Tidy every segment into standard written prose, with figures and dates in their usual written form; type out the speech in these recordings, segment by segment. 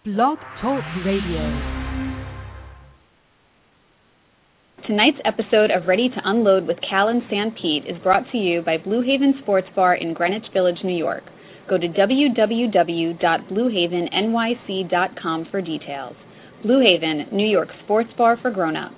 Blog Talk Radio. Tonight's episode of Ready to Unload with Cal and Sam Pete is brought to you by Blue Haven Sports Bar in Greenwich Village, New York. Go to www.bluehavennyc.com for details. Blue Haven, New York sports bar for grown-ups.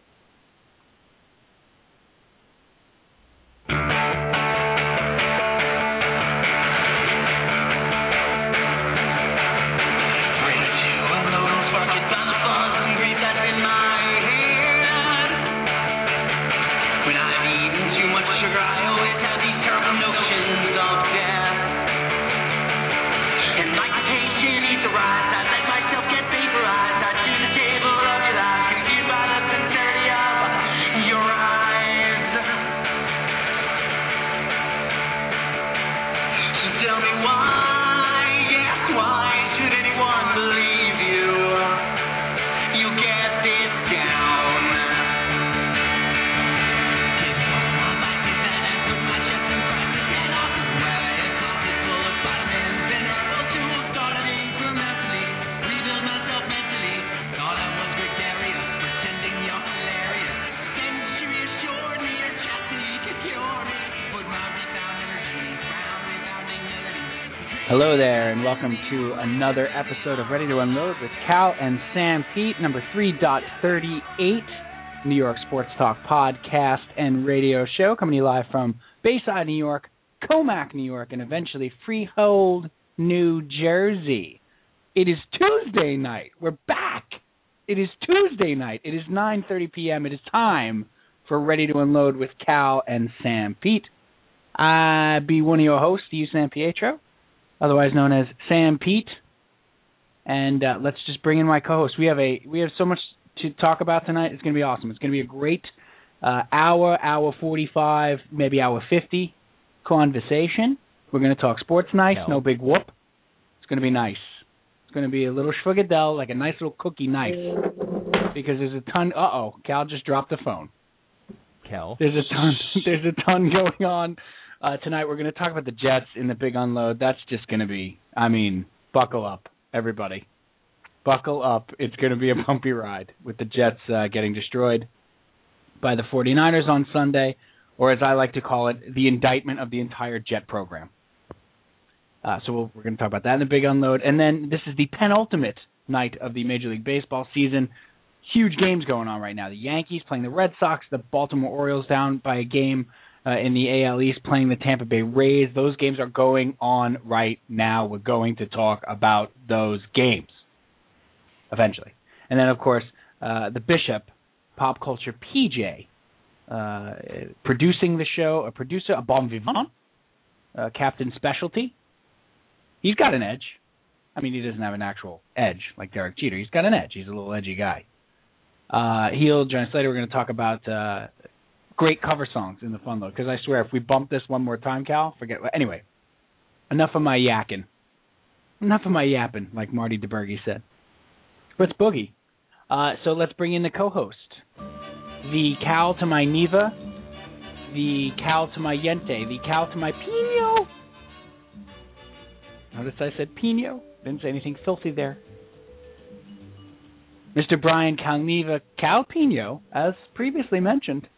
Hello there, and welcome to another episode of Ready to Unload with Cal and Sam Pete, number 3.38, New York Sports Talk podcast and radio show, coming to you live from Bayside, New York, Comac, New York, and eventually Freehold, New Jersey. It is Tuesday night. We're back. It is Tuesday night. It is 9:30 p.m. It is time for Ready to Unload with Cal and Sam Pete. I be one of your hosts, you San Pietro, otherwise known as Sam Pete, and let's just bring in my co-host. We have so much to talk about tonight. It's going to be awesome. It's going to be a great hour 45, maybe hour 50 conversation. We're going to talk sports nice, no big whoop. It's going to be nice. It's going to be a little schwigadel, like a nice little cookie nice, because there's a ton. Cal just dropped the phone. Cal, there's a ton going on. Tonight we're going to talk about the Jets in the big unload. That's just going to be, buckle up, everybody. Buckle up. It's going to be a bumpy ride with the Jets getting destroyed by the 49ers on Sunday, or as I like to call it, the indictment of the entire Jet program. So we're going to talk about that in the big unload. And then this is the penultimate night of the Major League Baseball season. Huge games going on right now. The Yankees playing the Red Sox, the Baltimore Orioles down by a game in the AL East playing the Tampa Bay Rays. Those games are going on right now. We're going to talk about those games eventually. And then, of course, the Bishop, Pop Culture PJ, producing the show, a producer, a bon vivant, Captain Specialty. He's got an edge. He doesn't have an actual edge like Derek Jeter. He's got an edge. He's a little edgy guy. He'll join us later. We're going to talk about great cover songs in the fun load, because I swear if we bump this one more time, Cal, forget. Anyway, enough of my yakking. Enough of my yapping, like Marty DeBerge said. Let's boogie. So let's bring in the co-host. The Cal to my Neva, the Cal to my Yente, the Cal to my Pino. Notice I said Pino. Didn't say anything filthy there. Mr. Brian Calneva Calpino, as previously mentioned.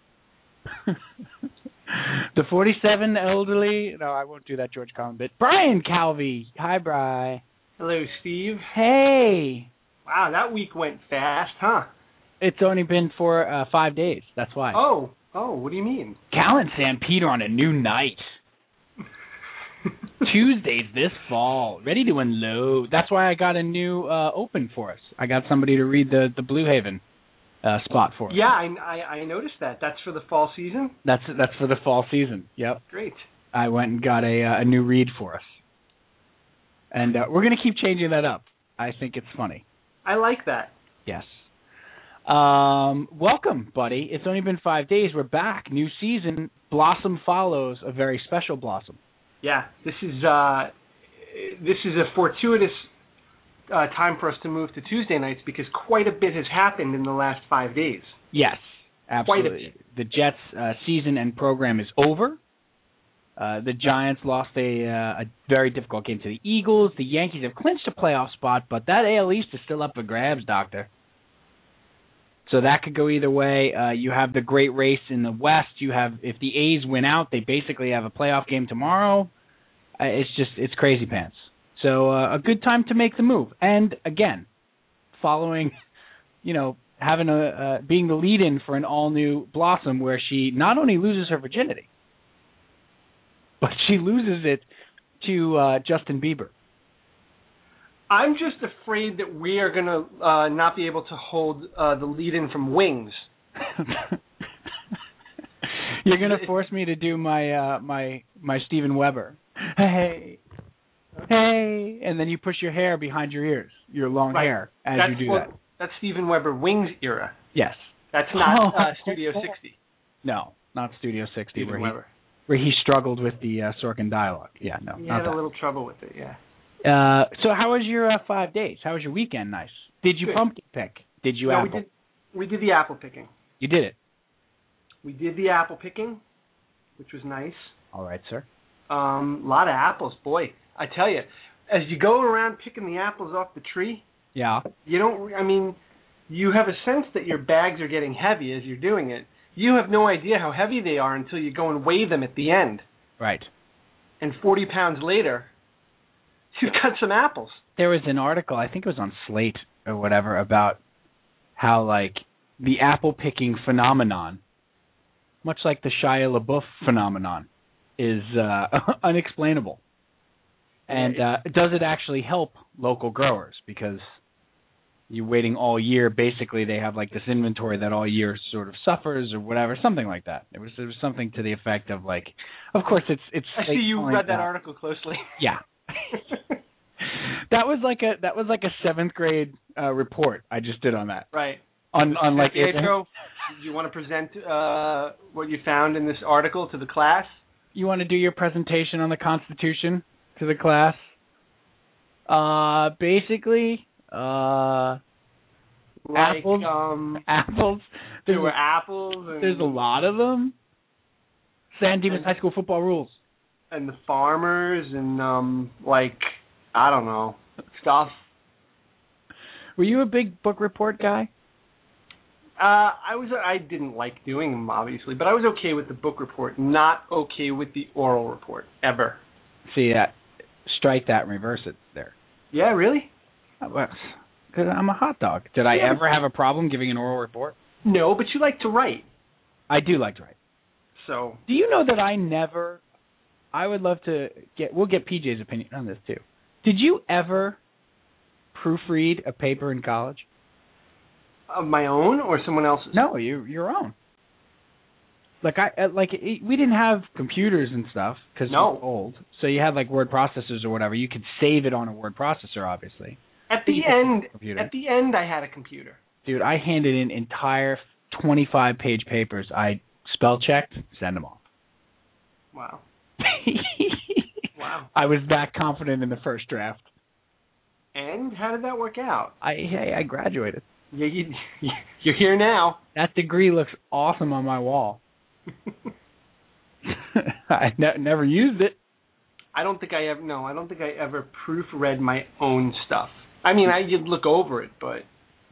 The 47 elderly. No, I won't do that George Carlin bit. Brian Calvi. Hi, Bri. Hello, Steve. Hey. Wow, that week went fast, huh? It's only been for 5 days. That's why. Oh, what do you mean? Cal and Sam Peter on a new night. Tuesdays this fall. Ready to unload. That's why I got a new open for us. I got somebody to read the Blue Haven spot for us. Yeah, I noticed that. That's for the fall season? That's for the fall season. Yep. Great. I went and got a new read for us. And we're going to keep changing that up. I think it's funny. I like that. Yes. Welcome, buddy. It's only been 5 days. We're back. New season. Blossom follows a very special blossom. Yeah, this is a fortuitous time for us to move to Tuesday nights, because quite a bit has happened in the last 5 days. Yes, absolutely. Quite a bit. The Jets' season and program is over. The Giants lost a very difficult game to the Eagles. The Yankees have clinched a playoff spot, but that AL East is still up for grabs, Doctor. So that could go either way. You have the great race in the West. You have, if the A's win out, they basically have a playoff game tomorrow. It's crazy pants. So a good time to make the move. And again, following, having being the lead-in for an all-new Blossom, where she not only loses her virginity, but she loses it to Justin Bieber. I'm just afraid that we are going to not be able to hold the lead-in from Wings. You're going to force me to do my Steven Weber. Hey, and then you push your hair behind your ears, your long hair, as you do that. That's Steven Weber Wings era. Yes. That's not Studio 60. No, not Studio 60, Steven Weber. Where he struggled with the Sorkin dialogue. Yeah, no, he not had that. a little trouble with it, yeah. So how was your 5 days? How was your weekend? Nice. Did you pumpkin pick? Did you apple? We did the apple picking. You did it? We did the apple picking, which was nice. All right, sir. A lot of apples, boy. I tell you, as you go around picking the apples off the tree, you have a sense that your bags are getting heavy as you're doing it. You have no idea how heavy they are until you go and weigh them at the end. Right. And 40 pounds later, you've got some apples. There was an article, I think it was on Slate or whatever, about how, the apple picking phenomenon, much like the Shia LaBeouf phenomenon, is unexplainable. And does it actually help local growers? Because you're waiting all year. Basically, they have this inventory that all year sort of suffers or whatever, something like that. It was something to the effect of of course it's. I see you read that article closely. Yeah. That was like a 7th grade report I just did on that. Right. On Pietro, do you want to present what you found in this article to the class? You want to do your presentation on the Constitution to the class? Basically, apples. Apples. There were apples. There's a lot of them. San Dimas High School football rules. And the farmers and I don't know, stuff. Were you a big book report guy? I didn't like doing them, obviously, but I was okay with the book report, not okay with the oral report, ever. See that? Strike that and reverse it there. Yeah, really? Because I'm a hot dog. Did I ever have a problem giving an oral report? No, but you like to write. I do like to write. So. Do you know that I would love to we'll get PJ's opinion on this too. Did you ever proofread a paper in college? Of my own or someone else's? No, your own. We didn't have computers and stuff because we're old. So you had word processors or whatever. You could save it on a word processor, obviously. At the end, I had a computer. Dude, I handed in entire 25-page papers. I spell checked, send them off. Wow. Wow. I was that confident in the first draft. And how did that work out? I graduated. Yeah, you're here now. That degree looks awesome on my wall. I never used it. I don't think I ever proofread my own stuff. You'd look over it, but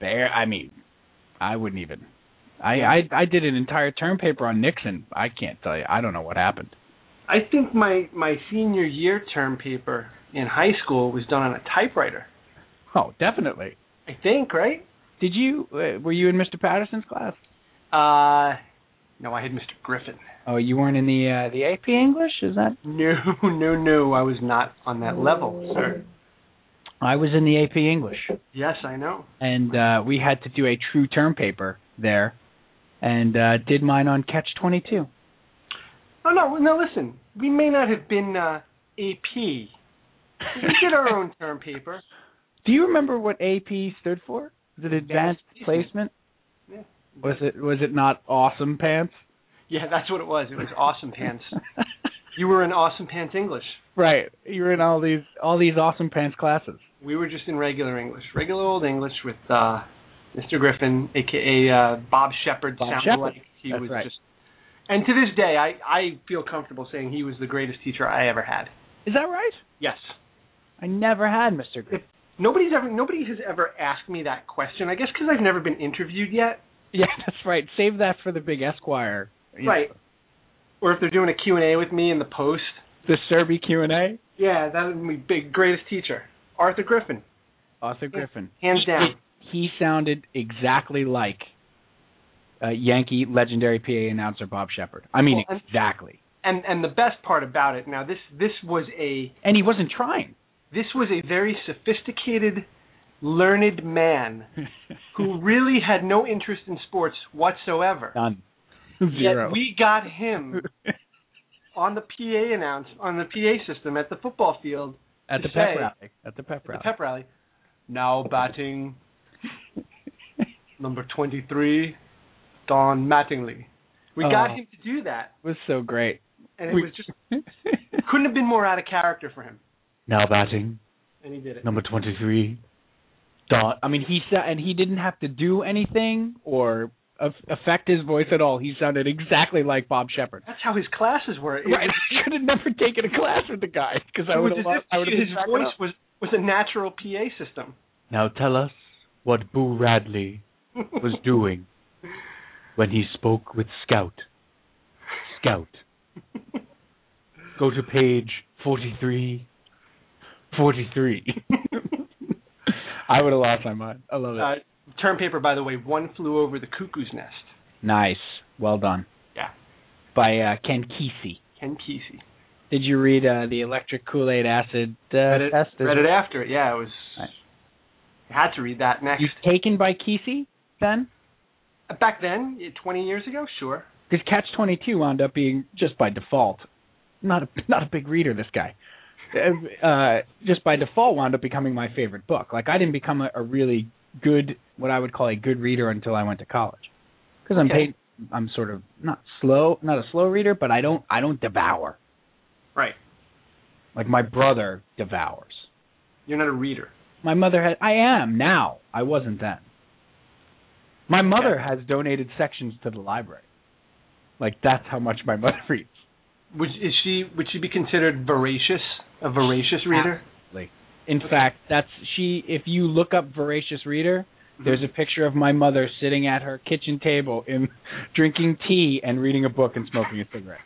I wouldn't even. I did an entire term paper on Nixon. I can't tell you. I don't know what happened. I think my senior year term paper in high school was done on a typewriter. Oh, definitely. I think, right? Did you? Were you in Mr. Patterson's class? No, I had Mr. Griffin. Oh, you weren't in the AP English? Is that? No. I was not on that level, sir. I was in the AP English. Yes, I know. And we had to do a true term paper there, and did mine on Catch-22. Oh, no, listen. We may not have been AP. We did our own term paper. Do you remember what AP stood for? Was it Advanced Placement? Yeah. Was it not Awesome Pants? Yeah, that's what it was. It was Awesome Pants. You were in Awesome Pants English. Right. You were in all these Awesome Pants classes. We were just in regular English. Regular old English with Mr. Griffin, a.k.a. Bob Shepard. Bob sounded Shepard. like he That's was right. just And to this day, I feel comfortable saying he was the greatest teacher I ever had. Is that right? Yes. I never had Mr. Griffin. Nobody has ever asked me that question. I guess because I've never been interviewed yet. Yeah, that's right. Save that for the big Esquire. Right. Or if they're doing a Q&A with me in the Post. The Serby Q&A? Yeah, that would be big, greatest teacher. Arthur Griffin. Arthur Griffin. Hands down. He sounded exactly like Yankee legendary PA announcer Bob Shepard. I mean, exactly. And the best part about it, now this was a... And he wasn't trying. This was a very sophisticated, learned man who really had no interest in sports whatsoever. None. Zero. Yet we got him on the PA system at the football field at the pep rally. Now batting number 23, Don Mattingly. We got him to do that. It was so great. And it was just couldn't have been more out of character for him. Now batting. And he did it. Number 23, Don. I mean, he didn't have to do anything or affect his voice at all. He sounded exactly like Bob Shepard. That's how his classes were. Right. I could have never taken a class with the guy because I would have. His voice was a natural PA system. Now tell us what Boo Radley was doing when he spoke with Scout. Scout. Go to page 43. 43. I would have lost my mind. I love it. Term paper, by the way, One Flew Over the Cuckoo's Nest. Nice. Well done. Yeah. By Ken Kesey. Ken Kesey. Did you read the Electric Kool-Aid Acid test? Read it after it, yeah. It was... Right. I had to read that next. You've taken by Kesey, then? Back then, 20 years ago, sure. Because Catch-22 wound up being, just by default, not a big reader, this guy. Just by default wound up becoming my favorite book. Like, I didn't become a really good, what I would call a good reader until I went to college. Because I'm sort of not a slow reader, but I don't devour. Right. Like my brother devours. You're not a reader. My mother I am now. I wasn't then. My mother has donated sections to the library. Like, that's how much my mother reads. Would she be considered voracious? A voracious reader? Absolutely. In fact, if you look up voracious reader, there's a picture of my mother sitting at her kitchen table drinking tea and reading a book and smoking a cigarette.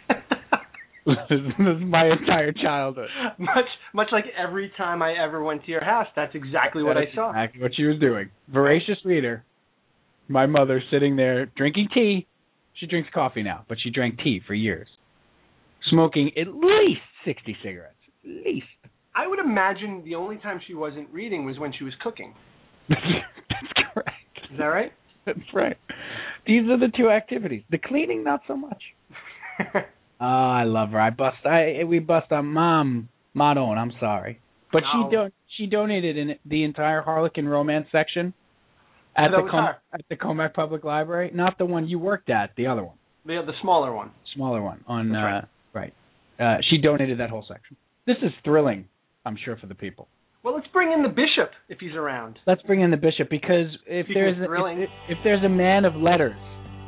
This is my entire childhood. Much like every time I ever went to your house, that's exactly what I saw. Exactly what she was doing. Voracious reader. My mother sitting there drinking tea. She drinks coffee now, but she drank tea for years. Smoking at least 60 cigarettes. At least. I would imagine the only time she wasn't reading was when she was cooking. That's correct. Is that right? That's right. These are the two activities. The cleaning, not so much. Oh, I love her. We bust on Mom. Madon, I'm sorry. But she donated in the entire Harlequin romance section at the Comac Public Library. Not the one you worked at, the other one. The smaller one. Smaller one. Right. She donated that whole section. This is thrilling, I'm sure, for the people. Well, let's bring in the bishop if he's around. Let's bring in the bishop because if there's a man of letters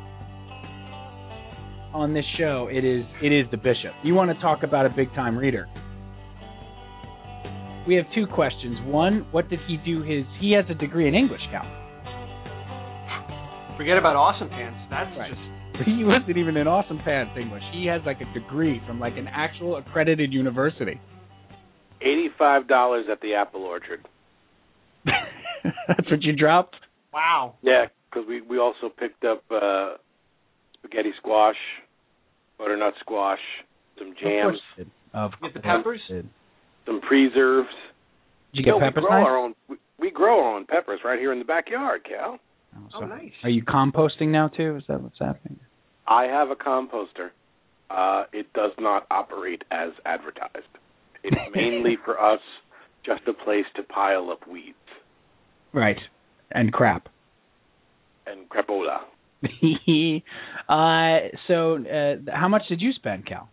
on this show, it is the bishop. You want to talk about a big-time reader. We have two questions. One, what did he do he has a degree in English, Cal. Forget about Awesome Pants. That's right. He wasn't even in Awesome Pants English. He has like a degree from like an actual accredited university. $85 at the Apple Orchard. That's what you dropped? Wow. Yeah, because we also picked up spaghetti squash, butternut squash, some jams. Of course. Get the peppers? Some preserves. Did you get peppers? We grow our own peppers right here in the backyard, Cal. Oh, nice. Are you composting now, too? Is that what's happening? I have a composter. It does not operate as advertised. It's mainly for us just a place to pile up weeds. Right. And crap. And crapola. So, how much did you spend, Cal?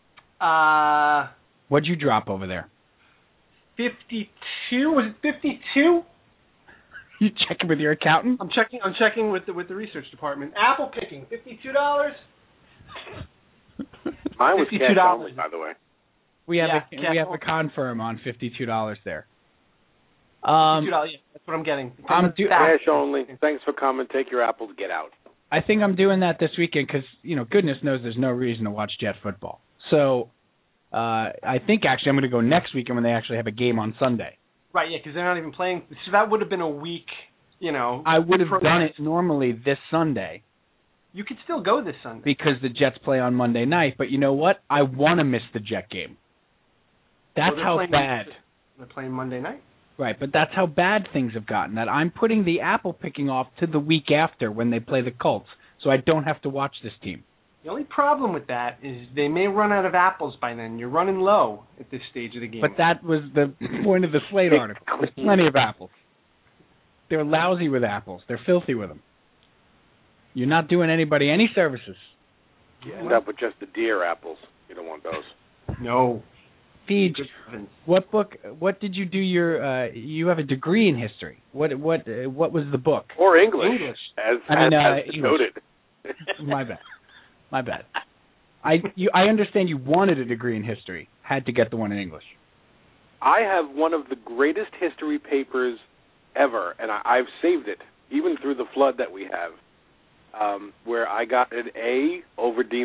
What'd you drop over there? 52? Was it 52? You checking with your accountant? I'm checking with the research department. Apple picking, $52. Mine was cash $52. only, by the way. We have a confirm on $52 there. $52, yeah, that's what I'm getting. Cash only. Thanks for coming. Take your apples. Get out. I think I'm doing that this weekend because, goodness knows there's no reason to watch Jet football. So I think actually I'm going to go next weekend when they actually have a game on Sunday. Right, yeah, because they're not even playing. So that would have been a week, I would have done it normally this Sunday. You could still go this Sunday. Because the Jets play on Monday night. But you know what? I want to miss the Jet game. That's how bad. They're playing Monday night. Right, but that's how bad things have gotten. That I'm putting the apple picking off to the week after when they play the Colts, so I don't have to watch this team. The only problem with that is they may run out of apples by then. You're running low at this stage of the game. But that was the point of the Slate article. There's plenty of apples. They're lousy with apples. They're filthy with them. You're not doing anybody any services. You end up with just the deer apples. You don't want those. No. Feed. What book? What did you do? You have a degree in history. What was the book? Or English. As noted. My bad. I understand you wanted a degree in history. Had to get the one in English. I have one of the greatest history papers ever, and I've saved it even through the flood that we have, where I got an A over D-.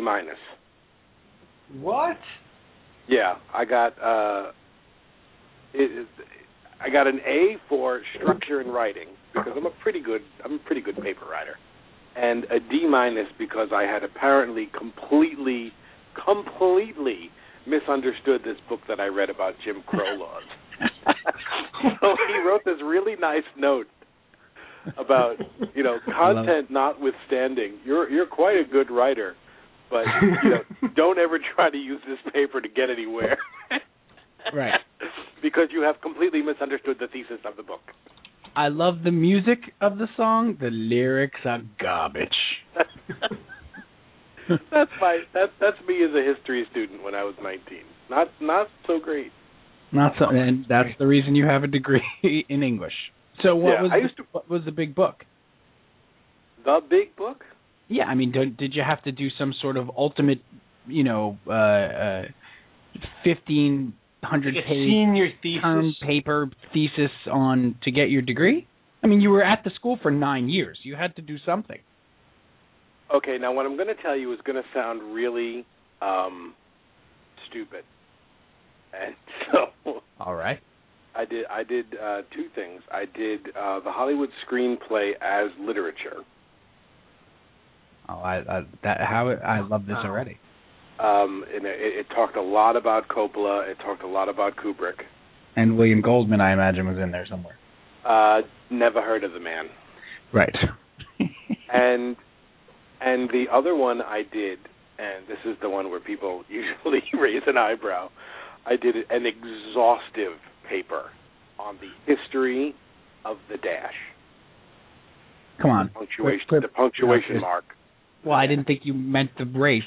What? Yeah, I got an A for structure and writing because I'm a pretty good paper writer, and a D- because I had apparently completely misunderstood this book that I read about Jim Crow laws. So he wrote this really nice note about content notwithstanding, you're quite a good writer. But don't ever try to use this paper to get anywhere. Right. Because you have completely misunderstood the thesis of the book. I love the music of the song. The lyrics are garbage. That's me as a history student when I was 19. Not so great. Not so, and that's the reason you have a degree in English. So what was the big book? The big book? Yeah, I mean, did you have to do some sort of ultimate, 1,500-page senior thesis paper thesis to get your degree? I mean, you were at the school for 9 years. You had to do something. Okay, now what I'm going to tell you is going to sound really stupid, and so. All right. I did two things. I did the Hollywood screenplay as literature. Oh, I love this already. And it talked a lot about Coppola. It talked a lot about Kubrick. And William Goldman, I imagine, was in there somewhere. Never heard of the man. Right. and the other one I did, and this is the one where people usually raise an eyebrow, I did an exhaustive paper on the history of the dash. Come on. The punctuation mark. Well, I didn't think you meant the race.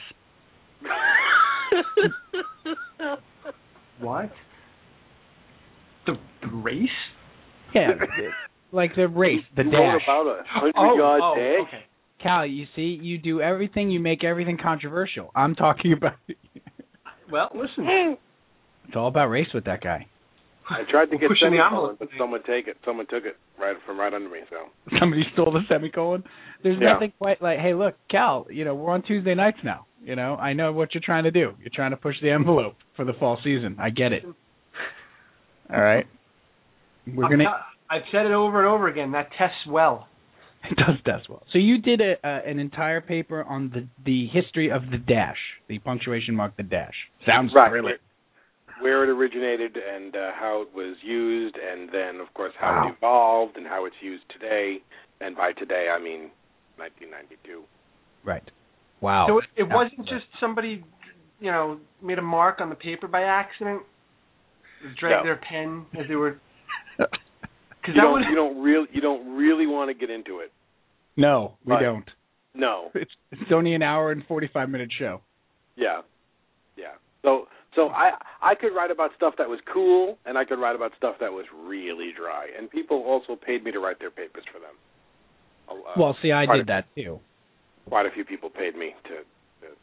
What? The race? Yeah, like the race, the dash. Wrote about a 100-yard dash? Okay. Cal, you see, you do everything, you make everything controversial. I'm talking about... Well, listen. It's all about race with that guy. I tried to get semicolon, but someone took it right under me. So somebody stole the semicolon. There's nothing quite like, hey, look, Cal. We're on Tuesday nights now. I know what you're trying to do. You're trying to push the envelope for the fall season. I get it. All right. I've said it over and over again. That tests well. It does test well. So you did an entire paper on the history of the dash, the punctuation mark, the dash. Sounds brilliant. Where it originated and how it was used, and then, of course, how it evolved and how it's used today. And by today, I mean 1992. Right. Wow. So it wasn't just somebody, made a mark on the paper by accident, dragged their pen as they were. You don't really want to get into it. No, we don't. No. It's only an hour and 45-minute show. Yeah. So I could write about stuff that was cool, and I could write about stuff that was really dry. And people also paid me to write their papers for them. Well, see, I did that too. Quite a few people paid me to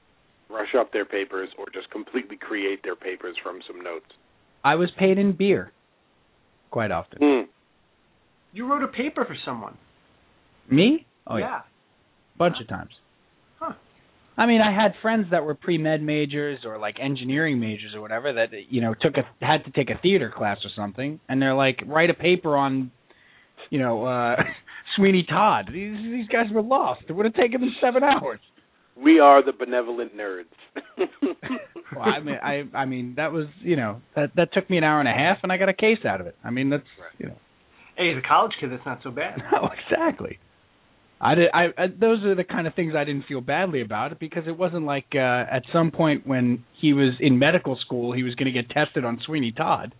brush up their papers or just completely create their papers from some notes. I was paid in beer quite often. You wrote a paper for someone. Me? Oh, yeah. Bunch of times. Huh. I mean, I had friends that were pre-med majors or like engineering majors or whatever that, you know, had to take a theater class or something, and they're like, write a paper on, you know, Sweeney Todd. These guys were lost. It would have taken them 7 hours. We are the benevolent nerds. Well, I mean, that was, you know, that took me an hour and a half, and I got a case out of it. I mean, that's, you know. Hey, as a college kid, that's not so bad. No, exactly. Those are the kind of things I didn't feel badly about it, because it wasn't like at some point when he was in medical school he was going to get tested on Sweeney Todd.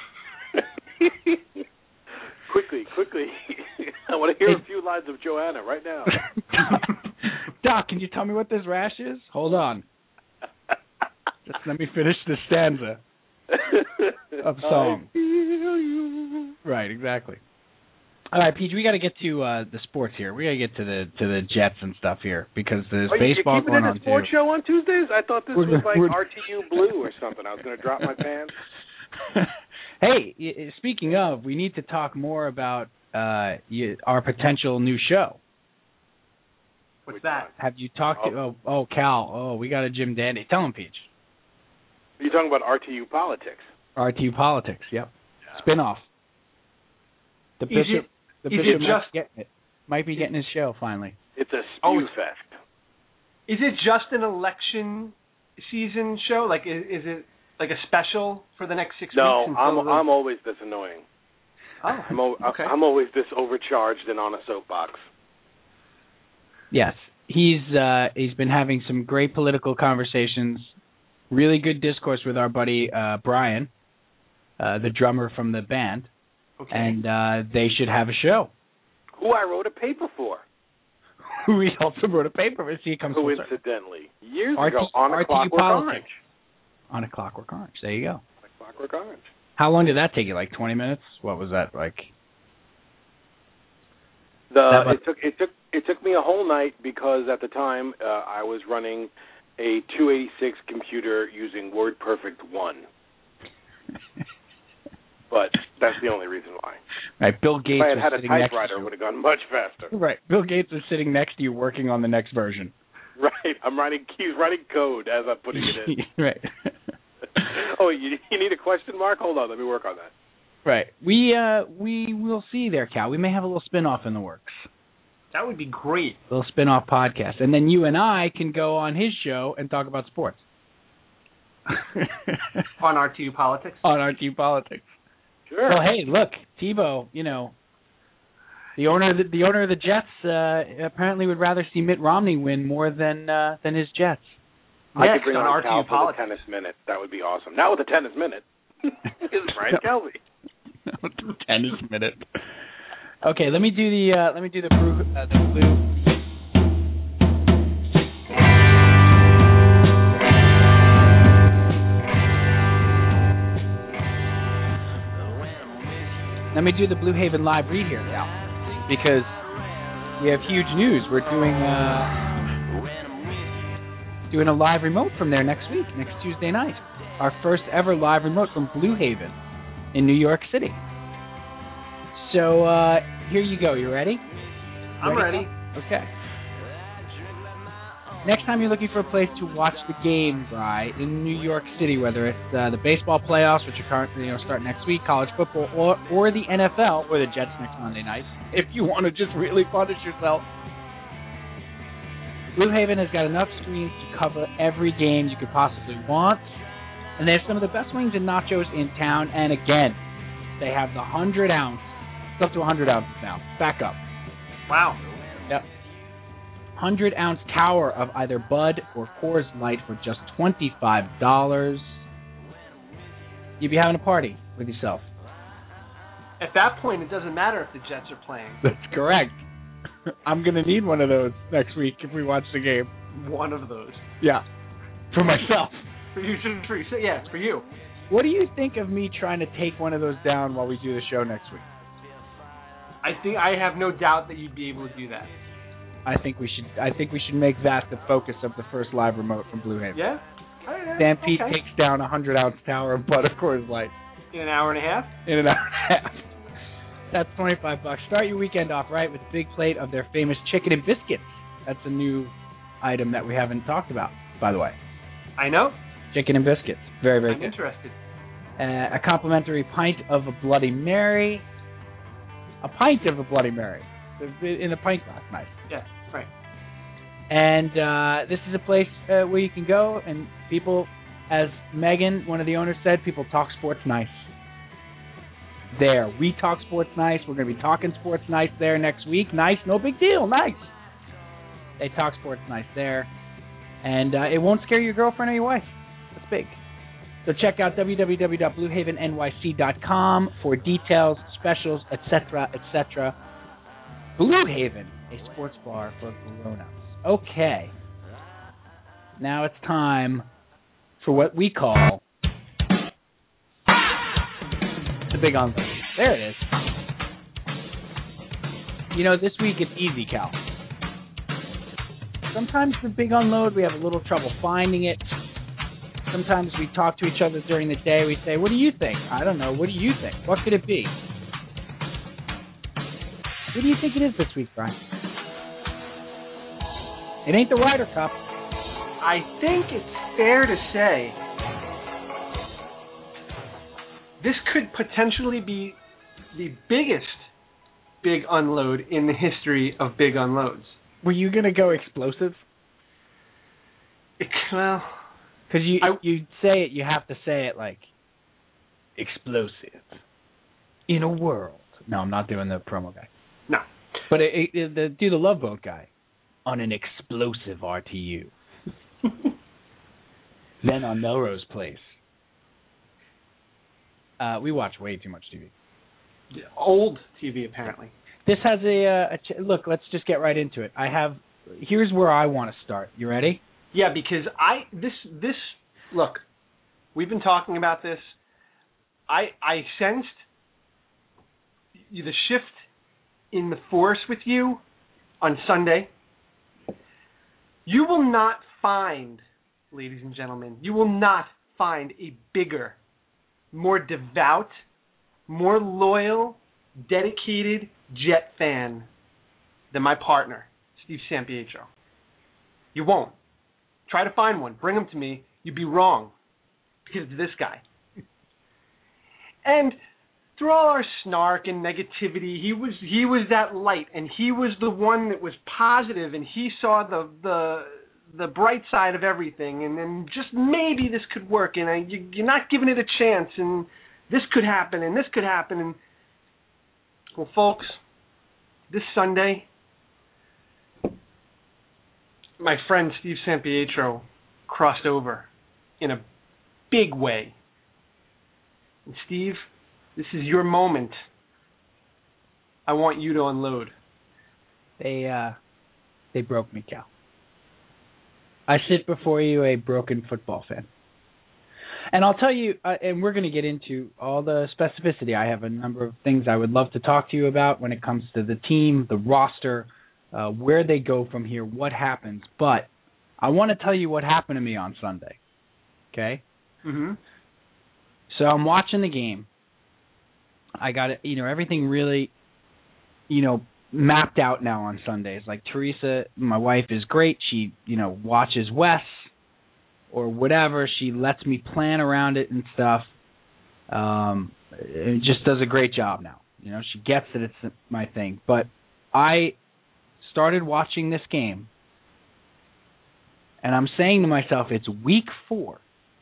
Quickly. I want to hear a few lines of Joanna right now. Doc, can you tell me what this rash is? Hold on. Just let me finish the stanza of song. Right, exactly. All right, Pete, we got to get to the sports here. We got to get to the Jets and stuff here, because there's baseball going on too. Are you keeping it a sports show on Tuesdays? I thought this was like RTU Blue or something. I was going to drop my pants. Hey, speaking of, we need to talk more about our potential new show. What's that? Have you talked to... Oh, Cal. Oh, we got a Jim Dandy. Tell him, Peach. You're talking about RTU Politics. RTU Politics, yep. Yeah. Spinoff. The Bishop might be getting his show finally. It's a spew fest. Is it just an election season show? Like, is it like a special for the next 6 weeks? No, I'm always this annoying. Oh, okay. I'm always this overcharged and on a soapbox. Yes, he's been having some great political conversations, really good discourse with our buddy Brian, the drummer from the band. Okay. And they should have a show. Who I wrote a paper for. Who he also wrote a paper for. See, it comes coincidentally, years ago, on a Clockwork Orange. On a Clockwork Orange. There you go. On a Clockwork Orange. How long did that take you? Like 20 minutes? What was that like? It took me a whole night, because at the time I was running a 286 computer using WordPerfect 1. But that's the only reason why. Right, Bill Gates. If I had a typewriter, it would have gone much faster. Right, Bill Gates is sitting next to you working on the next version. Right, he's writing code as I'm putting it in. Right. Oh, you need a question mark? Hold on, let me work on that. Right, we will see there, Cal. We may have a little spin-off in the works. That would be great. A little spin-off podcast, and then you and I can go on his show and talk about sports. On RTU Politics. On RTU Politics. Sure. Well, hey, look, Tebow, you know, the owner of the Jets apparently would rather see Mitt Romney win more than his Jets. I could bring on Cal for the tennis minute. That would be awesome. Not with the tennis minute. It's Brian Kelby. With the tennis minute. Okay, let me do the blue. Let me do the Blue Haven live read here, Cal, because we have huge news. We're doing a live remote from there next week, next Tuesday night. Our first ever live remote from Blue Haven in New York City. So here you go. You ready? I'm ready. Okay. Next time you're looking for a place to watch the game, Bri, in New York City, whether it's the baseball playoffs, which are currently start next week, college football, or the NFL, or the Jets next Monday night, if you want to just really punish yourself, Blue Haven has got enough screens to cover every game you could possibly want, and they have some of the best wings and nachos in town. And again, they have the 100-ounce, it's up to 100 ounces now. Back up. Wow. Yep. 100-ounce tower of either Bud or Coors Light for just $25. You'd be having a party with yourself. At that point, it doesn't matter if the Jets are playing. That's correct. I'm going to need one of those next week if we watch the game. One of those? Yeah. For myself. For you, yeah, it's for you. What do you think of me trying to take one of those down while we do the show next week? I have no doubt that you'd be able to do that. I think we should make that the focus of the first live remote from Blue Haven. Yeah. Stampede takes down a 100-ounce tower of Bud of Coors Light in an hour and a half. That's $25. Start your weekend off right with a big plate of their famous chicken and biscuits. That's a new item that we haven't talked about, by the way. I know. Chicken and biscuits. Very, very good. I'm interested. A complimentary pint of a Bloody Mary. A pint of a Bloody Mary. In a pint glass. Nice. Yeah, right. And this is a place where you can go, and people, as Megan, one of the owners, said, people talk sports nice. There. We talk sports nice. We're going to be talking sports nice there next week. Nice, no big deal. Nice. They talk sports nice there. And it won't scare your girlfriend or your wife. That's big. So check out www.bluehavennyc.com for details, specials, etc., etc. Blue Haven, a sports bar for grown-ups. Okay. Now it's time for what we call the Big Unload. There it is. You know, this week it's easy, Cal. Sometimes the Big Unload, we have a little trouble finding it. Sometimes we talk to each other during the day. We say, what do you think? I don't know. What do you think? What could it be? What do you think it is this week, Brian? It ain't the Ryder Cup. I think it's fair to say this could potentially be the biggest Big Unload in the history of Big Unloads. Were you going to go explosive? Well, because you say it, you have to say it like explosive in a world. No, I'm not doing the promo guy. No, but do the Love Boat guy on an explosive RTU. Then on Melrose Place. We watch way too much TV. Old TV, apparently. This has look. Let's just get right into it. Here's where I want to start. You ready? Yeah, because this look, we've been talking about this. I sensed the shift in the force with you on Sunday. You will not find, ladies and gentlemen, you will not find a bigger, more devout, more loyal, dedicated Jet fan than my partner, Steve Sampietro. You won't. Try to find one. Bring him to me. You'd be wrong because of this guy. And through all our snark and negativity, he was that light, and he was the one that was positive, and he saw the bright side of everything, and then just maybe this could work, and you're not giving it a chance, and this could happen, and this could happen, and well, folks, this Sunday, my friend Steve Sampietro crossed over in a big way. And Steve, this is your moment. I want you to unload. They broke me, Cal. I sit before you a broken football fan. And I'll tell you, and we're going to get into all the specificity. I have a number of things I would love to talk to you about when it comes to the team, the roster, where they go from here, what happens. But I want to tell you what happened to me on Sunday. Okay? Mm-hmm. So I'm watching the game. I got it, everything really, mapped out now on Sundays. Like Teresa, my wife, is great. She, watches Wes or whatever. She lets me plan around it and stuff. It just does a great job now. She gets that it's my thing. But I started watching this game, and I'm saying to myself, it's week 4.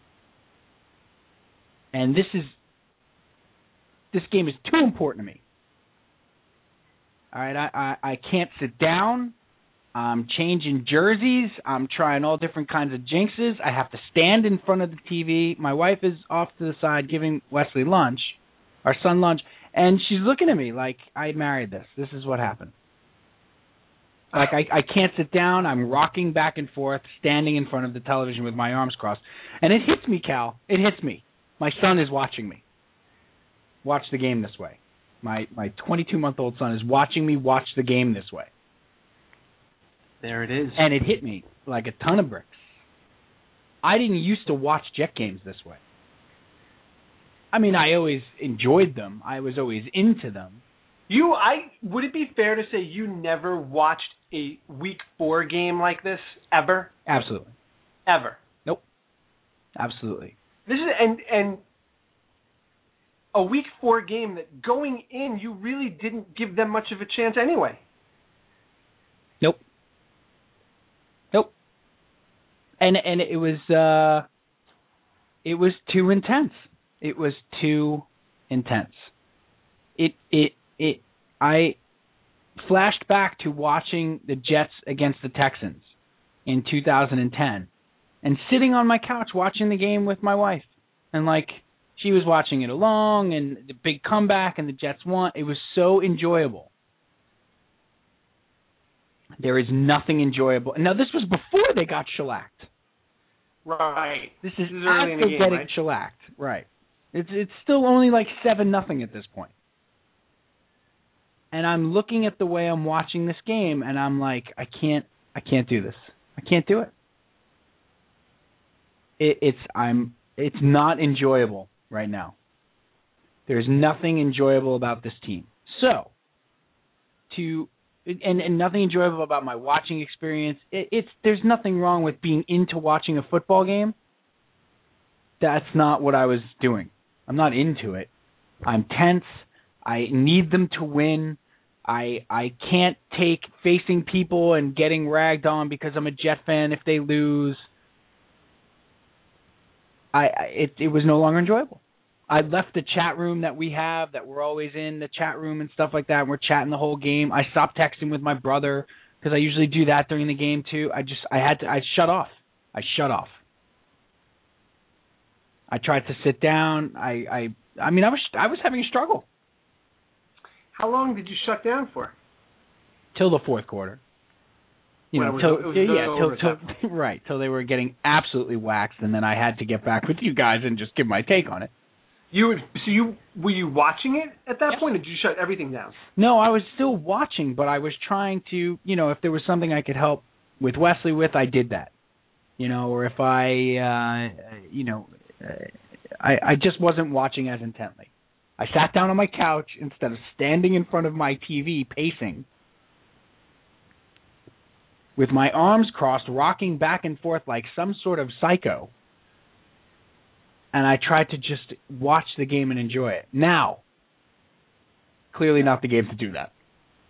And this game is too important to me. All right, I can't sit down. I'm changing jerseys. I'm trying all different kinds of jinxes. I have to stand in front of the TV. My wife is off to the side giving Wesley lunch, our son lunch, and she's looking at me like I married this. This is what happened. Like I can't sit down. I'm rocking back and forth, standing in front of the television with my arms crossed. And it hits me, Cal. It hits me. My son is watching me. Watch the game this way. My 22-month-old son is watching me watch the game this way. There it is. And it hit me like a ton of bricks. I didn't used to watch Jet games this way. I mean, I always enjoyed them. I was always into them. Would it be fair to say you never watched a Week 4 game like this ever? Absolutely. Ever? Nope. Absolutely. This is and a Week 4 game that going in you really didn't give them much of a chance anyway. Nope. And it was too intense. It was too intense. I flashed back to watching the Jets against the Texans in 2010 and sitting on my couch watching the game with my wife. And she was watching it along and the big comeback and the Jets won. It was so enjoyable. There is nothing enjoyable. Now, this was before they got shellacked. Right. This is early in the after game, getting right? shellacked. Right. It's still only 7-0 at this point. And I'm looking at the way I'm watching this game, and I'm like, I can't do this. I can't do it. It's not enjoyable right now. There's nothing enjoyable about this team. So, and nothing enjoyable about my watching experience. There's nothing wrong with being into watching a football game. That's not what I was doing. I'm not into it. I'm tense. I need them to win. I can't take facing people and getting ragged on because I'm a Jet fan if they lose. It was no longer enjoyable. I left the chat room that we have, that we're always in, the chat room and stuff like that, and we're chatting the whole game. I stopped texting with my brother because I usually do that during the game too. I shut off. I tried to sit down. I was having a struggle. How long did you shut down for? Till the fourth quarter. Till they were getting absolutely waxed, and then I had to get back with you guys and just give my take on it. Were you watching it at that Yes. point, or did you shut everything down? No, I was still watching, but I was trying to, if there was something I could help with Wesley with, I did that. Or if I just wasn't watching as intently. I sat down on my couch instead of standing in front of my TV pacing with my arms crossed, rocking back and forth like some sort of psycho. And I tried to just watch the game and enjoy it. Now, clearly not the game to do that.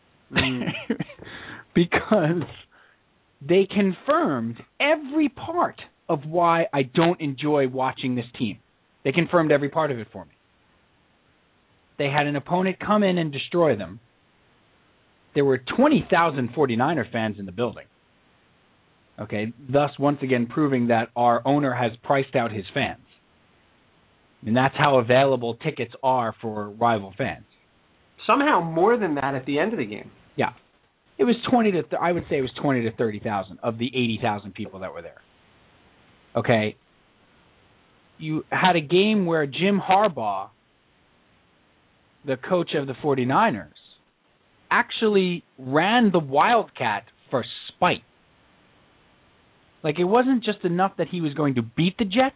Because they confirmed every part of why I don't enjoy watching this team. They confirmed every part of it for me. They had an opponent come in and destroy them. There were 20,000 49er fans in the building. Okay, thus once again proving that our owner has priced out his fans. And that's how available tickets are for rival fans. Somehow more than that at the end of the game. Yeah. It was 20 to 30,000 of the 80,000 people that were there. Okay. You had a game where Jim Harbaugh, the coach of the 49ers, actually ran the Wildcat for spite. It wasn't just enough that he was going to beat the Jets.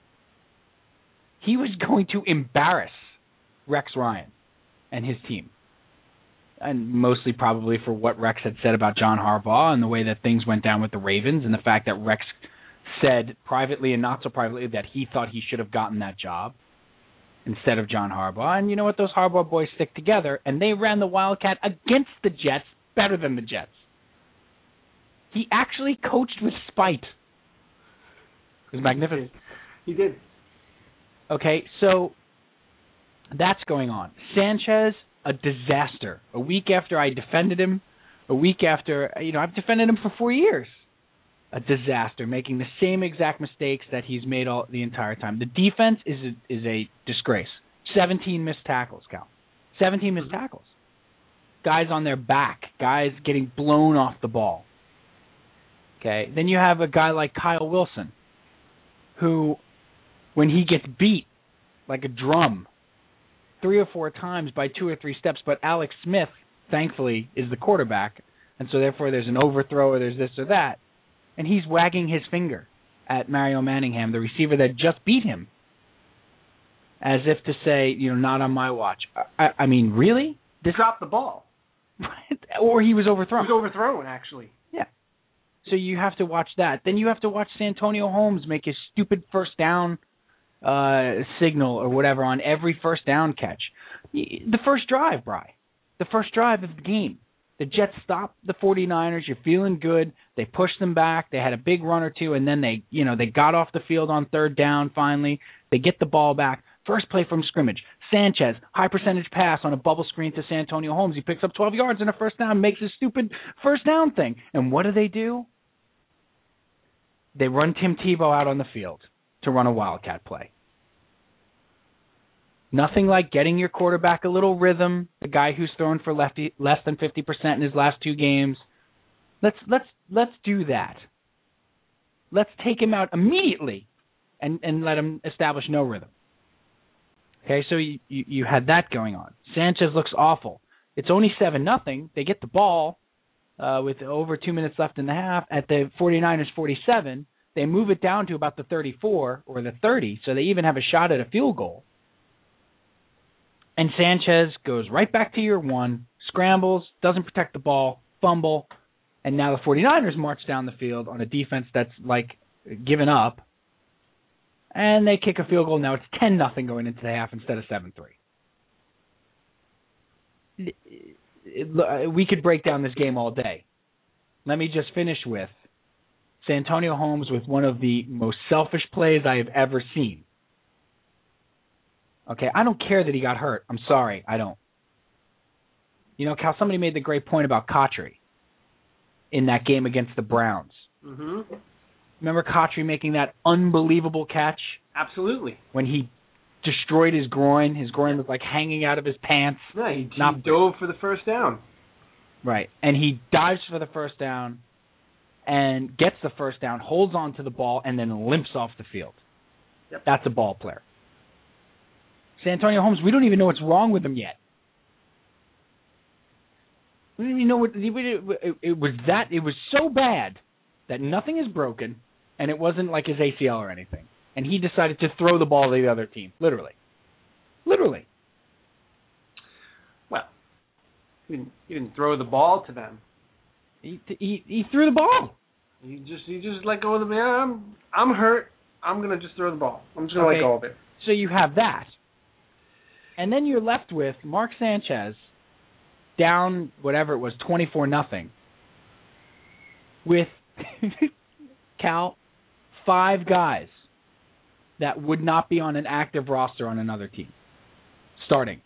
He was going to embarrass Rex Ryan and his team. And mostly probably for what Rex had said about John Harbaugh and the way that things went down with the Ravens and the fact that Rex said privately and not so privately that he thought he should have gotten that job instead of John Harbaugh. And you know what? Those Harbaugh boys stick together, and they ran the Wildcat against the Jets better than the Jets. He actually coached with spite. It was magnificent. He did. Okay, so that's going on. Sanchez, a disaster. A week after I defended him, I've defended him for 4 years. A disaster, making the same exact mistakes that he's made the entire time. The defense is a disgrace. 17 missed tackles, Cal. 17 missed tackles. Guys on their back. Guys getting blown off the ball. Okay, then you have a guy like Kyle Wilson, who, when he gets beat like a drum 3 or 4 times by 2 or 3 steps, but Alex Smith, thankfully, is the quarterback, And so therefore there's an overthrow or there's this or that. And he's wagging his finger at Mario Manningham, the receiver that just beat him, as if to say, not on my watch. I mean, really? This dropped the ball. Or he was overthrown. He was overthrown, actually. Yeah. So you have to watch that. Then you have to watch Santonio Holmes make his stupid first down signal or whatever on every first down catch. The first drive, Bri. The first drive of the game. The Jets stopped the 49ers. You're feeling good. They pushed them back. They had a big run or two, and then they got off the field on third down finally. They get the ball back. First play from scrimmage. Sanchez, high percentage pass on a bubble screen to Santonio Holmes. He picks up 12 yards and a first down, makes his stupid first down thing. And what do? They run Tim Tebow out on the field to run a Wildcat play. Nothing like getting your quarterback a little rhythm, the guy who's thrown for less than 50% in his last 2 games. Let's do that. Let's take him out immediately and let him establish no rhythm. Okay, so you had that going on. Sanchez looks awful. It's only 7-0. They get the ball with over 2 minutes left in the half at the 49ers 47. They move it down to about the 34 or the 30, so they even have a shot at a field goal. And Sanchez goes right back to year one, scrambles, doesn't protect the ball, fumble, and now the 49ers march down the field on a defense that's like given up, and they kick a field goal. Now it's 10-0 going into the half instead of 7-3. We could break down this game all day. Let me just finish with Santonio Holmes with one of the most selfish plays I have ever seen. Okay, I don't care that he got hurt. I'm sorry, I don't. Cal, somebody made the great point about Cotchery in that game against the Browns. Mm-hmm. Remember Cotchery making that unbelievable catch? Absolutely. When he destroyed his groin. His groin was like hanging out of his pants. Yeah, he dove for the first down. Right, and he dives for the first down and gets the first down, holds on to the ball, and then limps off the field. Yep. That's a ball player. Santonio Holmes, we don't even know what's wrong with him yet. We don't even know what it was. It was so bad that nothing is broken, and it wasn't like his ACL or anything. And he decided to throw the ball to the other team, literally. Literally. Well, he didn't throw the ball to them. He threw the ball. He just let go of the man. I'm hurt. I'm gonna just throw the ball. I'm just gonna let go of it. So you have that. And then you're left with Mark Sanchez down, whatever it was, 24-0, with, Cal, 5 guys that would not be on an active roster on another team, starting.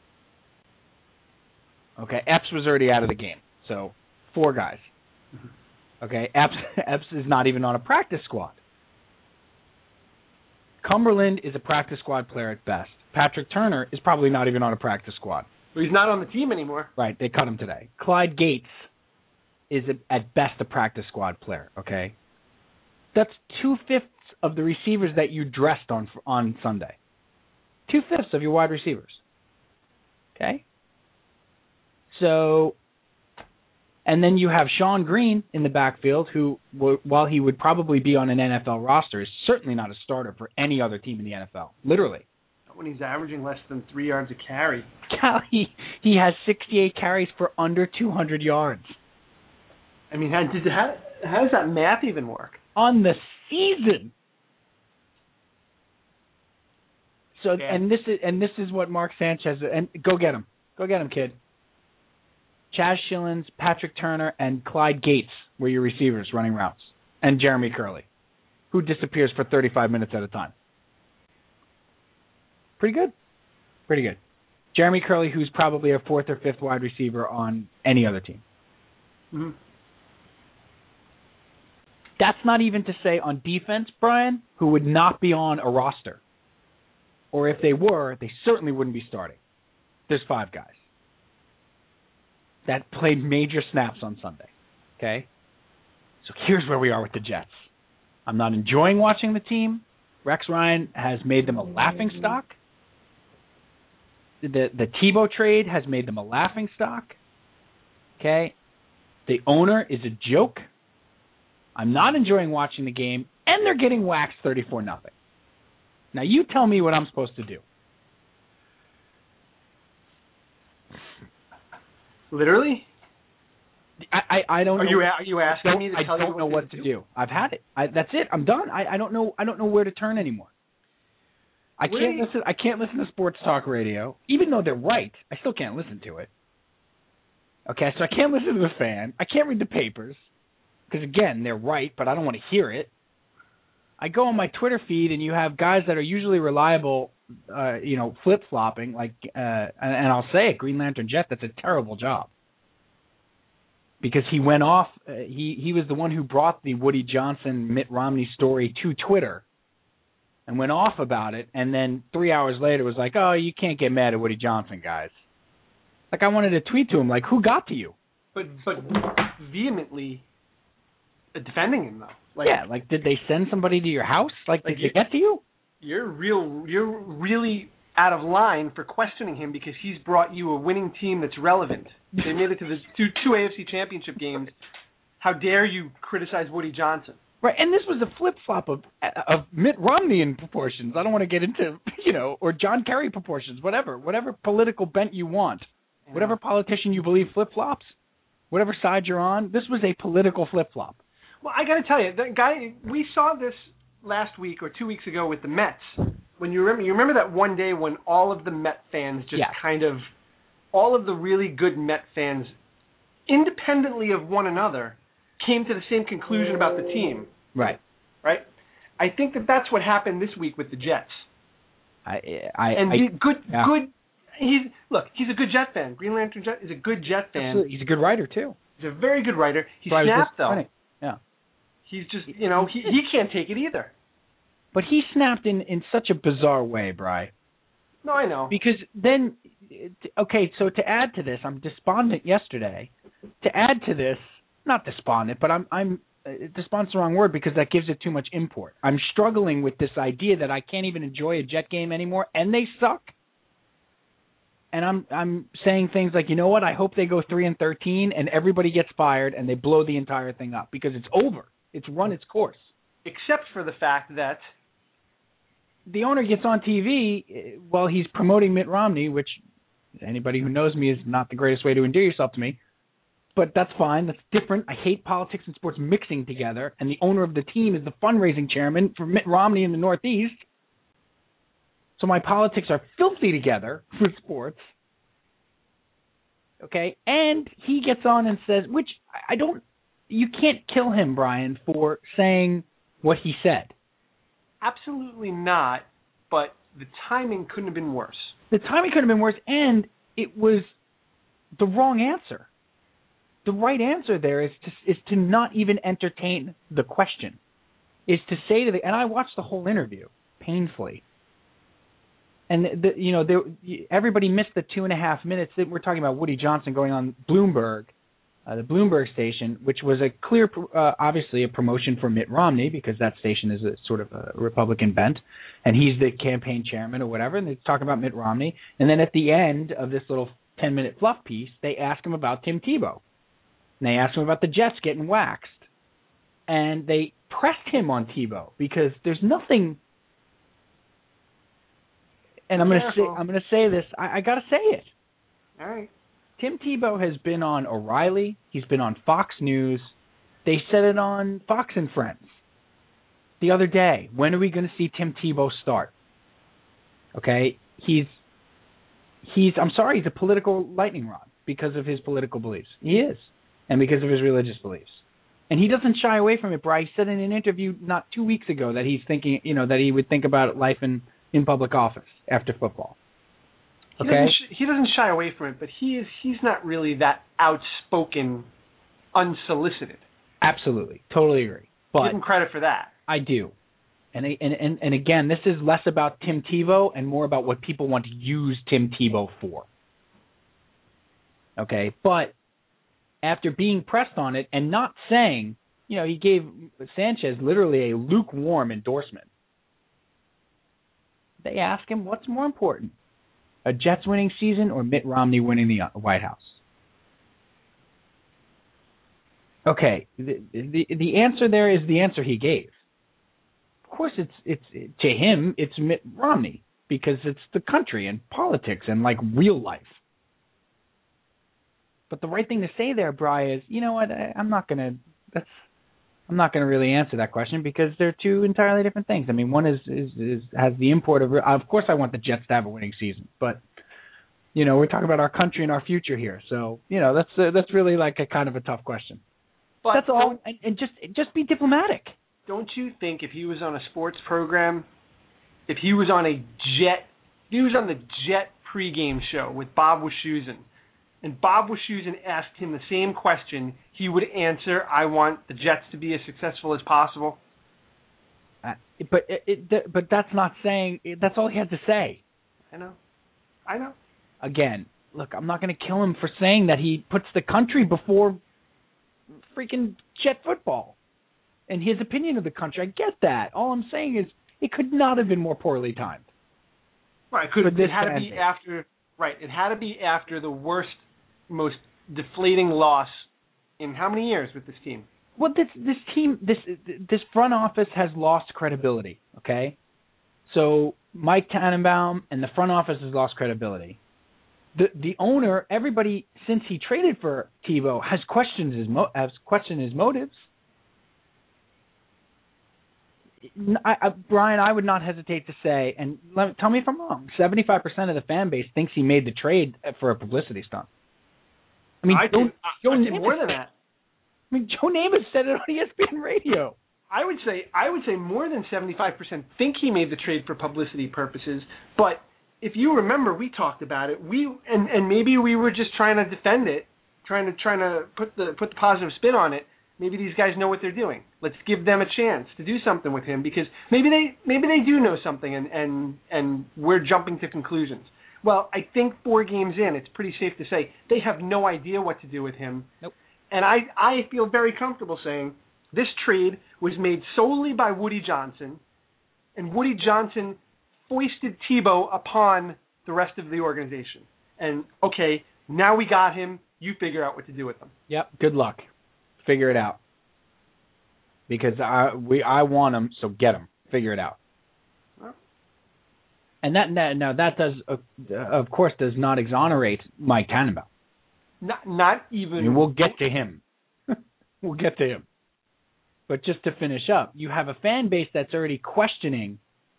Okay, Epps was already out of the game, so 4 guys. Okay, Epps is not even on a practice squad. Cumberland is a practice squad player at best. Patrick Turner is probably not even on a practice squad. But he's not on the team anymore. Right, they cut him today. Clyde Gates is at best a practice squad player, okay? That's 2/5 of the receivers that you dressed on Sunday. 2/5 of your wide receivers. Okay? So, and then you have Sean Green in the backfield, who, while he would probably be on an NFL roster, is certainly not a starter for any other team in the NFL. Literally. When he's averaging less than 3 yards a carry. He has 68 carries for under 200 yards. I mean, how does that math even work? On the season. So, yeah. and this is what Mark Sanchez, and go get him, kid. Chaz Schillens, Patrick Turner, and Clyde Gates were your receivers running routes, and Jeremy Curley, who disappears for 35 minutes at a time. Pretty good. Jeremy Curley, who's probably a 4th or 5th wide receiver on any other team. Mm-hmm. That's not even to say on defense, Brian, who would not be on a roster. Or if they were, they certainly wouldn't be starting. There's 5 guys that played major snaps on Sunday. Okay? So here's where we are with the Jets. I'm not enjoying watching the team. Rex Ryan has made them a laughingstock. The Tebow trade has made them a laughingstock. Okay? The owner is a joke. I'm not enjoying watching the game, and they're getting waxed 34-0. Now, you tell me what I'm supposed to do. Literally? I don't know. Are you asking me to tell you I don't know what to do. I've had it. That's it. I'm done. I don't know where to turn anymore. I can't listen to sports talk radio, even though they're right. I still can't listen to it. Okay, so I can't listen to the fan. I can't read the papers because again, they're right, but I don't want to hear it. I go on my Twitter feed, and you have guys that are usually reliable, flip-flopping, and I'll say it, Green Lantern Jet. That's a terrible job because he went off. He was the one who brought the Woody Johnson Mitt Romney story to Twitter. And went off about it, and then 3 hours later was like, "Oh, you can't get mad at Woody Johnson, guys." Like I wanted to tweet to him, like, "Who got to you?" But vehemently defending him though. Did they send somebody to your house? Did they get to you? You're really out of line for questioning him because he's brought you a winning team that's relevant. They made it to the two AFC Championship games. How dare you criticize Woody Johnson? Right, and this was a flip-flop of Mitt Romney in proportions. I don't want to get into, or John Kerry proportions, whatever political bent you want, whatever politician you believe flip-flops, whatever side you're on. This was a political flip-flop. Well, I got to tell you, the guy, we saw this last week or 2 weeks ago with the Mets. When you remember that one day when all of the Met fans all of the really good Met fans, independently of one another, came to the same conclusion about the team. Right. Right? I think that's what happened this week with the Jets. He's a good Jet fan. Green Lantern Jet is a good Jet fan. Absolutely. He's a good writer, too. He's a very good writer. He snapped, though. Yeah. He's just, he can't take it either. But he snapped in such a bizarre way, Bri. No, I know. Because then, okay, so to add to this, I'm despondent yesterday. To add to this, not despondent, but I'm despondent's the wrong word because that gives it too much import. I'm struggling with this idea that I can't even enjoy a Jet game anymore, and they suck. And I'm saying things like, you know what? I hope they go 3-13 and everybody gets fired and they blow the entire thing up because it's over. It's run its course. Except for the fact that the owner gets on TV while he's promoting Mitt Romney, which anybody who knows me is not the greatest way to endear yourself to me. But that's fine. That's different. I hate politics and sports mixing together, and the owner of the team is the fundraising chairman for Mitt Romney in the Northeast. So my politics are filthy together for sports. Okay? And he gets on and says, which you can't kill him, Brian, for saying what he said. Absolutely not, but the timing couldn't have been worse. The timing couldn't have been worse, and it was the wrong answer. The right answer there is to not even entertain the question. Is to say to and I watched the whole interview painfully. And everybody missed the 2.5 minutes that we're talking about Woody Johnson going on Bloomberg, the Bloomberg station, which was a clear, obviously a promotion for Mitt Romney because that station is a sort of a Republican bent, and he's the campaign chairman or whatever, and they're talking about Mitt Romney. And then at the end of this little 10-minute fluff piece, they ask him about Tim Tebow. And they asked him about the Jets getting waxed. And they pressed him on Tebow because there's nothing. And I'm going to say this. I got to say it. All right. Tim Tebow has been on O'Reilly. He's been on Fox News. They said it on Fox and Friends the other day. When are we going to see Tim Tebow start? Okay, I'm sorry, he's a political lightning rod because of his political beliefs. He is. And because of his religious beliefs. And he doesn't shy away from it, Bri. He said in an interview not 2 weeks ago that he's thinking, that he would think about life in public office after football. Okay? He doesn't shy away from it, but he's not really that outspoken, unsolicited. Absolutely. Totally agree. But give him credit for that. I do. And again, this is less about Tim Tebow and more about what people want to use Tim Tebow for. Okay? But after being pressed on it and not saying, he gave Sanchez literally a lukewarm endorsement. They asked him, what's more important, a Jets winning season or Mitt Romney winning the White House? Okay, the answer there is the answer he gave. Of course, it's to him, it's Mitt Romney because it's the country and politics and like real life. But the right thing to say there, Bri, is you know what? I'm not gonna really answer that question because they're two entirely different things. I mean, one has the import of course, I want the Jets to have a winning season, but you know, we're talking about our country and our future here. So you know, that's really like a kind of a tough question. But that's all, and just be diplomatic. Don't you think if he was on a sports program, if he was on the Jet pregame show with Bob Wischusen, and Bob Wischusen asked him the same question, he would answer, "I want the Jets to be as successful as possible"? But that's not saying. That's all he had to say. I know. Again, look, I'm not going to kill him for saying that he puts the country before freaking Jet football and his opinion of the country. I get that. All I'm saying is it could not have been more poorly timed. Right. It had to be after. Right. It had to be after the worst, most deflating loss in how many years with this team? Well, this front office has lost credibility. Okay, so Mike Tannenbaum and the front office has lost credibility. The owner, everybody since he traded for Tebow has questioned his motives. Brian, I would not hesitate to say, and tell me if I'm wrong, 75% of the fan base thinks he made the trade for a publicity stunt. I mean, I think more than that. I mean, Joe Namath said it on ESPN Radio. I would say more than 75% think he made the trade for publicity purposes. But if you remember, we talked about it. And maybe we were just trying to defend it, trying to put the positive spin on it. Maybe these guys know what they're doing. Let's give them a chance to do something with him because maybe they do know something and we're jumping to conclusions. Well, I think 4 games in, it's pretty safe to say they have no idea what to do with him. Nope. And I feel very comfortable saying this trade was made solely by Woody Johnson, and Woody Johnson foisted Tebow upon the rest of the organization. And, okay, now we got him. You figure out what to do with him. Yep, good luck. Figure it out. Because I want him, so get him. Figure it out. Well, and that does, of course, does not exonerate Mike Tannenbaum. Not even. I mean, we'll get to him. We'll get to him. But just to finish up, you have a fan base that's already questioning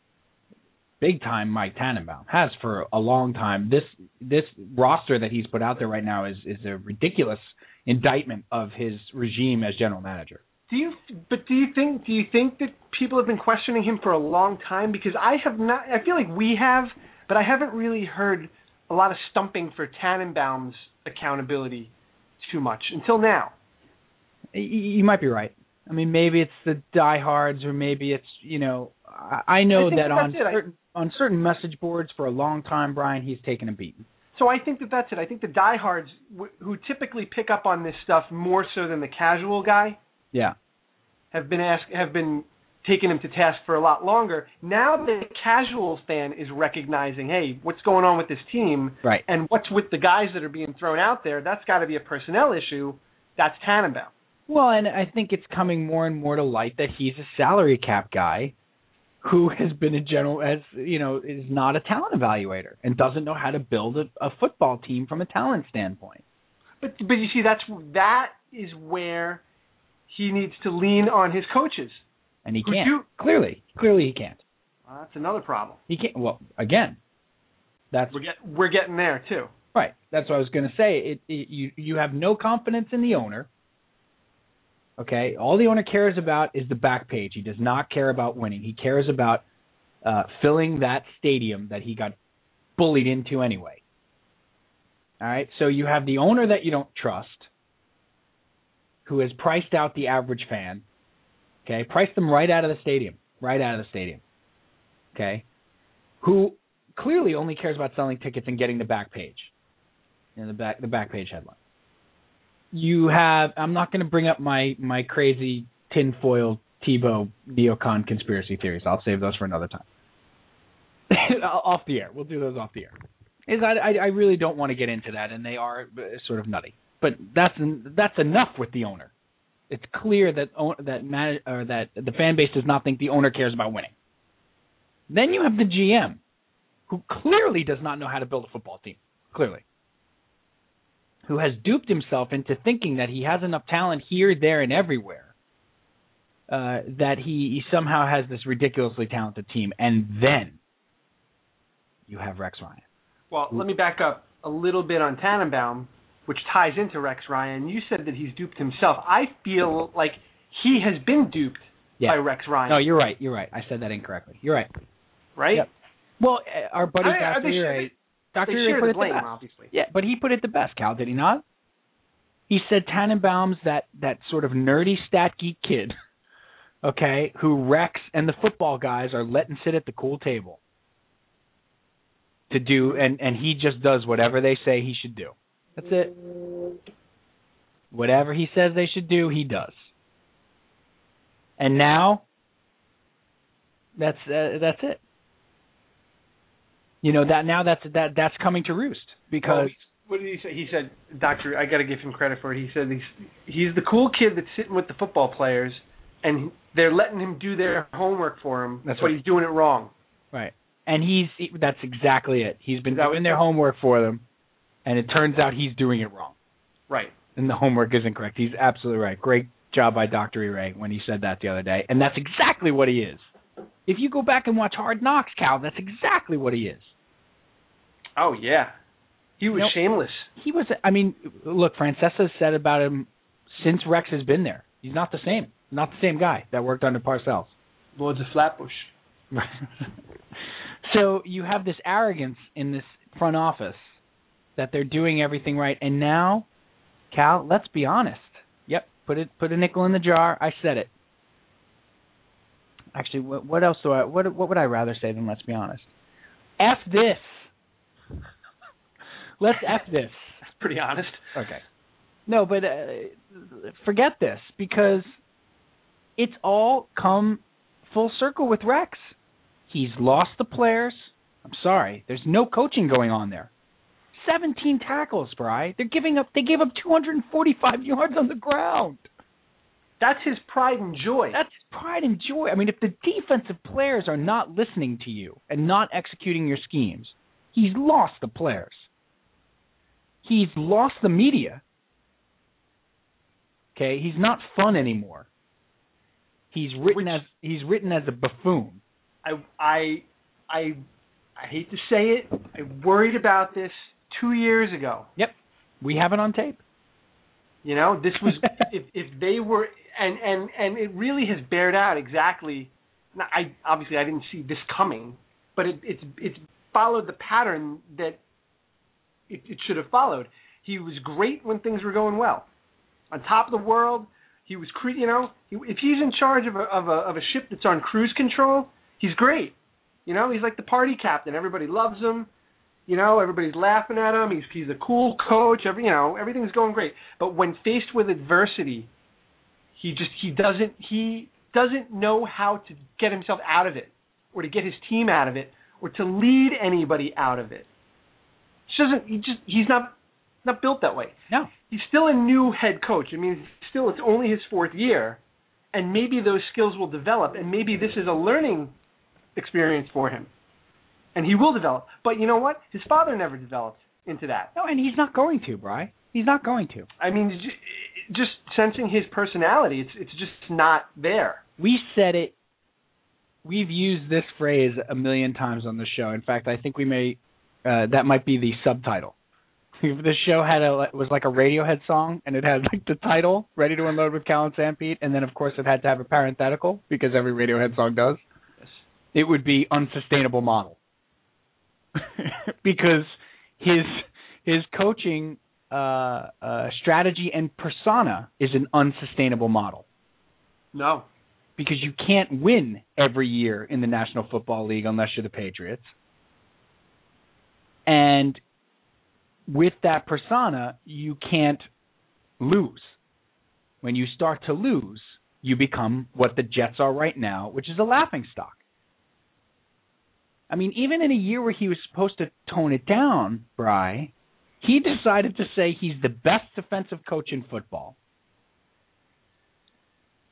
big time Mike Tannenbaum, has for a long time. This roster that he's put out there right now is a ridiculous indictment of his regime as general manager. Do you think that people have been questioning him for a long time? Because I have not. I feel like we have, but I haven't really heard a lot of stumping for Tannenbaum's accountability too much until now. You might be right. I mean, maybe it's the diehards, or maybe it's, you know, I know that on certain message boards for a long time, Brian, he's taken a beating. So I think that's it. I think the diehards who typically pick up on this stuff more so than the casual guy, have been taking him to task for a lot longer. Now the casual fan is recognizing, hey, what's going on with this team, right? And what's with the guys that are being thrown out there? That's got to be a personnel issue. That's Tannenbaum. Well, and I think it's coming more and more to light that he's a salary cap guy who has been is not a talent evaluator and doesn't know how to build a football team from a talent standpoint. But you see, that is where he needs to lean on his coaches. And he can't. Clearly he can't. That's another problem. He can't. Well, again, we're getting there too. Right. That's what I was going to say. You have no confidence in the owner. Okay, all the owner cares about is the back page. He does not care about winning. He cares about filling that stadium that he got bullied into anyway. All right, so you have the owner that you don't trust, who has priced out the average fan. Okay, priced them right out of the stadium. Okay, who clearly only cares about selling tickets and getting the back page, the back page headline. You have, I'm not going to bring up my crazy tinfoil Tebow neocon conspiracy theories. I'll save those for another time. Off the air. We'll do those off the air. I really don't want to get into that, and they are sort of nutty. But that's enough with the owner. It's clear that that the fan base does not think the owner cares about winning. Then you have the GM, who clearly does not know how to build a football team, clearly, who has duped himself into thinking that he has enough talent here, there, and everywhere, that he somehow has this ridiculously talented team. And then you have Rex Ryan. Well, let me back up a little bit on Tannenbaum, which ties into Rex Ryan. You said that he's duped himself. I feel like he has been duped by Rex Ryan. No, you're right. I said that incorrectly. You're right. Right? Yep. Well, our buddy Dr. Ray put it the best. Obviously. Yeah, but he put it the best, Cal, did he not? He said Tannenbaum's that sort of nerdy stat geek kid, okay, who Rex and the football guys are letting sit at the cool table to do, and he just does whatever they say he should do. That's it. Whatever he says they should do, he does. And now, that's it. You know, that's coming to roost because. What did he say? He said, Doctor, I got to give him credit for it. He said he's the cool kid that's sitting with the football players, and they're letting him do their homework for him. That's but right. He's doing it wrong. Right. And that's exactly it. He's been doing their homework for them, and it turns out he's doing it wrong. Right. And the homework isn't correct. He's absolutely right. Great job by Dr. Ray when he said that the other day. And that's exactly what he is. If you go back and watch Hard Knocks, Cal, that's exactly what he is. Oh, yeah. He was shameless. He was. I mean, look, Francesa said about him since Rex has been there. He's not the same. Not the same guy that worked under Parcells. Lords of Flatbush. So you have this arrogance in this front office that they're doing everything right. And now, Cal, let's be honest. Yep, put a nickel in the jar. I said it. Actually, what else what would I rather say than let's be honest? F this. Let's F this. That's pretty honest. Okay. No, but forget this because it's all come full circle with Rex. He's lost the players. I'm sorry. There's no coaching going on there. 17 tackles, Bri. They gave up 245 yards on the ground. That's his pride and joy. That's his pride and joy. I mean, if the defensive players are not listening to you and not executing your schemes, he's lost the players. He's lost the media. Okay, he's not fun anymore. He's written as a buffoon. I hate to say it. I worried about this 2 years ago. Yep, we have it on tape. You know, this was if they were and it really has bared out exactly. I didn't see this coming, but it's followed the pattern that it should have followed. He was great when things were going well, on top of the world. He was, if he's in charge of a ship that's on cruise control, he's great. You know, he's like the party captain. Everybody loves him. You know, everybody's laughing at him. He's a cool coach. Everything's going great. But when faced with adversity, he doesn't know how to get himself out of it, or to get his team out of it, or to lead anybody out of it. He's not built that way. No. He's still a new head coach. I mean, it's only his fourth year, and maybe those skills will develop, and maybe this is a learning experience for him, and he will develop. But you know what? His father never developed into that. No, and he's not going to, Bri. He's not going to. I mean, just sensing his personality, it's just not there. We said it. We've used this phrase a million times on the show. In fact, I think we may. That might be the subtitle. The show was like a Radiohead song, and it had like the title, Ready to Unload with Cal and Sanpete, and then of course it had to have a parenthetical because every Radiohead song does. Yes. It would be unsustainable model because his coaching strategy and persona is an unsustainable model. No, because you can't win every year in the National Football League unless you're the Patriots. And with that persona, you can't lose. When you start to lose, you become what the Jets are right now, which is a laughingstock. I mean, even in a year where he was supposed to tone it down, Bri, he decided to say he's the best defensive coach in football.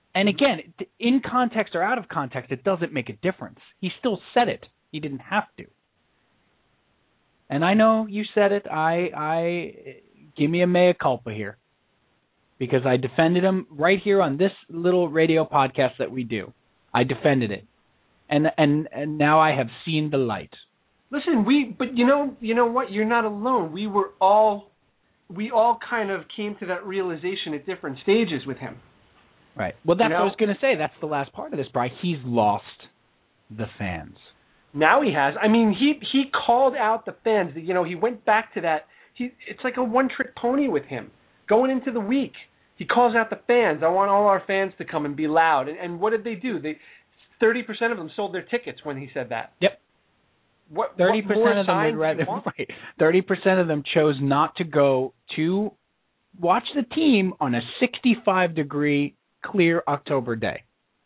And again, in context or out of context, it doesn't make a difference. He still said it. He didn't have to. And I know you said it. I give me a mea culpa here, because I defended him right here on this little radio podcast that we do. I defended it, and now I have seen the light. Listen, but you know what? You're not alone. We all kind of came to that realization at different stages with him. Right. Well, that's what I was going to say. That's the last part of this, Bri. He's lost the fans. Now he has. I mean, he called out the fans. You know, he went back to that. It's like a one-trick pony with him. Going into the week, he calls out the fans. I want all our fans to come and be loud. And what did they do? 30% of them sold their tickets when he said that. Yep. 30% of them would rather. Right. 30% of them chose not to go to watch the team on a 65-degree clear October day.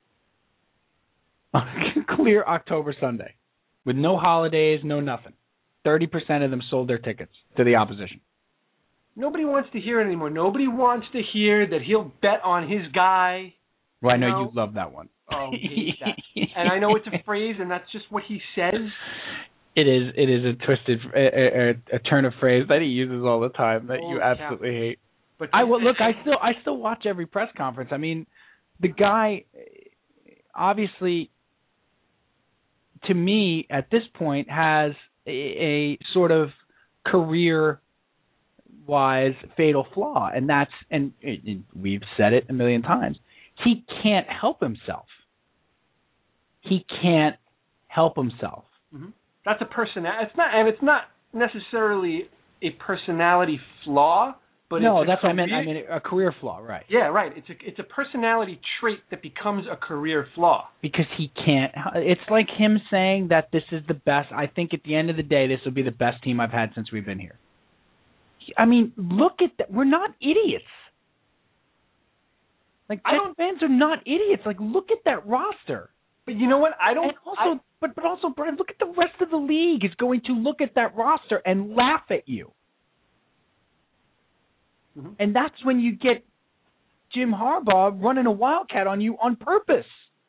Clear October Sunday. With no holidays, no nothing. 30% of them sold their tickets to the opposition. Nobody wants to hear it anymore. Nobody wants to hear that he'll bet on his guy. Well, I know you love that one. Oh, he hates that. And I know it's a phrase, and that's just what he says. It is a twisted, a turn of phrase that he uses all the time that you absolutely hate. But I still watch every press conference. I mean, the guy, obviously, to me, at this point, has a sort of career-wise fatal flaw, and we've said it a million times. He can't help himself. He can't help himself. Mm-hmm. That's a personality. It's not necessarily a personality flaw, but no, that's what I meant. I mean a career flaw, right? Yeah, right. It's a personality trait that becomes a career flaw because he can't. It's like him saying that this is the best. I think at the end of the day, this will be the best team I've had since we've been here. I mean, look at that. We're not idiots. Like, fans are not idiots. Like, look at that roster. But you know what? But also, Brian, look at the rest of the league is going to look at that roster and laugh at you. Mm-hmm. And that's when you get Jim Harbaugh running a wildcat on you on purpose.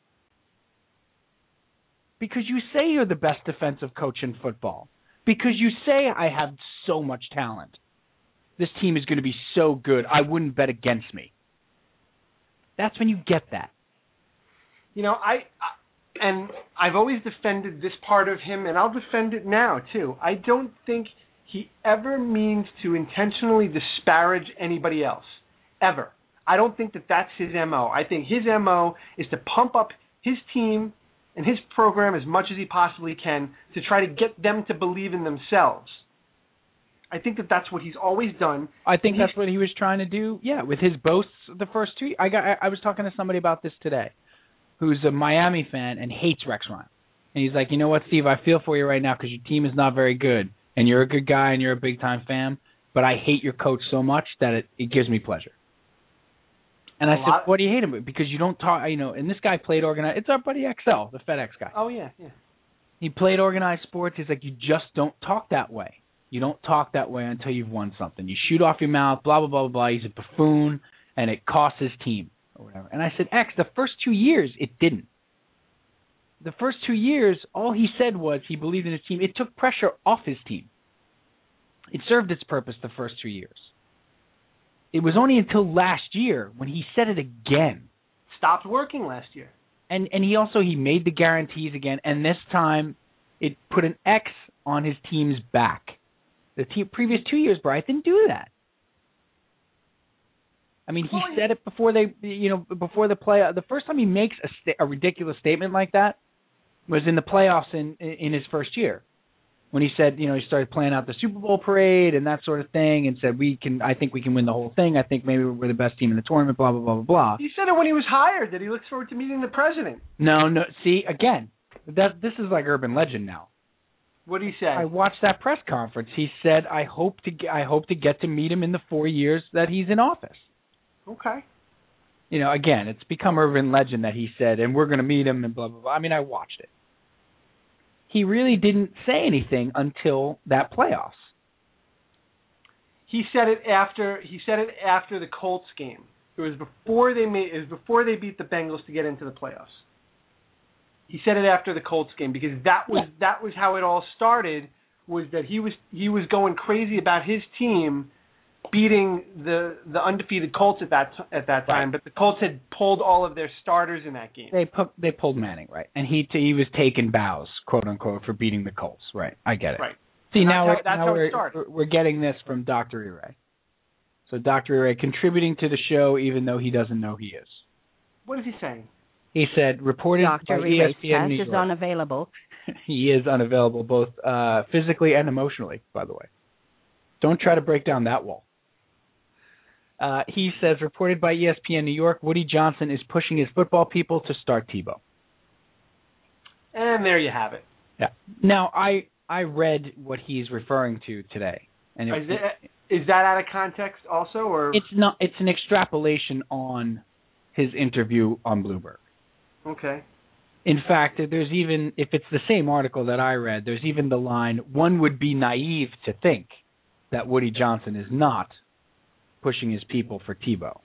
Because you say you're the best defensive coach in football. Because you say I have so much talent. This team is going to be so good, I wouldn't bet against me. That's when you get that. You know, I've always defended this part of him, and I'll defend it now, too. I don't think he ever means to intentionally disparage anybody else, ever. I don't think that that's his M.O. I think his M.O. is to pump up his team and his program as much as he possibly can to try to get them to believe in themselves. I think that that's what he's always done. I think that's what he was trying to do, with his boasts the first two. I was talking to somebody about this today who's a Miami fan and hates Rex Ryan. And he's like, you know what, Steve, I feel for you right now because your team is not very good, and you're a good guy and you're a big-time fan, but I hate your coach so much that it gives me pleasure. And I said, what do you hate him? Because you don't talk, and this guy played organized. It's our buddy XL, the FedEx guy. Oh, yeah. He played organized sports. He's like, you just don't talk that way. You don't talk that way until you've won something. You shoot off your mouth, blah, blah, blah, blah, blah. He's a buffoon, and it costs his team or whatever. And I said, X, the first 2 years, it didn't. The first 2 years, all he said was he believed in his team. It took pressure off his team. It served its purpose the first 2 years. It was only until last year when he said it again. Stopped working last year. And he made the guarantees again, and this time it put an X on his team's back. The previous 2 years, Bryce, didn't do that. I mean, he said it before before the playoff. The first time he makes a ridiculous statement like that was in the playoffs in his first year, when he said, he started playing out the Super Bowl parade and that sort of thing, and said, I think we can win the whole thing. I think maybe we're the best team in the tournament. Blah blah blah blah blah. He said it when he was hired that he looks forward to meeting the president. No. See, again, this is like urban legend now. What did he say? I watched that press conference. He said, I hope to get to meet him in the 4 years that he's in office. Okay. Again, it's become urban legend that he said, and we're going to meet him and blah, blah, blah. I mean, I watched it. He really didn't say anything until that playoffs. He said it after the Colts game. It was before they beat the Bengals to get into the playoffs. He said it after the Colts game because that was how it all started. Was that he was going crazy about his team beating the undefeated Colts at that time, but the Colts had pulled all of their starters in that game. They pulled Manning, right, and he was taking bows, quote unquote, for beating the Colts, right? I get it. Right. See, that's we're getting this from Dr. Ere. So Dr. Ere contributing to the show even though he doesn't know he is. What is he saying? He said, reported by ESPN New York. is unavailable. He is unavailable both physically and emotionally, by the way. Don't try to break down that wall. He says, reported by ESPN New York, Woody Johnson is pushing his football people to start Tebow. And there you have it. Yeah. Now, I read what he's referring to today. And is that out of context also, or it's not? It's an extrapolation on his interview on Bloomberg. Okay. In fact, there's even, if it's the same article that I read, there's even the line, one would be naive to think that Woody Johnson is not pushing his people for Tebow.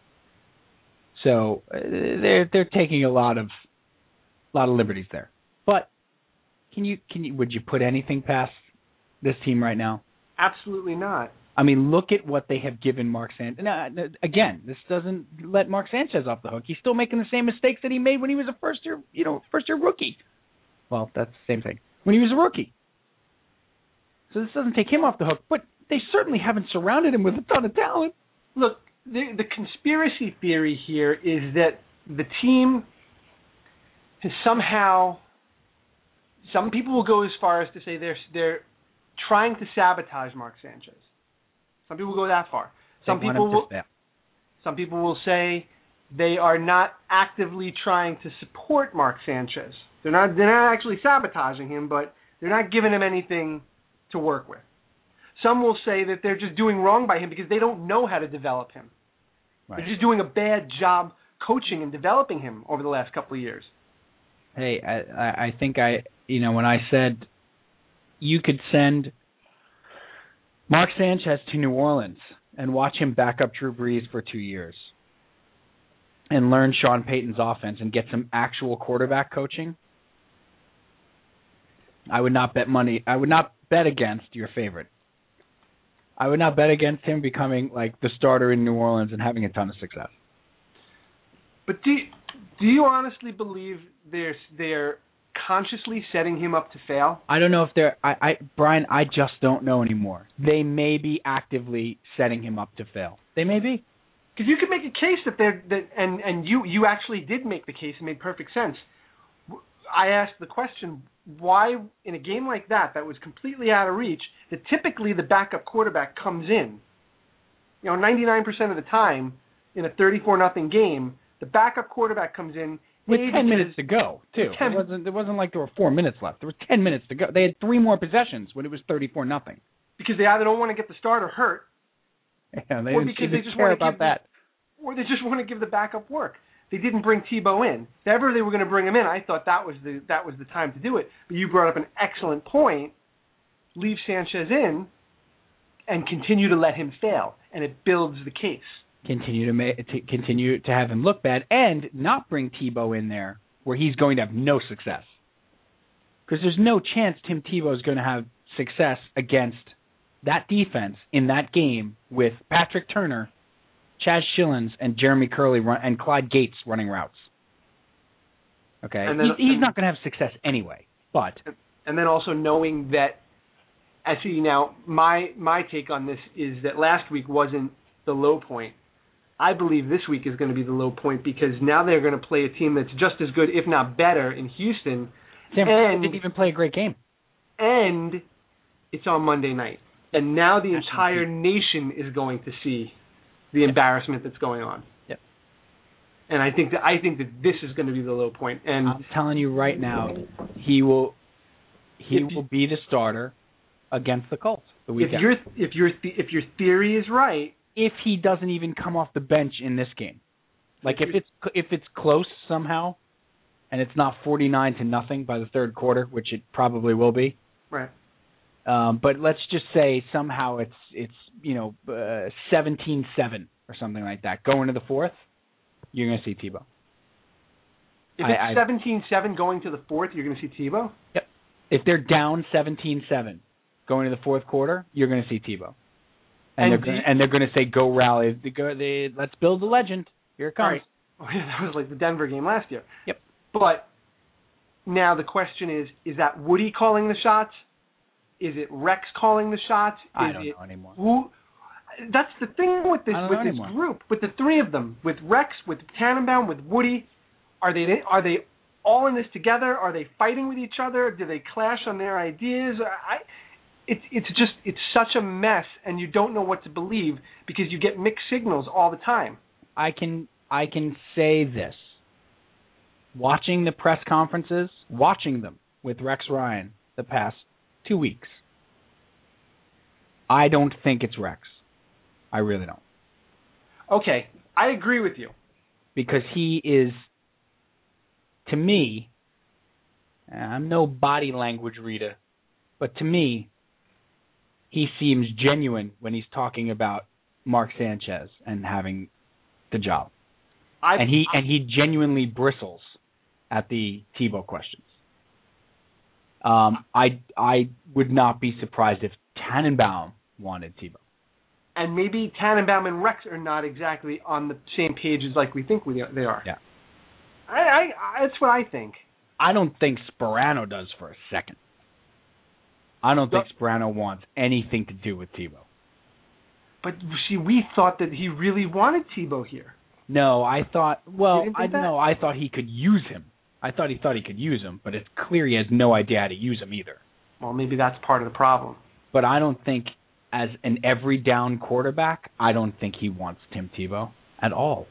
So they're taking a lot of liberties there. But would you put anything past this team right now? Absolutely not. I mean, look at what they have given Mark Sanchez. Now, again, this doesn't let Mark Sanchez off the hook. He's still making the same mistakes that he made when he was a first year rookie. Well, that's the same thing. When he was a rookie. So this doesn't take him off the hook, but they certainly haven't surrounded him with a ton of talent. Look, the conspiracy theory here is that the team has somehow, some people will go as far as to say they're trying to sabotage Mark Sanchez. Some people go that far. Some people will say they are not actively trying to support Mark Sanchez. They're not actually sabotaging him, but they're not giving him anything to work with. Some will say that they're just doing wrong by him because they don't know how to develop him. Right. They're just doing a bad job coaching and developing him over the last couple of years. Hey, I think when I said you could send Mark Sanchez to New Orleans and watch him back up Drew Brees for 2 years and learn Sean Payton's offense and get some actual quarterback coaching, I would not bet money. I would not bet against your favorite. I would not bet against him becoming like the starter in New Orleans and having a ton of success. But do you honestly believe they're consciously setting him up to fail? I don't know if they're Brian, I just don't know anymore. They may be actively setting him up to fail. They may be. Because you could make a case and you actually did make the case and made perfect sense. I asked the question, why in a game like that was completely out of reach, that typically the backup quarterback comes in. 99% of the time in a 34-0 game, the backup quarterback comes in with 10 minutes to go, too. It wasn't like there were 4 minutes left. There was 10 minutes to go. They had 3 more possessions when it was 34-0. Because they either don't want to get the starter hurt, yeah, or because they just want to give that. Or they just want to give the backup work. They didn't bring Tebow in. If ever they were going to bring him in, I thought that was the time to do it. But you brought up an excellent point. Leave Sanchez in and continue to let him fail, and it builds the case. Continue to have him look bad and not bring Tebow in there where he's going to have no success. Because there's no chance Tim Tebow is going to have success against that defense in that game with Patrick Turner, Chaz Schillens, and Jeremy Curley and Clyde Gates running routes. Okay, he's not going to have success anyway. And then also knowing that, now my take on this is that last week wasn't the low point. I believe this week is going to be the low point because now they're going to play a team that's just as good, if not better, in Houston. San Francisco didn't even play a great game. And it's on Monday night. And now the entire nation is going to see the embarrassment that's going on. Yep. And I think that this is going to be the low point. And I'm telling you right now, he will be the starter against the Colts the weekend. If your theory is right, if he doesn't even come off the bench in this game, like if it's close somehow, and it's not 49-0 by the third quarter, which it probably will be. Right. But let's just say somehow it's 17-7 or something like that, going to the fourth, you're going to see Tebow. If it's 17-7 going to the fourth, you're going to see Tebow? Yep. If they're down 17-7 going to the fourth quarter, you're going to see Tebow. And they're going to say, go rally. Let's build the legend. Here it comes. Right. Oh, yeah, that was like the Denver game last year. Yep. But now the question is that Woody calling the shots? Is it Rex calling the shots? I don't know anymore. That's the thing with this group, with the three of them, with Rex, with Tannenbaum, with Woody. Are they all in this together? Are they fighting with each other? Do they clash on their ideas? It's such a mess, and you don't know what to believe because you get mixed signals all the time. I can say this. Watching the press conferences, watching them with Rex Ryan the past 2 weeks, I don't think it's Rex. I really don't. Okay, I agree with you. Because he is, to me, I'm no body language reader, but to me, he seems genuine when he's talking about Mark Sanchez and having the job. And he genuinely bristles at the Tebow questions. I would not be surprised if Tannenbaum wanted Tebow. And maybe Tannenbaum and Rex are not exactly on the same pages like we think they are. Yeah. That's what I think. I don't think Sperano does for a second. I don't think Sperano wants anything to do with Tebow. But see, we thought that he really wanted Tebow here. No, I thought he could use him. I thought he could use him, but it's clear he has no idea how to use him either. Well, maybe that's part of the problem. But I don't think, as an every down quarterback, I don't think he wants Tim Tebow at all.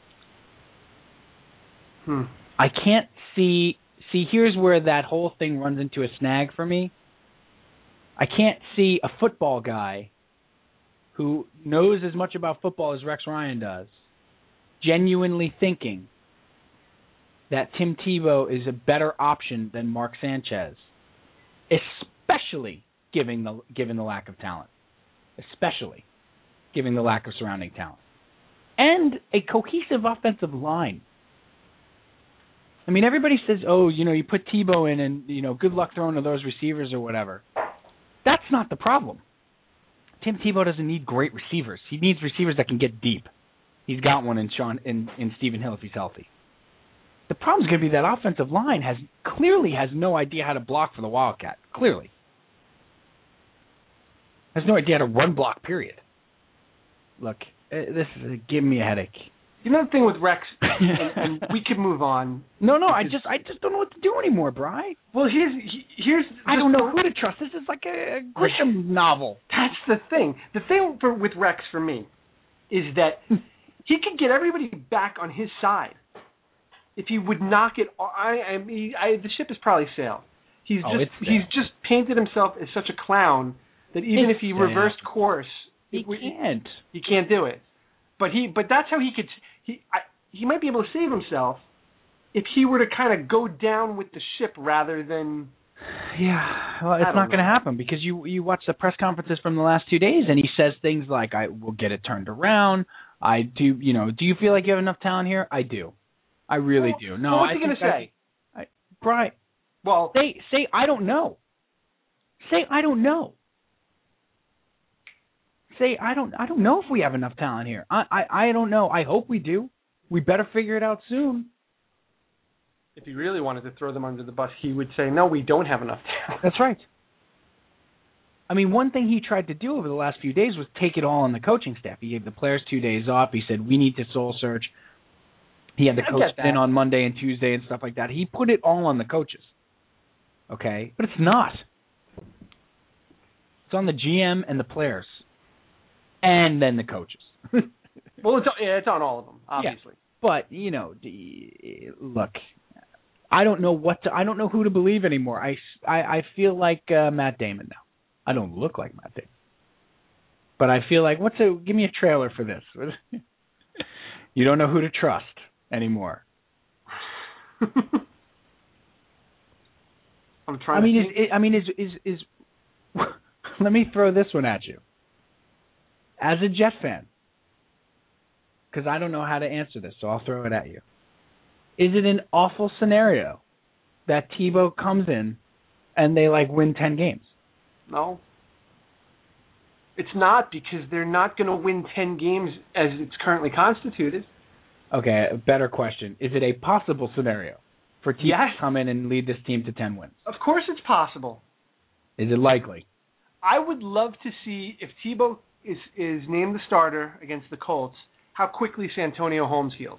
I can't see, here's where that whole thing runs into a snag for me. I can't see a football guy who knows as much about football as Rex Ryan does genuinely thinking that Tim Tebow is a better option than Mark Sanchez, especially given the lack of talent, especially given the lack of surrounding talent, and a cohesive offensive line. I mean, everybody says, you put Tebow in and, good luck throwing to those receivers or whatever. That's not the problem. Tim Tebow doesn't need great receivers. He needs receivers that can get deep. He's got one in Stephen Hill if he's healthy. The problem is going to be that offensive line clearly has no idea how to block for the Wildcat. Clearly. Has no idea how to run block, period. Look, this is giving me a headache. You know the thing with Rex, and we could move on. No, I just don't know what to do anymore, Bri. Well, here's I don't know who to trust. This is like a Grisham novel. That's the thing. The thing with Rex for me is that he could get everybody back on his side if he would knock it. The ship has probably sailed. He's just painted himself as such a clown that even if he reversed course, he can't. He can't do it. But that's how he could. He might be able to save himself if he were to kind of go down with the ship rather than. Yeah, well, it's not going to happen because you watch the press conferences from the last 2 days and he says things like, "I will get it turned around." I do. Do you feel like you have enough talent here? I do. I really do. No, what's he going to say? Brian. Well, say I don't know. Say I don't know. Say I don't know if we have enough talent here. I don't know. I hope we do. We better figure it out soon. If he really wanted to throw them under the bus, he would say, "No, we don't have enough talent." That's right. I mean, one thing he tried to do over the last few days was take it all on the coaching staff. He gave the players 2 days off. He said, "We need to soul search." He had the coach in on Monday and Tuesday and stuff like that. He put it all on the coaches. Okay? But it's not. It's on the GM and the players. And then the coaches. Well, it's on all of them, obviously. Yeah, but look, I don't know who to believe anymore. I feel like Matt Damon now. I don't look like Matt Damon, but I feel like give me a trailer for this. You don't know who to trust anymore. I'm trying. Is let me throw this one at you. As a Jet fan, because I don't know how to answer this, so I'll throw it at you. Is it an awful scenario that Tebow comes in and they win 10 games? No. It's not, because they're not going to win 10 games as it's currently constituted. Okay, a better question. Is it a possible scenario for Tebow Yes. to come in and lead this team to 10 wins? Of course it's possible. Is it likely? I would love to see, if Tebow is named the starter against the Colts, how quickly Santonio Holmes heals.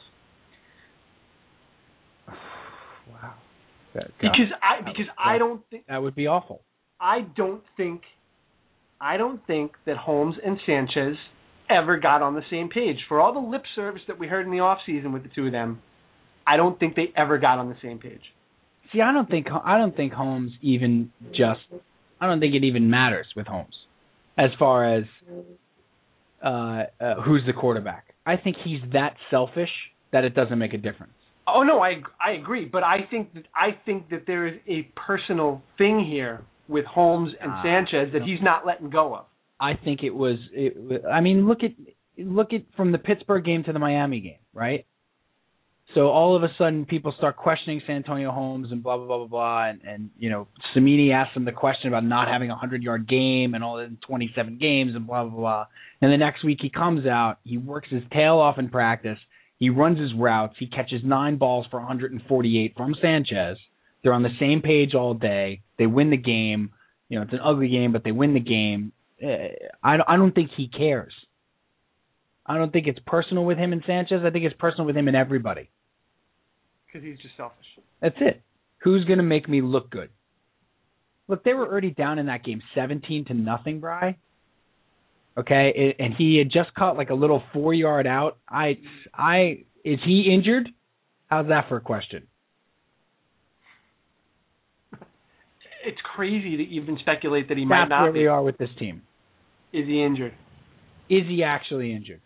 Wow. Because I don't think that would be awful. I don't think that Holmes and Sanchez ever got on the same page. For all the lip service that we heard in the offseason with the two of them, I don't think they ever got on the same page. See, I don't think Holmes even just. I don't think it even matters with Holmes as far as who's the quarterback. I think he's that selfish that it doesn't make a difference. Oh no, I agree, but I think that there is a personal thing here with Holmes and Sanchez that he's not letting go of. I think it was. I mean, look at from the Pittsburgh game to the Miami game, right? So all of a sudden, people start questioning Santonio Holmes and blah blah blah blah blah, and Cimini asked him the question about not having a 100-yard game and all in 27 games and blah blah blah. And the next week he comes out, he works his tail off in practice, he runs his routes, he catches 9 balls for 148 from Sanchez. They're on the same page all day. They win the game. It's an ugly game, but they win the game. I don't think he cares. I don't think it's personal with him and Sanchez. I think it's personal with him and everybody. Because he's just selfish. That's it. Who's going to make me look good? Look, they were already down in that game 17-0, Bri. Okay, and he had just caught a little 4-yard out. Is he injured? How's that for a question? It's crazy to even speculate that he might not be. That's where we are with this team. Is he injured? Is he actually injured?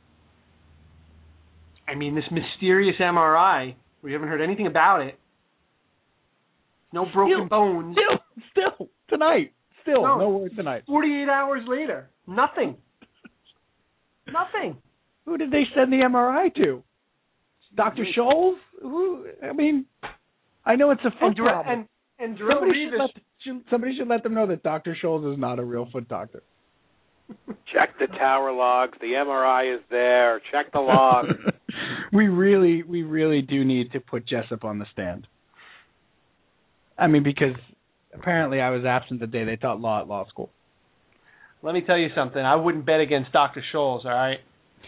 I mean, this mysterious MRI, we haven't heard anything about it. No broken bones. Still, tonight. No word tonight. 48 hours later, nothing. Nothing. Who did they send the MRI to? Dr. Scholes? I know it's a foot problem. And Darrelle Revis. Somebody should let them know that Dr. Scholes is not a real foot doctor. Check the tower logs. The MRI is there. Check the logs. We really do need to put Jessup on the stand. Because apparently I was absent the day they taught law at law school. Let me tell you something. I wouldn't bet against Dr. Scholes, all right?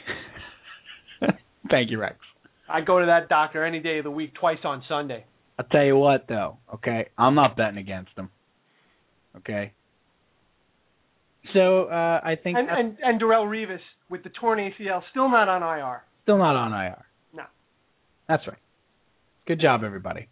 Thank you, Rex. I go to that doctor any day of the week, twice on Sunday. I'll tell you what, though, okay? I'm not betting against him, okay? So I think... And Darrelle Revis, with the torn ACL, still not on IR. Still not on IR. No. That's right. Good job, everybody.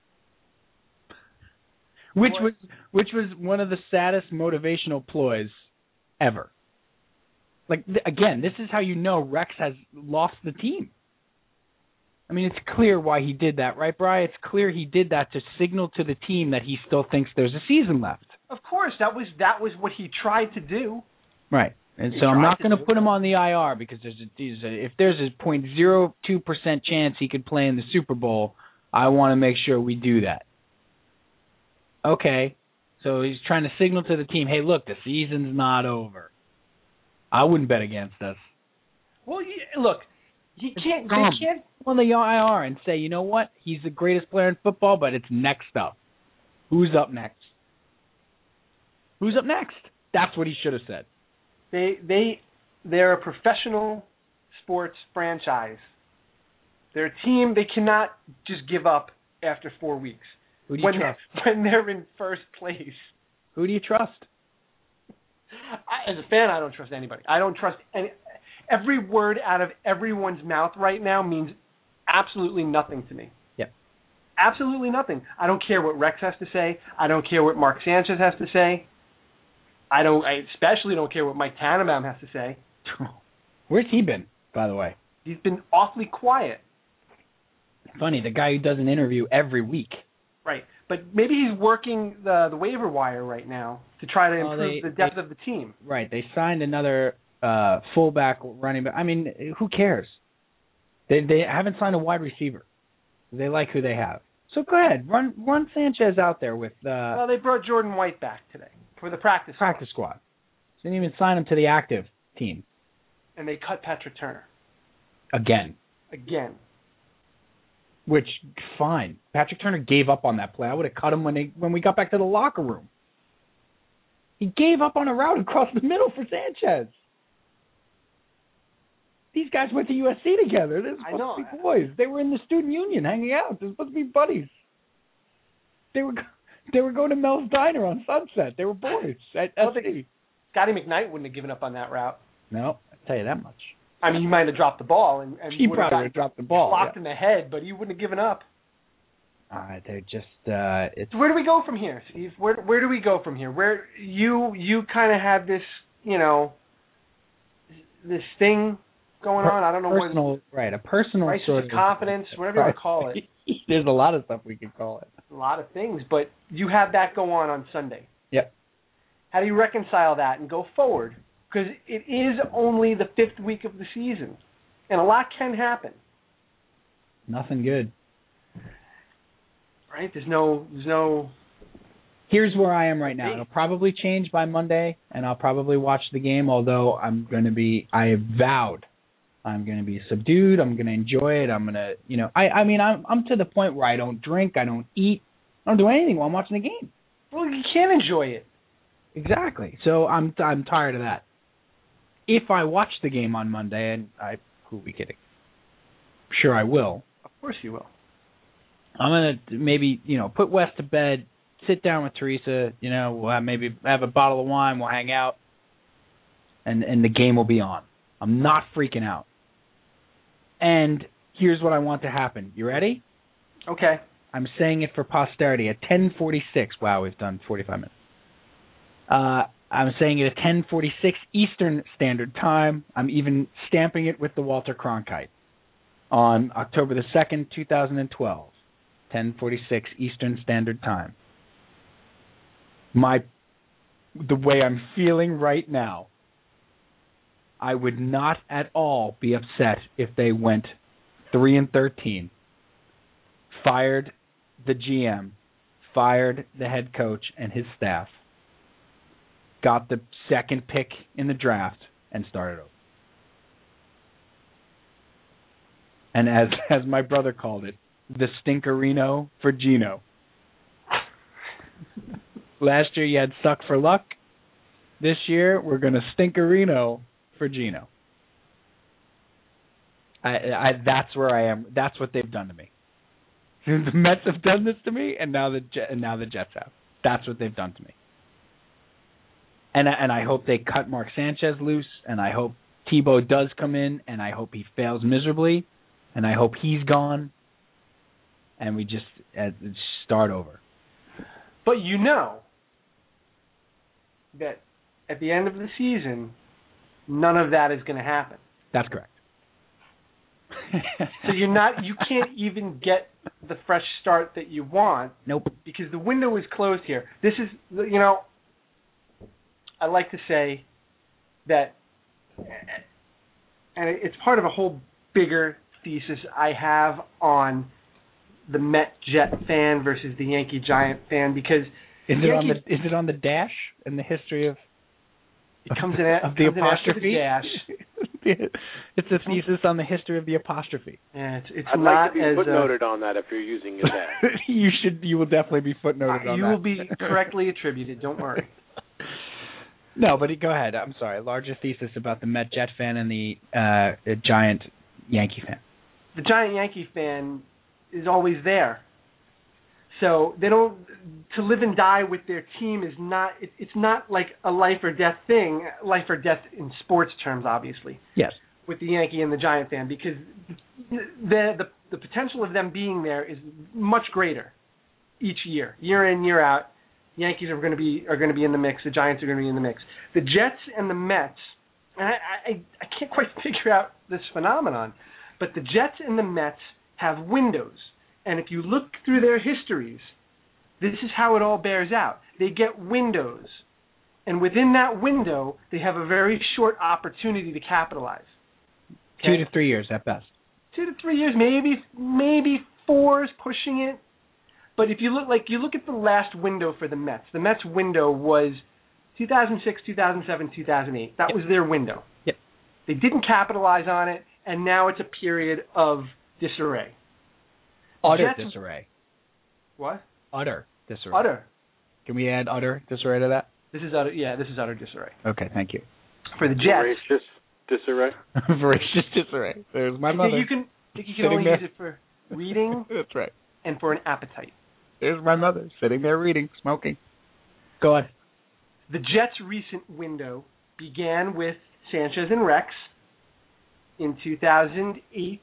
Which was one of the saddest motivational ploys ever. Again, this is how you know Rex has lost the team. It's clear why he did that, right, Bri? It's clear he did that to signal to the team that he still thinks there's a season left. Of course, that was what he tried to do. Right. And so I'm not going to put him on the IR because if there's a 0.02% chance he could play in the Super Bowl, I want to make sure we do that. Okay. So he's trying to signal to the team, hey, look, the season's not over. I wouldn't bet against us. Well, look, they can't on the IR and say, you know what, he's the greatest player in football, but it's next up. Who's up next? Who's up next? That's what he should have said. They're a professional sports franchise. They're a team they cannot just give up after 4 weeks. Who do you trust? When they're in first place. Who do you trust? As a fan, I don't trust anybody. I don't trust any. Every word out of everyone's mouth right now means absolutely nothing to me. Yep. Absolutely nothing. I don't care what Rex has to say. I don't care what Mark Sanchez has to say. I especially don't care what Mike Tannenbaum has to say. Where's he been, by the way? He's been awfully quiet. Funny, the guy who does an interview every week. Right. But maybe he's working the waiver wire right now to try to improve the depth of the team. Right. They signed another fullback running back. Who cares? They haven't signed a wide receiver. They like who they have. So go ahead, run Sanchez out there with. Well, they brought Jordan White back today for the practice squad. So they didn't even sign him to the active team. And they cut Patrick Turner. Again. Which, fine. Patrick Turner gave up on that play. I would have cut him when we got back to the locker room. He gave up on a route across the middle for Sanchez. These guys went to USC together. They're supposed to be boys. They were in the student union hanging out. They're supposed to be buddies. They were going to Mel's Diner on Sunset. They were boys at SC. Scotty McKnight wouldn't have given up on that route. No, I'll tell you that much. I mean, he might have dropped the ball. And he probably would have dropped the ball. Blocked in the head, but he wouldn't have given up. They're just So where do we go from here, Steve? Where do we go from here? Where you kind of have this, this thing going on. I don't know what. Right, a personal sort of confidence, whatever you want to call it. There's a lot of stuff we could call it. A lot of things, but you have that go on Sunday. Yep. How do you reconcile that and go forward? Because it is only the 5th week of the season, and a lot can happen. Nothing good. Right? There's no. Here's where I am right now. It'll probably change by Monday, and I'll probably watch the game. Although I have vowed I'm going to be subdued. I'm going to enjoy it. I'm going to, I'm to the point where I don't drink, I don't eat, I don't do anything while I'm watching the game. Well, you can't enjoy it. Exactly. So I'm tired of that. If I watch the game on Monday, and who are we kidding? Sure, I will. Of course you will. I'm going to maybe, put Wes to bed, sit down with Teresa, we'll maybe have a bottle of wine, we'll hang out, and the game will be on. I'm not freaking out. And here's what I want to happen. You ready? Okay. I'm saying it for posterity. At 10:46, wow, we've done 45 minutes. I'm saying it at 10:46 Eastern Standard Time. I'm even stamping it with the Walter Cronkite on October the 2nd, 2012. 10:46 Eastern Standard Time. The way I'm feeling right now, I would not at all be upset if they went 3-13, fired the GM, fired the head coach and his staff, got the second pick in the draft, and started over. And as my brother called it, the stinkerino for Gino. Last year you had suck for luck. This year we're going to stinkerino for Gino. That's where I am. That's what they've done to me. The Mets have done this to me, and now the Jets have. That's what they've done to me. And I hope they cut Mark Sanchez loose, and I hope Tebow does come in, and I hope he fails miserably, and I hope he's gone, and we just start over. But that at the end of the season, none of that is going to happen. That's correct. So you can't even get the fresh start that you want. Nope. Because the window is closed here. This is, I like to say that, and it's part of a whole bigger thesis I have on the Met-Jet fan versus the Yankee-Giant fan, because is it on the dash in the history of it comes in of the apostrophe? The dash. It's a thesis on the history of the apostrophe. Yeah, it's I'd not like to be as footnoted on that if you're using a dash. You will definitely be footnoted on that. You will be correctly attributed. Don't worry. No, but go ahead. I'm sorry. Larger thesis about the Met-Jet fan and the Giant Yankee fan. The Giant Yankee fan is always there. So they don't, to live and die with their team is not, it's not like a life or death thing, life or death in sports terms, obviously. Yes. With the Yankee and the Giant fan, because the potential of them being there is much greater each year in, year out. Yankees are going to be in the mix. The Giants are going to be in the mix. The Jets and the Mets, and I can't quite figure out this phenomenon, but the Jets and the Mets have windows. And if you look through their histories, this is how it all bears out. They get windows. And within that window, they have a very short opportunity to capitalize. Okay? 2 to 3 years at best. 2 to 3 years, maybe 4 is pushing it. But if you look at the last window for the Mets window was 2006, 2007, 2008. That was their window. Yep. They didn't capitalize on it, and now it's a period of disarray. Utter disarray. What? Utter disarray. Utter. Can we add utter disarray to that? This is utter disarray. Okay, thank you. For the Jets. Voracious disarray. Voracious disarray. There's my mother. You can only there. use it for reading. That's right. And for an appetite. There's my mother sitting there reading, smoking. Go on. The Jets' recent window began with Sanchez and Rex in 2008.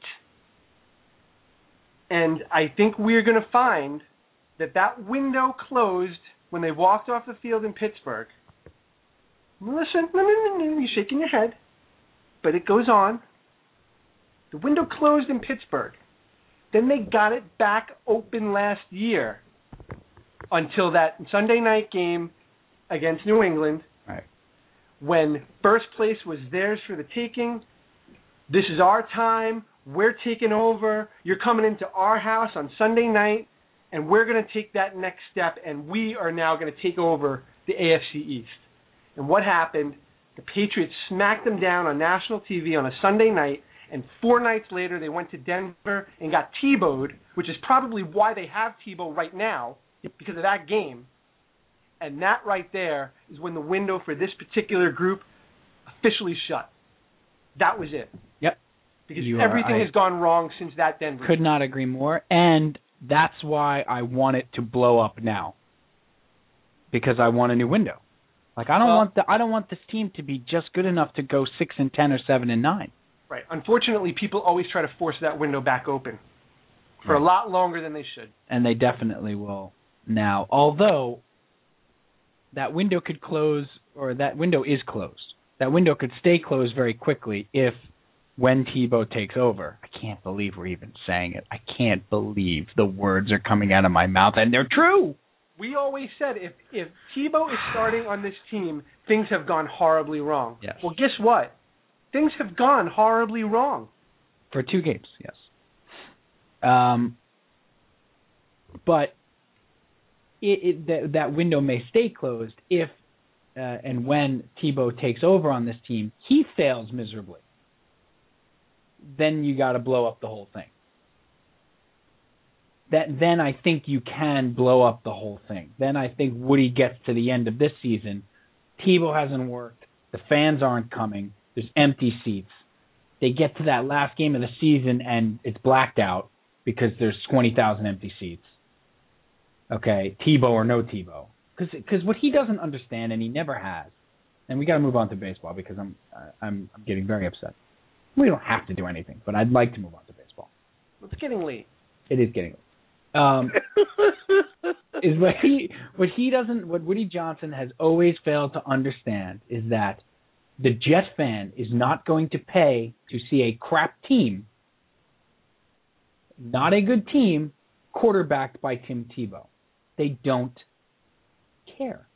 And I think we're going to find that window closed when they walked off the field in Pittsburgh. Listen, you're shaking your head, but it goes on. The window closed in Pittsburgh. Then they got it back open last year until that Sunday night game against New England, right, when first place was theirs for the taking. This is our time. We're taking over. You're coming into our house on Sunday night, and we're going to take that next step, and we are now going to take over the AFC East. And what happened? The Patriots smacked them down on national TV on a Sunday night, and 4 nights later they went to Denver and got Tebowed, which is probably why they have Tebow right now, because of that game. And that right there is when the window for this particular group officially shut. That was it. Yep. Because everything has gone wrong since that Denver. Could not agree more. And that's why I want it to blow up now. Because I want a new window. Like I don't want this team to be just good enough to go 6-10 or 7-9. Right. Unfortunately, people always try to force that window back open for a lot longer than they should. And they definitely will now. Although that window could close, or that window is closed. That window could stay closed very quickly when Tebow takes over. I can't believe we're even saying it. I can't believe the words are coming out of my mouth, and they're true. We always said if Tebow is starting on this team, things have gone horribly wrong. Yes. Well, guess what? Things have gone horribly wrong. For 2 games, yes. But that window may stay closed if and when Tebow takes over on this team, he fails miserably. Then you got to blow up the whole thing. Then I think you can blow up the whole thing. Then I think Woody gets to the end of this season. Tebow hasn't worked. The fans aren't coming. There's empty seats. They get to that last game of the season and it's blacked out because there's 20,000 empty seats. Okay, Tebow or no Tebow. Because what he doesn't understand, and he never has, and we got to move on to baseball because I'm getting very upset. We don't have to do anything, but I'd like to move on to baseball. It's getting late. It is getting late. Is what Woody Johnson has always failed to understand is that the Jet fan is not going to pay to see a crap team, not a good team, quarterbacked by Tim Tebow. They don't care.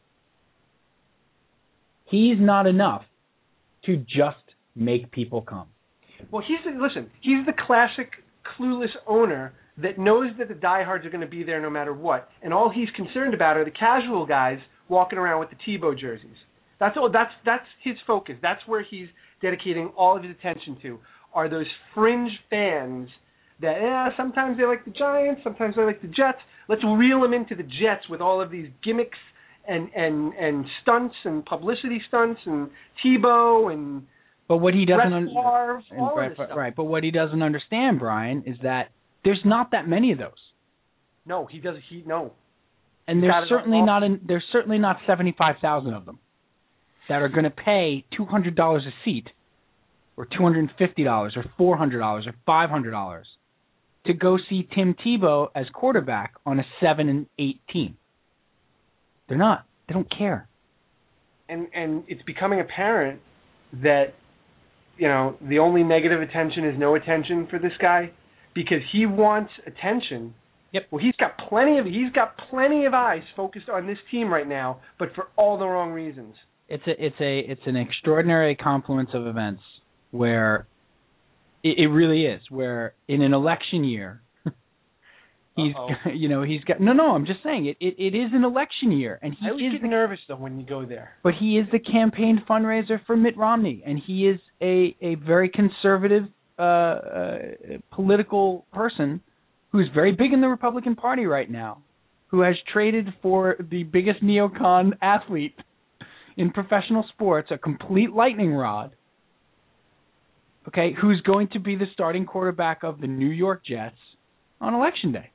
He's not enough to just make people come. Well, he's the classic clueless owner that knows that the diehards are going to be there no matter what, and all he's concerned about are the casual guys walking around with the Tebow jerseys. That's all. That's his focus. That's where he's dedicating all of his attention to. Are those fringe fans that sometimes they like the Giants, sometimes they like the Jets. Let's reel them into the Jets with all of these gimmicks and stunts and publicity stunts and Tebow and. But what he doesn't right. But what he doesn't understand, Brian, is that there's not that many of those. No, he does. No. And there's certainly not 75,000 of them that are going to pay $200 a seat, or $250, or $400, or $500 to go see Tim Tebow as quarterback on a 7-8 team. They're not. They don't care. And it's becoming apparent that the only negative attention is no attention for this guy, because he wants attention. Yep. Well, he's got plenty of eyes focused on this team right now, but for all the wrong reasons. It's an extraordinary confluence of events where It really is. Where in an election year, he's got no. I'm just saying it is an election year, and I always get nervous though when you go there. But he is the campaign fundraiser for Mitt Romney, and he is a very conservative political person who's very big in the Republican Party right now, who has traded for the biggest neocon athlete in professional sports, a complete lightning rod, okay, who's going to be the starting quarterback of the New York Jets on Election Day.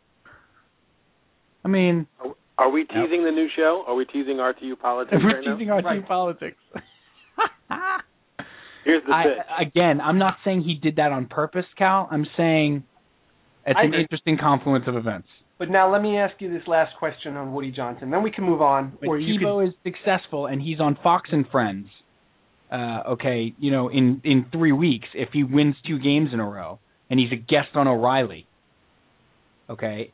I mean... Are we teasing the new show? Are we teasing RTU Politics We're teasing RTU Politics. Here's the pitch. Again, I'm not saying he did that on purpose, Cal. I'm saying it's an interesting confluence of events. But now let me ask you this last question on Woody Johnson. Then we can move on. But Tebow is successful, and he's on Fox and Friends. In 3 weeks, if he wins 2 games in a row, and he's a guest on O'Reilly. Okay,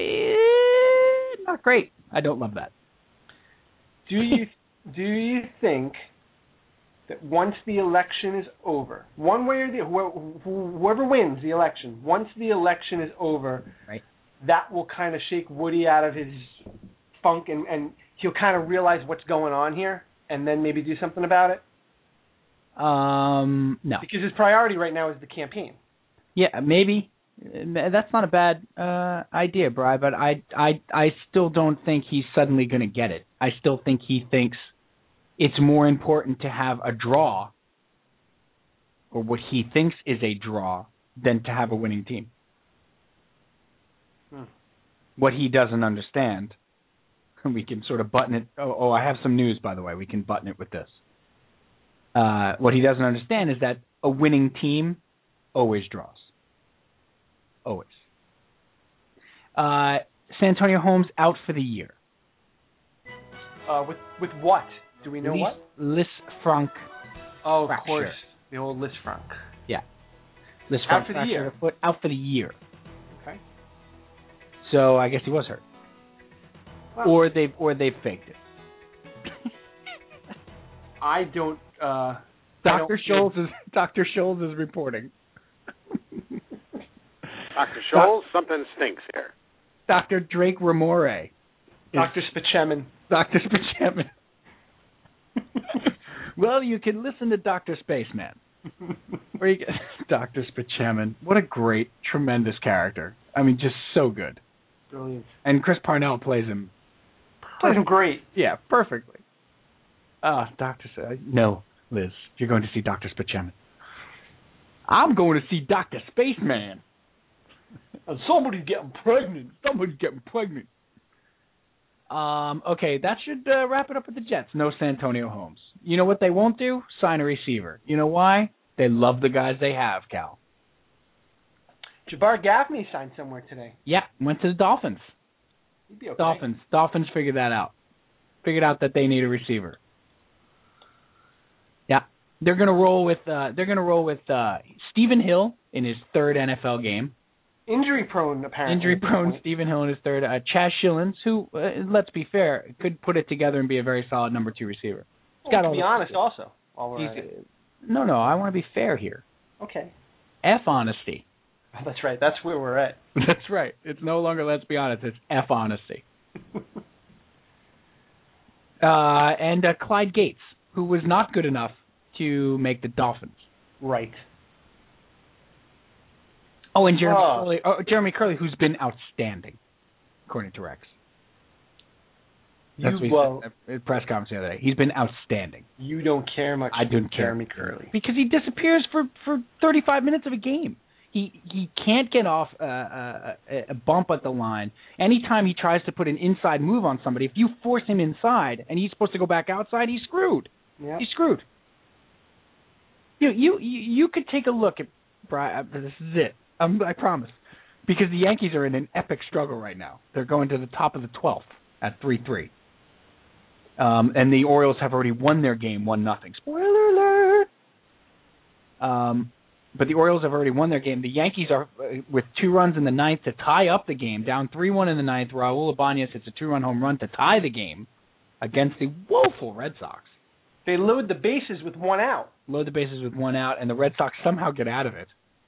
not great. I don't love that. Do you think that once the election is over, one way or the whoever wins the election, once the election is over, right, that will kind of shake Woody out of his funk, and he'll kind of realize what's going on here, and then maybe do something about it? No. Because his priority right now is the campaign. Yeah, maybe. That's not a bad idea, Bri, but I still don't think he's suddenly going to get it. I still think he thinks it's more important to have a draw, or what he thinks is a draw, than to have a winning team. What he doesn't understand, we can sort of button it. Oh, I have some news, by the way. We can button it with this. What he doesn't understand is that a winning team always draws. Always. Santonio Holmes out for the year. With what? Do we know what? Lisfranc. Oh, of fracture. course. The old Lisfranc. Yeah. Lisfranc out for the year. Out for the year. Okay. So I guess he was hurt. Wow. Or they've faked it. I don't. Dr. Scholes is reporting. Dr. Scholes, something stinks here. Dr. Drake Ramore. Dr. Spaceman. Dr. Spaceman. Well, you can listen to Dr. Spaceman. Or you get Dr. Spaceman. What a great, tremendous character. I mean, just so good. Brilliant. And Chris Parnell plays him. Great. Yeah, perfectly. No, Liz, you're going to see Dr. Spaceman. I'm going to see Dr. Spaceman. And somebody's getting pregnant. Okay, that should wrap it up with the Jets. No Santonio Holmes. You know what they won't do? Sign a receiver. You know why? They love the guys they have, Cal. Jabbar Gaffney signed somewhere today. Yeah, went to the Dolphins. He'd be okay. Dolphins figured that out. Figured out that they need a receiver. Yeah, they're gonna roll with Stephen Hill in his 3rd NFL game. Injury prone, apparently. Injury-prone Stephen Hill in his 3rd. Chaz Schillens, who, let's be fair, could put it together and be a very solid number 2 receiver. Well, to be honest, also. No, I want to be fair here. Okay. F honesty. That's right. That's where we're at. That's right. It's no longer let's be honest. It's F honesty. And Clyde Gates, who was not good enough to make the Dolphins. Right. Oh, and Jeremy Curley, who's been outstanding, according to Rex. That's what he said at the press conference the other day. He's been outstanding. You don't care much I don't care. Jeremy Curley. Because he disappears for 35 minutes of a game. He can't get off a bump at the line. Anytime he tries to put an inside move on somebody, if you force him inside and he's supposed to go back outside, he's screwed. Yep. He's screwed. You could take a look at Brian. This is it. I promise. Because the Yankees are in an epic struggle right now. They're going to the top of the 12th at 3-3. And the Orioles have already won their game 1-0. Spoiler alert! But the Orioles have already won their game. The Yankees are with 2 runs in the 9th to tie up the game, down 3-1 in the 9th. Raul Ibanez hits a 2-run home run to tie the game against the woeful Red Sox. They load the bases with 1 out. Load the bases with 1 out, and the Red Sox somehow get out of it.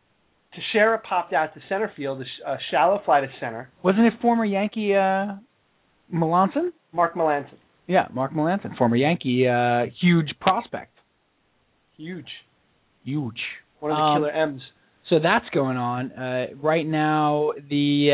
Teixeira popped out to center field, a shallow fly to center. Wasn't it former Yankee Melancon? Mark Melancon. Yeah, Mark Melancon, former Yankee, huge prospect. Huge. One of the killer M's. So that's going on right now. The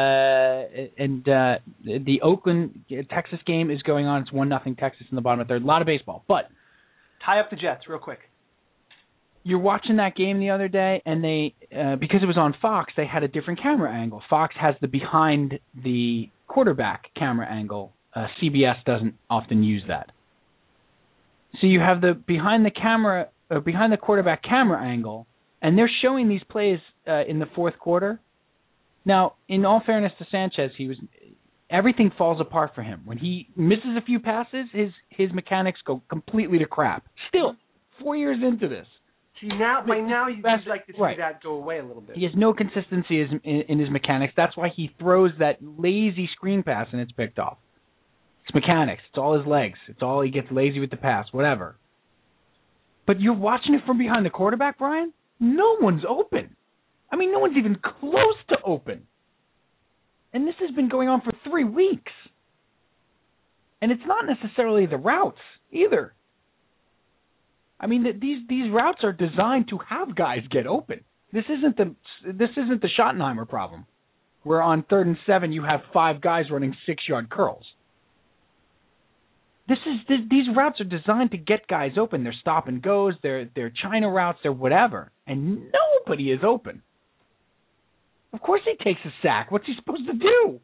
Oakland Texas game is going on. It's 1-0 Texas in the bottom of the third. A lot of baseball, but tie up the Jets real quick. You're watching that game the other day, and they because it was on Fox, they had a different camera angle. Fox has the behind the quarterback camera angle. CBS doesn't often use that. So you have the behind the quarterback camera angle, and they're showing these plays in the fourth quarter. Now, in all fairness to Sanchez, everything falls apart for him. When he misses a few passes, his mechanics go completely to crap. Still, 4 years into this. See, by now you'd like to see that go away a little bit. He has no consistency in his mechanics. That's why he throws that lazy screen pass and it's picked off. It's mechanics. It's all his legs. It's all he gets lazy with the pass, whatever. But you're watching it from behind the quarterback, Brian? No one's open. I mean, no one's even close to open. And this has been going on for 3 weeks. And it's not necessarily the routes either. I mean, these routes are designed to have guys get open. This isn't the Schottenheimer problem, where on 3rd and 7 you have 5 guys running 6-yard curls. These routes are designed to get guys open. They're stop and goes. They're China routes. They're whatever, and nobody is open. Of course, he takes a sack. What's he supposed to do?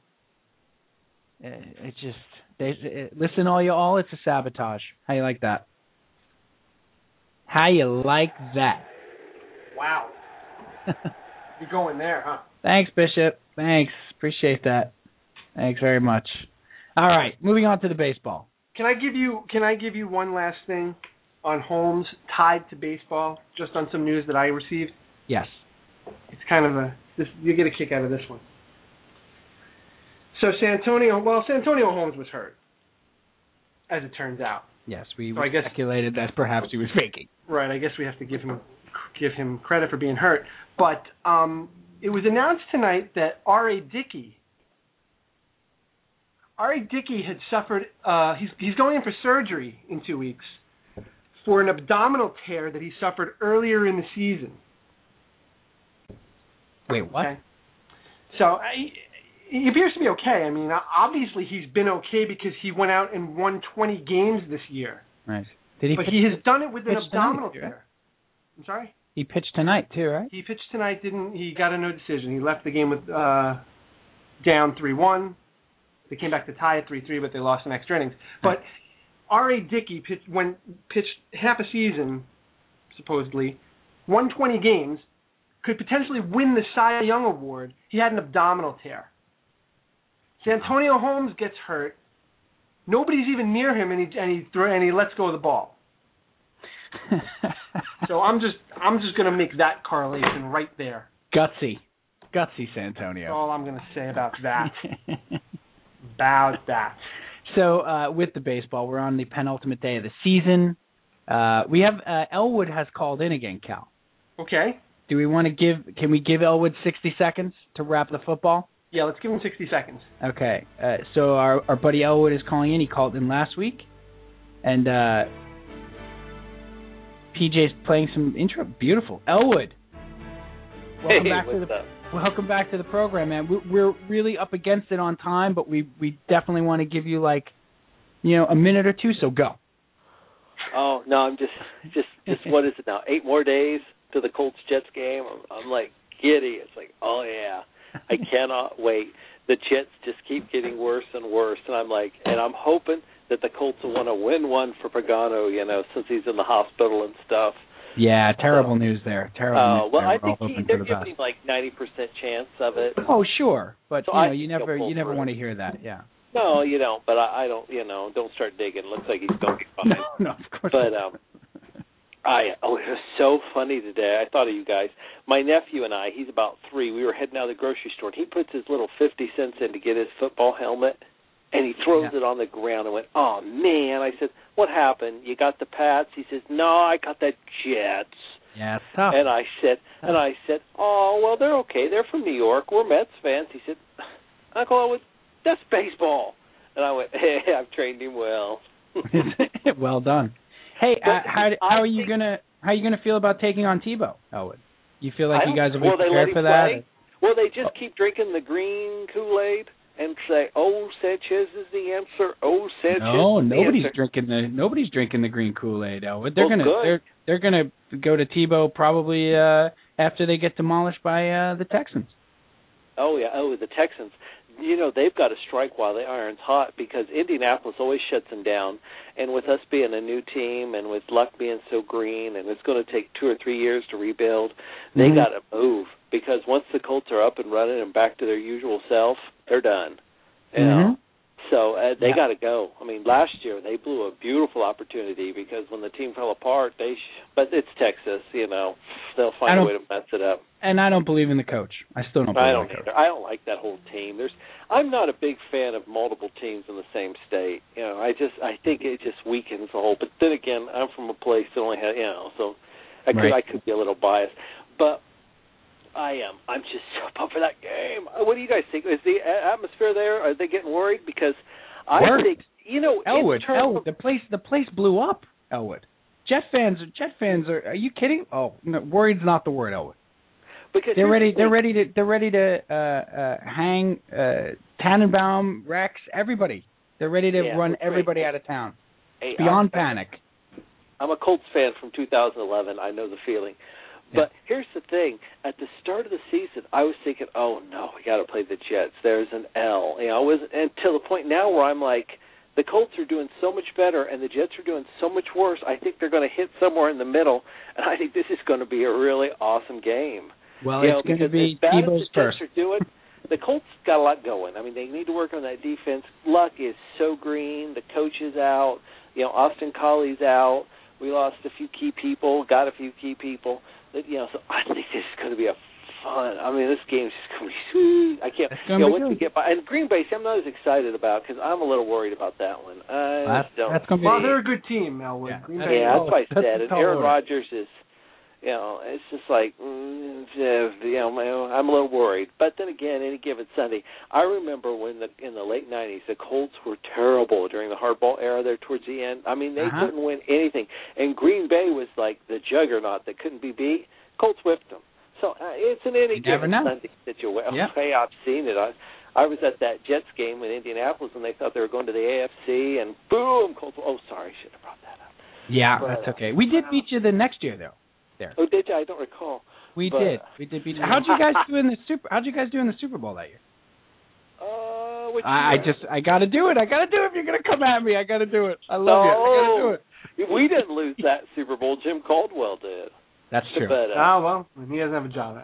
Listen, all it's a sabotage. How you like that? How you like that? Wow. You're going there, huh? Thanks, Bishop. Thanks. Appreciate that. Thanks very much. All right, moving on to the baseball. Can I give you one last thing on Holmes tied to baseball, just on some news that I received? Yes. It's kind of you get a kick out of this one. So Santonio Holmes was hurt, as it turns out. Yes, we speculated that perhaps he was faking. Right, I guess we have to give him credit for being hurt. But it was announced tonight that R.A. Dickey had suffered, he's going in for surgery in 2 weeks for an abdominal tear that he suffered earlier in the season. Wait, what? Okay. So he appears to be okay. I mean, obviously he's been okay because he went out and won 20 games this year. Right. He has done it with an abdominal tear. Right? I'm sorry? He pitched tonight too, right? He pitched tonight, he got a no decision. He left the game with down 3-1. They came back to tie at 3-3, but they lost in extra innings. But R.A. Dickey pitched half a season, supposedly, won 20 games, could potentially win the Cy Young Award. He had an abdominal tear. Santonio Holmes gets hurt. Nobody's even near him, and he lets go of the ball. So I'm just going to make that correlation right there. Gutsy Santonio. That's all I'm going to say about that. About that. So with the baseball, we're on the penultimate day of the season. We have Elwood has called in again, Cal. Okay. Do we want to can we give Elwood 60 seconds to wrap the football? Yeah, let's give him 60 seconds. Okay. So our buddy Elwood is calling in. He called in last week. And PJ's playing some intro. Beautiful. Elwood. Welcome back to the program, man. We're really up against it on time, but we definitely want to give you a minute or two, so go. Oh, no, I'm just what is it now? 8 more days to the Colts-Jets game. I'm like giddy. It's like, oh, yeah. I cannot wait. The Jets just keep getting worse and worse, and I'm hoping that the Colts will want to win one for Pagano, since he's in the hospital and stuff. Yeah, terrible news there. Terrible news well, there. I think they're giving 90% chance of it. Oh, sure, but you never want to hear that. Yeah. No, you don't. But I don't. Don't start digging. Looks like he's going to be fine. No, of course. But it was so funny today. I thought of you guys. My nephew and I. He's about 3. We were heading out of the grocery store, and he puts his little 50 cents in to get his football helmet, and he throws it on the ground and went, "Oh man!" I said, "What happened? You got the Pats?" He says, "No, I got the Jets." Yeah, it's tough. And I said, oh, well, they're okay. They're from New York. We're Mets fans. He said, Uncle Elwood, that's baseball. And I went, hey, I've trained him well. Well done. Hey, how are you gonna feel about taking on Tebow, Elwood? You feel like you guys will be prepared for that? Play? Will they just keep drinking the green Kool-Aid and say, "Oh, Sanchez is the answer"? Oh, Sanchez. No, is nobody's drinking the green Kool-Aid, Elwood. They're gonna go to Tebow probably after they get demolished by the Texans. Oh yeah, the Texans. You know, they've got to strike while the iron's hot because Indianapolis always shuts them down. And with us being a new team and with Luck being so green and it's going to take 2 or 3 years to rebuild, they got to move because once the Colts are up and running and back to their usual self, they're done. You know? So they got to go. I mean, last year they blew a beautiful opportunity because when the team fell apart, but it's Texas, you know. They'll find a way to mess it up. And I don't believe in the coach. I still don't believe in the coach. I don't like that whole team. I'm not a big fan of multiple teams in the same state. You know, I think it just weakens the whole. But then again, I'm from a place that only has, you know, so I could be a little biased. But I'm just so pumped for that game. What do you guys think? Is the atmosphere there? Are they getting worried? Because I think, you know, Elwood, the place blew up. Elwood, Jet fans are you kidding? Oh, no, worried's not the word, Elwood. Because they're ready to hang Tannenbaum, Rex, everybody. They're ready to run everybody out of town. Hey, beyond panic. I'm a Colts fan from 2011. I know the feeling. But here's the thing. At the start of the season, I was thinking, oh, no, we got to play the Jets. There's an L. You know, until the point now where I'm like, the Colts are doing so much better and the Jets are doing so much worse. I think they're going to hit somewhere in the middle, and I think this is going to be a really awesome game. Well, it's going to be Tebow's first. The Colts got a lot going. I mean, they need to work on that defense. Luck is so green. The coach is out. You know, Austin Colley's out. We lost a few key people, got a few key people. You know, so I think this is going to be a fun. I mean, this game's just going to be sweet. I can't. Once we get by, and Green Bay, I'm not as excited about because I'm a little worried about that one. That's going to be. Well, they're a good team, Elwood. Yeah, Green Bay. That's what I said. And Aaron Rodgers is. You know, it's just like, you know, I'm a little worried. But then again, any given Sunday, I remember when in the late 90s, the Colts were terrible during the hardball era there towards the end. I mean, they couldn't win anything. And Green Bay was like the juggernaut that couldn't be beat. Colts whipped them. So it's an any given Sunday situation. Yeah. Hey, I've seen it. I was at that Jets game in Indianapolis, and they thought they were going to the AFC, and boom, Colts. Oh, sorry, I should have brought that up. Yeah, but, that's okay. We did beat you the next year, though. There. Oh, did you? I don't recall. We did beat you. How'd you guys do in the Super Bowl that year? I got to do it. If you're gonna come at me, I got to do it. I love you. I got to do it. We didn't lose that Super Bowl. Jim Caldwell did. That's true. But, well, he doesn't have a job.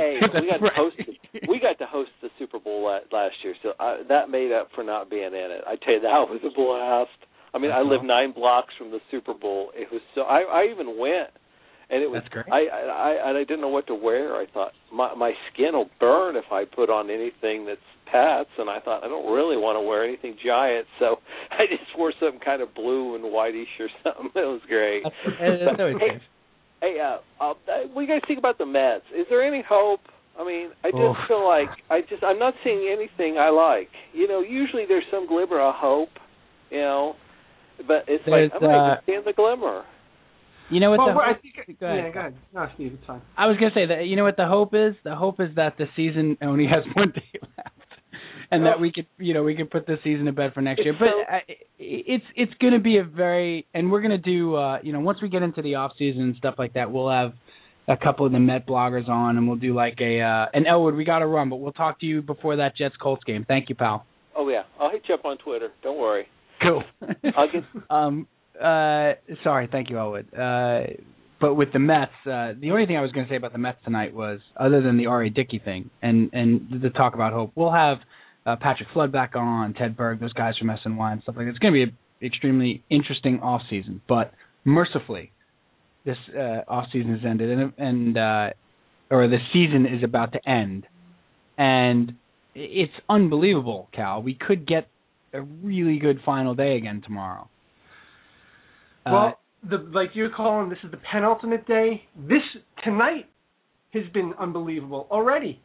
We got to host the Super Bowl last year, so that made up for not being in it. I tell you, that was a blast. I mean, I lived 9 blocks from the Super Bowl. It was so. I even went. And it was. That's great. I didn't know what to wear. I thought my skin will burn if I put on anything that's Pats, and I thought I don't really want to wear anything Giant, so I just wore some kind of blue and whitish or something. It was great. That's always safe. Hey, what do you guys think about the Mets? Is there any hope? I mean, I just feel like I'm not seeing anything I like. You know, usually there's some glimmer of hope, you know, but it's like I'm not even seeing the glimmer. You know what? Well, go ahead. Go ahead. No, Steve, it's fine. I was gonna say that. You know what the hope is? The hope is that the season only has 1 day left, and that we could put the season to bed for next year. But it's gonna be and we're gonna do once we get into the off season and stuff like that, we'll have a couple of the Met bloggers on, and we'll do like and Elwood, we got to run, but we'll talk to you before that Jets Colts game. Thank you, pal. Oh yeah, I'll hit you up on Twitter. Don't worry. Cool. I'll get. Sorry, thank you, Elwood. But with the Mets, the only thing I was going to say about the Mets tonight was, other than the R.A. Dickey thing and the talk about hope, we'll have Patrick Flood back on, Ted Berg, those guys from SNY and stuff like that. It's going to be an extremely interesting off season. But mercifully, this off season has ended, or the season is about to end, and it's unbelievable, Cal. We could get a really good final day again tomorrow. Well, like you're calling, this is the penultimate day. This tonight has been unbelievable already.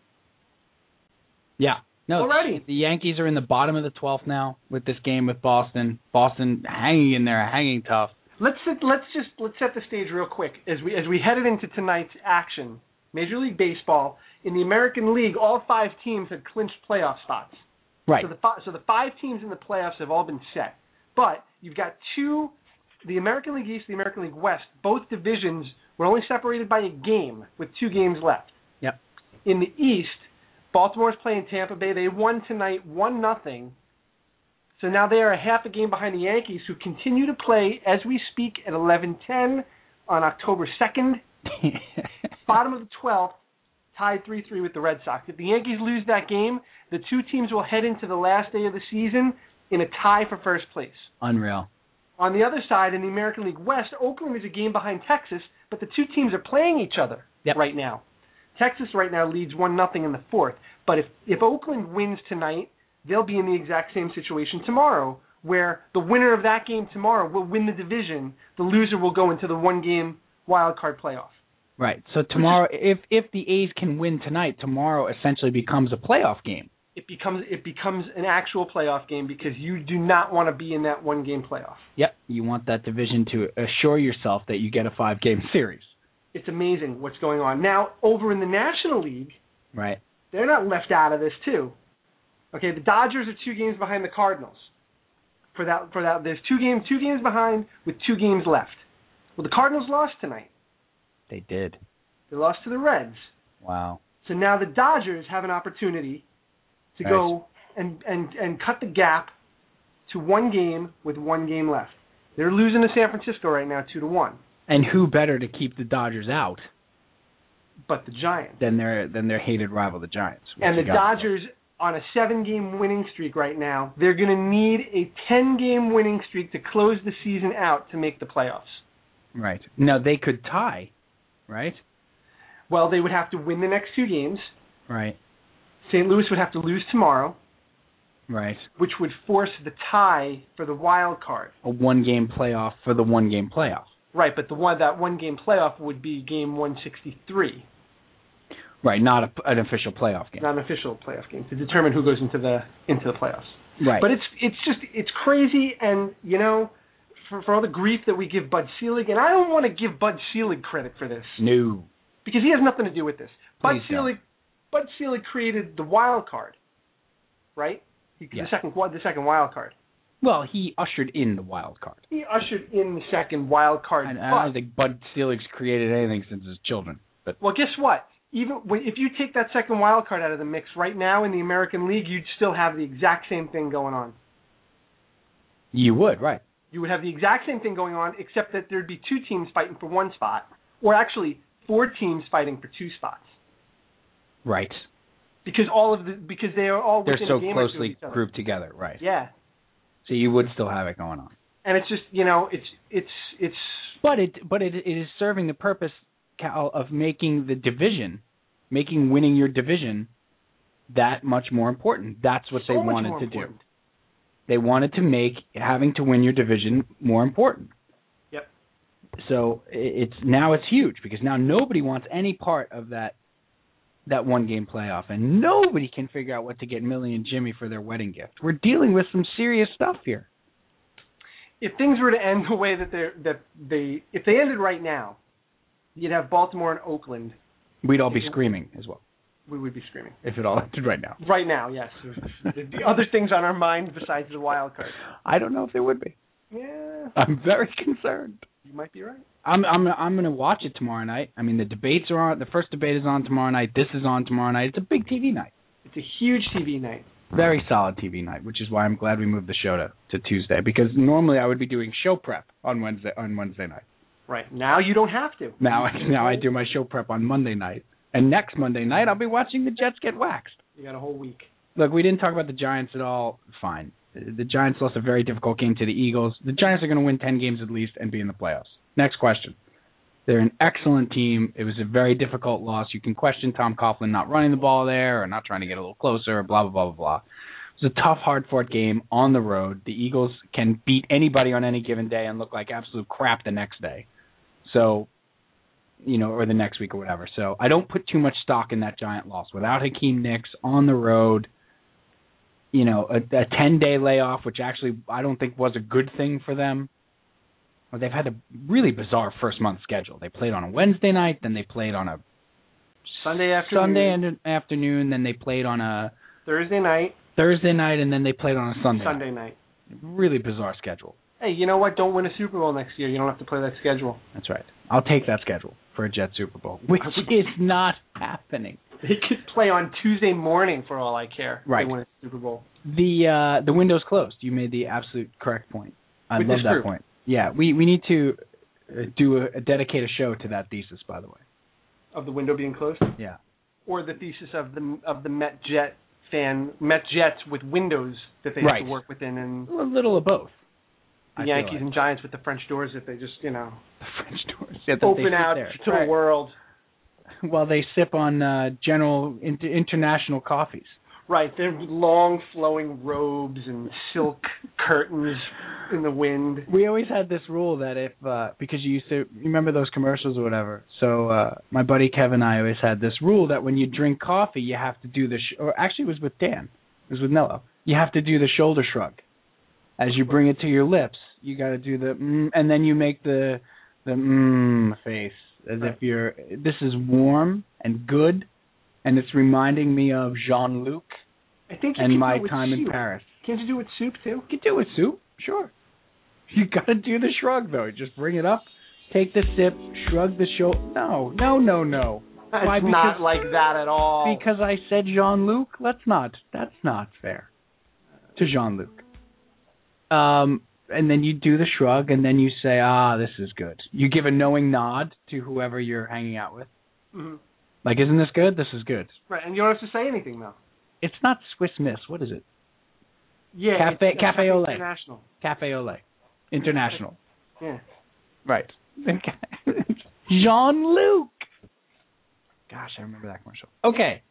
Yeah. No, already. The Yankees are in the bottom of the 12th now with this game with Boston. Boston hanging in there, hanging tough. Let's set the stage real quick as we headed into tonight's action. Major League Baseball, in the American League, all 5 teams had clinched playoff spots. Right. So the 5 teams in the playoffs have all been set. But you've got 2, the American League East, the American League West. Both divisions were only separated by a game with 2 games left. Yep. In the East, Baltimore's playing Tampa Bay. They won tonight 1-0. So now they are a half a game behind the Yankees, who continue to play as we speak at 11:10 on October 2nd. Bottom of the 12th, tied 3-3 with the Red Sox. If the Yankees lose that game, the 2 teams will head into the last day of the season in a tie for first place. Unreal. On the other side, in the American League West, Oakland is a game behind Texas, but the 2 teams are playing each other right now. Texas right now leads 1-0 in the 4th. But if Oakland wins tonight, they'll be in the exact same situation tomorrow, where the winner of that game tomorrow will win the division. The loser will go into the 1-game wild card playoff. Right. So tomorrow, if the A's can win tonight, tomorrow essentially becomes a playoff game. It becomes an actual playoff game because you do not want to be in that 1-game playoff. Yep. You want that division to assure yourself that you get a 5-game series. It's amazing what's going on. Now, over in the National League, right, they're not left out of this too. Okay, the Dodgers are 2 games behind the Cardinals. For that, there's 2 games behind with 2 games left. Well, the Cardinals lost tonight. They did. They lost to the Reds. Wow. So now the Dodgers have an opportunity to go and cut the gap to 1 game with 1 game left. They're losing to San Francisco right now 2-1. And who better to keep the Dodgers out? But the Giants. Than their hated rival, the Giants. And the Dodgers, on a 7-game winning streak right now, they're going to need a 10-game winning streak to close the season out to make the playoffs. Right. Now, they could tie, right? Well, they would have to win the next 2 games. Right. St. Louis would have to lose tomorrow. Right. Which would force the tie for the wild card. A 1-game playoff for the 1-game playoff. Right, but that 1-game playoff would be game 163. Right, not an official playoff game. Not an official playoff game to determine who goes into the playoffs. Right. But it's crazy, and for all the grief that we give Bud Selig, and I don't want to give Bud Selig credit for this. No. Because he has nothing to do with this. Bud Selig created the wild card, right? Yes. The second wild card. Well, he ushered in the wild card. He ushered in the second wild card. I don't think Bud Selig's created anything since his children. But well, guess what? Even if you take that second wild card out of the mix right now in the American League, you'd still have the exact same thing going on. You would, right. You would have the exact same thing going on, except that there'd be 2 teams fighting for 1 spot, or actually 4 teams fighting for 2 spots. Right. Because they are all within so a game or 2 of closely each other. grouped together, right? Yeah. So you would still have it going on. And it's just it's. But it is serving the purpose, Cal, of making winning your division that much more important. That's what they wanted to do. They wanted to make having to win your division more important. Yep. So it's huge because now nobody wants any part of that 1-game playoff, and nobody can figure out what to get Millie and Jimmy for their wedding gift. We're dealing with some serious stuff here. If things were to end the way if they ended right now, you'd have Baltimore and Oakland. We'd all be screaming as well. We would be screaming. If it all ended right now. Right now, yes. The other things on our mind besides the wild card. I don't know if there would be. Yeah. I'm very concerned. You might be right. I'm going to watch it tomorrow night. I mean, the debates are on. The first debate is on tomorrow night. This is on tomorrow night. It's a big TV night. It's a huge TV night. Very solid TV night, which is why I'm glad we moved the show to Tuesday, because normally I would be doing show prep on Wednesday night. Right. Now you don't have to. Now I do my show prep on Monday night. And next Monday night, I'll be watching the Jets get waxed. You got a whole week. Look, we didn't talk about the Giants at all. Fine. The Giants lost a very difficult game to the Eagles. The Giants are going to win 10 games at least and be in the playoffs. Next question. They're an excellent team. It was a very difficult loss. You can question Tom Coughlin not running the ball there or not trying to get a little closer or blah, blah, blah, blah, blah. It's a tough, hard-fought game on the road. The Eagles can beat anybody on any given day and look like absolute crap the next day. So, or the next week or whatever. So I don't put too much stock in that Giant loss. Without Hakeem Nicks on the road, a 10-day layoff, which actually I don't think was a good thing for them. Well, they've had a really bizarre first-month schedule. They played on a Wednesday night, then they played on a Sunday afternoon, then they played on a Thursday night, and then they played on a Sunday night. Really bizarre schedule. Hey, you know what? Don't win a Super Bowl next year. You don't have to play that schedule. That's right. I'll take that schedule for a Jets Super Bowl, which is not happening. They could play on Tuesday morning for all I care. Right. If they win a Super Bowl. The window's closed. You made the absolute correct point. I love that point. Yeah, we need to dedicate a show to that thesis, by the way. Of the window being closed? Yeah. Or the thesis of the Met Jets with windows that they have to work within, and a little of both. The Yankees and Giants with the French doors that they just, the French doors open out to the world. While they sip on General International coffees. Right, they're long flowing robes and silk curtains in the wind. We always had this rule that if because you used to remember those commercials or whatever. So my buddy Kevin and I always had this rule that when you drink coffee, you have to do or actually it was with Dan, it was with Nello. You have to do the shoulder shrug as you bring it to your lips. You got to do the and then you make the face as if this is warm and good. And it's reminding me of Jean-Luc and my time in Paris. Can't you do it with soup, too? You can do it with soup, sure. You got to do the shrug, though. Just bring it up, take the sip, shrug the shoulder. No. It's not like that at all. Because I said Jean-Luc? That's not fair to Jean-Luc. And then you do the shrug, and then you say, this is good. You give a knowing nod to whoever you're hanging out with. Mm-hmm. Like, isn't this good? This is good. Right, and you don't have to say anything, though. It's not Swiss Miss. What is it? Yeah, Cafe Ole. International. Cafe Ole. International. Yeah. Right. Jean-Luc. Gosh, I remember that commercial. Okay.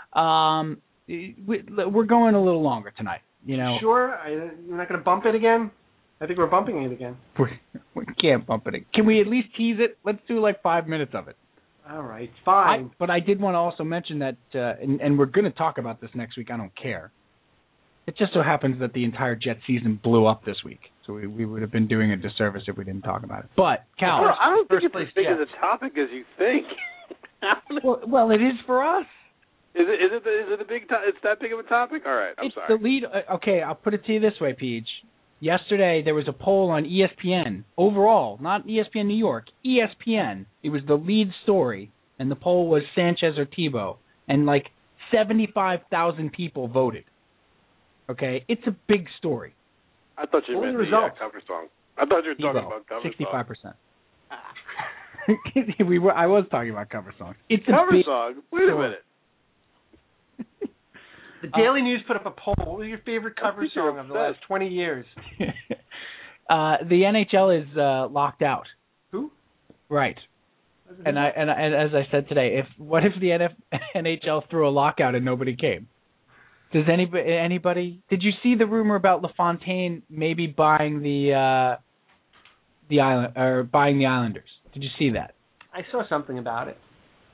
We're going a little longer tonight. Sure? You're not going to bump it again? I think we're bumping it again. We can't bump it again. Can we at least tease it? Let's do like 5 minutes of it. All right, fine. But I did want to also mention that, and we're going to talk about this next week. I don't care. It just so happens that the entire Jet season blew up this week, so we would have been doing a disservice if we didn't talk about it. But Cal, I don't think it's as big as a topic as you think. well, it is for us. Is it a big? It's that big of a topic? All right, I'm sorry. It's the lead. Okay, I'll put it to you this way, Peach. Yesterday, there was a poll on ESPN, overall, not ESPN New York, ESPN. It was the lead story, and the poll was Sanchez or Tebow, and like 75,000 people voted. Okay? It's a big story. I thought you meant the cover song. I thought you were talking about cover 65%. I was talking about cover songs. It's cover a big song? Wait a minute. The Daily News put up a poll. What was your favorite cover song of the last 20 years? The NHL is locked out. Who? Right. And as I said today, what if the NHL threw a lockout and nobody came? Does anybody? Did you see the rumor about LaFontaine maybe buying the island or buying the Islanders? Did you see that? I saw something about it.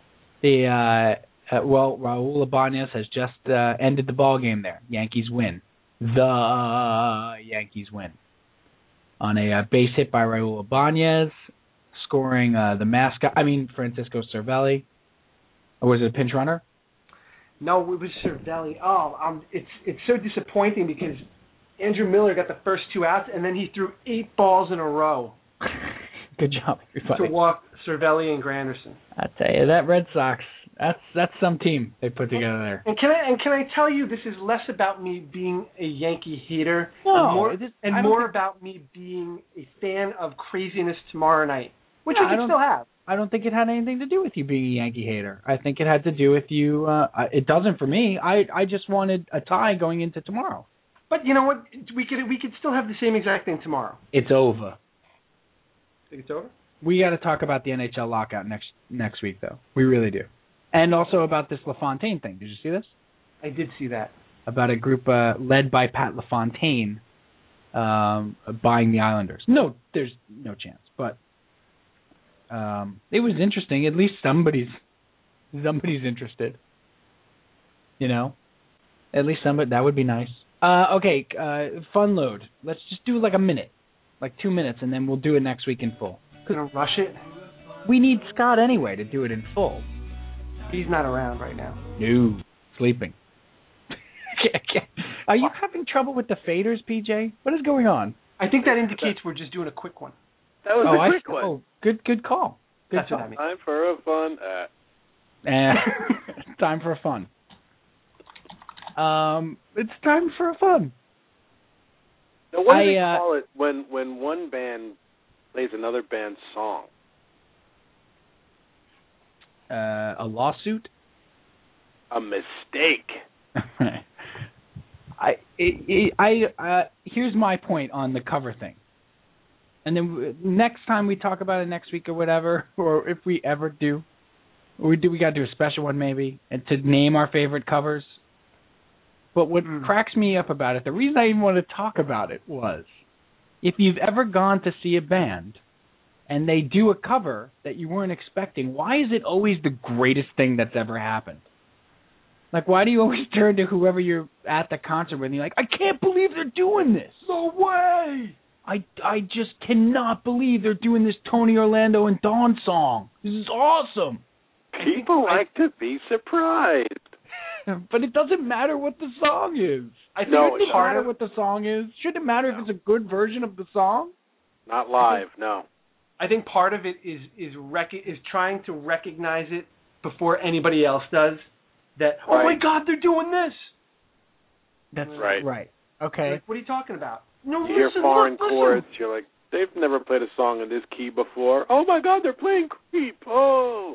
Raul Ibanez has just ended the ball game there. Yankees win. The Yankees win. On a base hit by Raul Ibanez, scoring the mascot. Francisco Cervelli. Or was it a pinch runner? No, it was Cervelli. It's so disappointing because Andrew Miller got the first 2 outs, and then he threw 8 balls in a row. Good job, everybody. To walk Cervelli and Granderson. I tell you, that Red Sox, that's some team they put together there. And can I tell you, this is less about me being a Yankee hater, and more about me being a fan of craziness tomorrow night, which I can still have. I don't think it had anything to do with you being a Yankee hater. I think it had to do with you. It doesn't for me. I just wanted a tie going into tomorrow. But you know what? We could still have the same exact thing tomorrow. It's over. Think it's over? We got to talk about the NHL lockout next week, though. We really do. And also about this LaFontaine thing. Did you see this? I did see that. about a group led by Pat LaFontaine buying the Islanders. No, there's no chance. But it was interesting. At least somebody's interested. You know? At least somebody. That would be nice. Okay, fun load. Let's just do like a minute. Like 2 minutes, and then we'll do it next week in full. Gonna rush it? We need Scott anyway to do it in full. He's not around right now. No, sleeping. Are you having trouble with the faders, PJ? What is going on? I think that indicates we're just doing a quick one. That was a quick one. Oh, good call. That's what I mean. Time for a fun. Time for a fun. It's time for a fun. Now, what do they call it when one band plays another band's song? A lawsuit? A mistake. Here's my point on the cover thing. And then next time we talk about it next week or whatever, or if we ever do, we got to do a special one maybe, and to name our favorite covers. But what cracks me up about it, the reason I even want to talk about it was, if you've ever gone to see a band and they do a cover that you weren't expecting, why is it always the greatest thing that's ever happened? Like, why do you always turn to whoever you're at the concert with and you're like, I can't believe they're doing this. No way. I just cannot believe they're doing this Tony Orlando and Dawn song. This is awesome. People like to be surprised. But it doesn't matter what the song is. Shouldn't it matter what the song is? Shouldn't it matter if it's a good version of the song? Not live, no. I think part of it is trying to recognize it before anybody else does. That, oh my God, they're doing this. That's right. Right. Okay. Like, what are you talking about? No, you hear foreign chords, you're like, they've never played a song in this key before. Oh my God, they're playing Creep. Oh.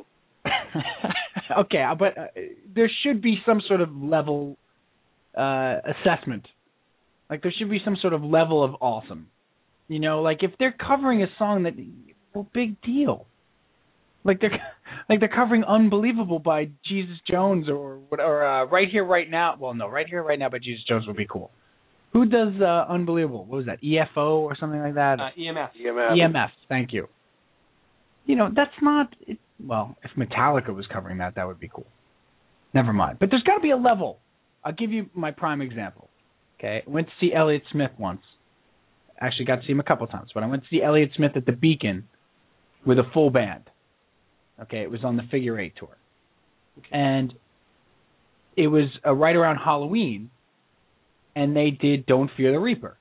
Okay, but there should be some sort of level assessment. Like, there should be some sort of level of awesome. You know, like if they're covering a song that, well, big deal. Like they're covering "Unbelievable" by Jesus Jones or "Right Here, Right Now." Well, no, "Right Here, Right Now" by Jesus Jones would be cool. Who does "Unbelievable"? What was that? EFO or something like that? EMF. EMF. Thank you. You know, that's not. Well, if Metallica was covering that, that would be cool. Never mind. But there's got to be a level. I'll give you my prime example. Okay, I went to see Elliott Smith once. Actually, got to see him a couple times, but I went to see Elliott Smith at the Beacon with a full band. Okay, it was on the Figure 8 tour. Okay. And it was right around Halloween, and they did Don't Fear the Reaper.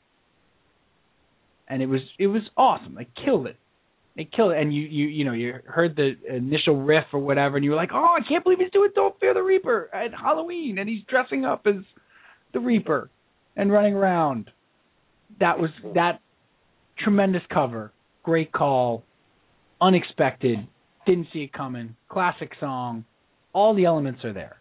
And it was awesome. They killed it. And you heard the initial riff or whatever, and you were like, oh, I can't believe he's doing Don't Fear the Reaper at Halloween, and he's dressing up as the Reaper and running around. That tremendous cover, great call, unexpected, didn't see it coming, classic song, all the elements are there.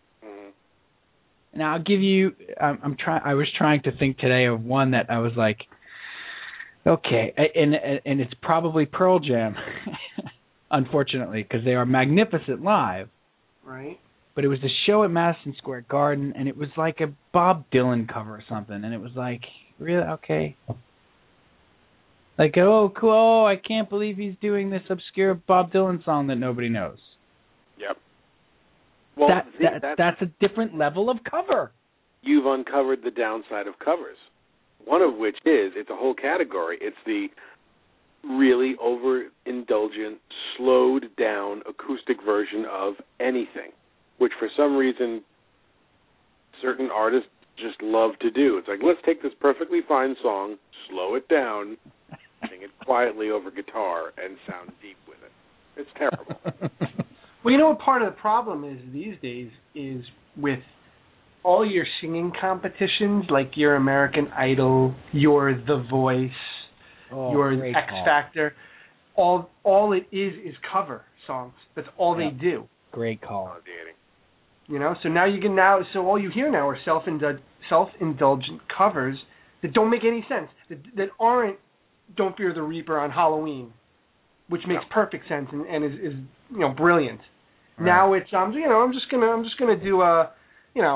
Now I'll give you. I was trying to think today of one that I was like, okay, and it's probably Pearl Jam, unfortunately, because they are magnificent live. Right. But it was a show at Madison Square Garden, and it was like a Bob Dylan cover or something, and it was like, really? Okay. Like, oh, cool, oh, I can't believe he's doing this obscure Bob Dylan song that nobody knows. Yep. Well, that's a different level of cover. You've uncovered the downside of covers. One of which is, it's a whole category. It's the really overindulgent, slowed down acoustic version of anything, which for some reason certain artists just love to do. It's like, let's take this perfectly fine song, slow it down, sing it quietly over guitar, and sound deep with it. It's terrible. Well, you know what part of the problem is these days is with all your singing competitions, like your American Idol, your The Voice, your X Factor, all it is cover songs. That's all they do. Great call. Oh, Danny. You know, so all you hear now are self-indulgent covers that don't make any sense, that aren't Don't Fear the Reaper on Halloween, which makes perfect sense and is brilliant. Right. Now it's I'm just gonna do a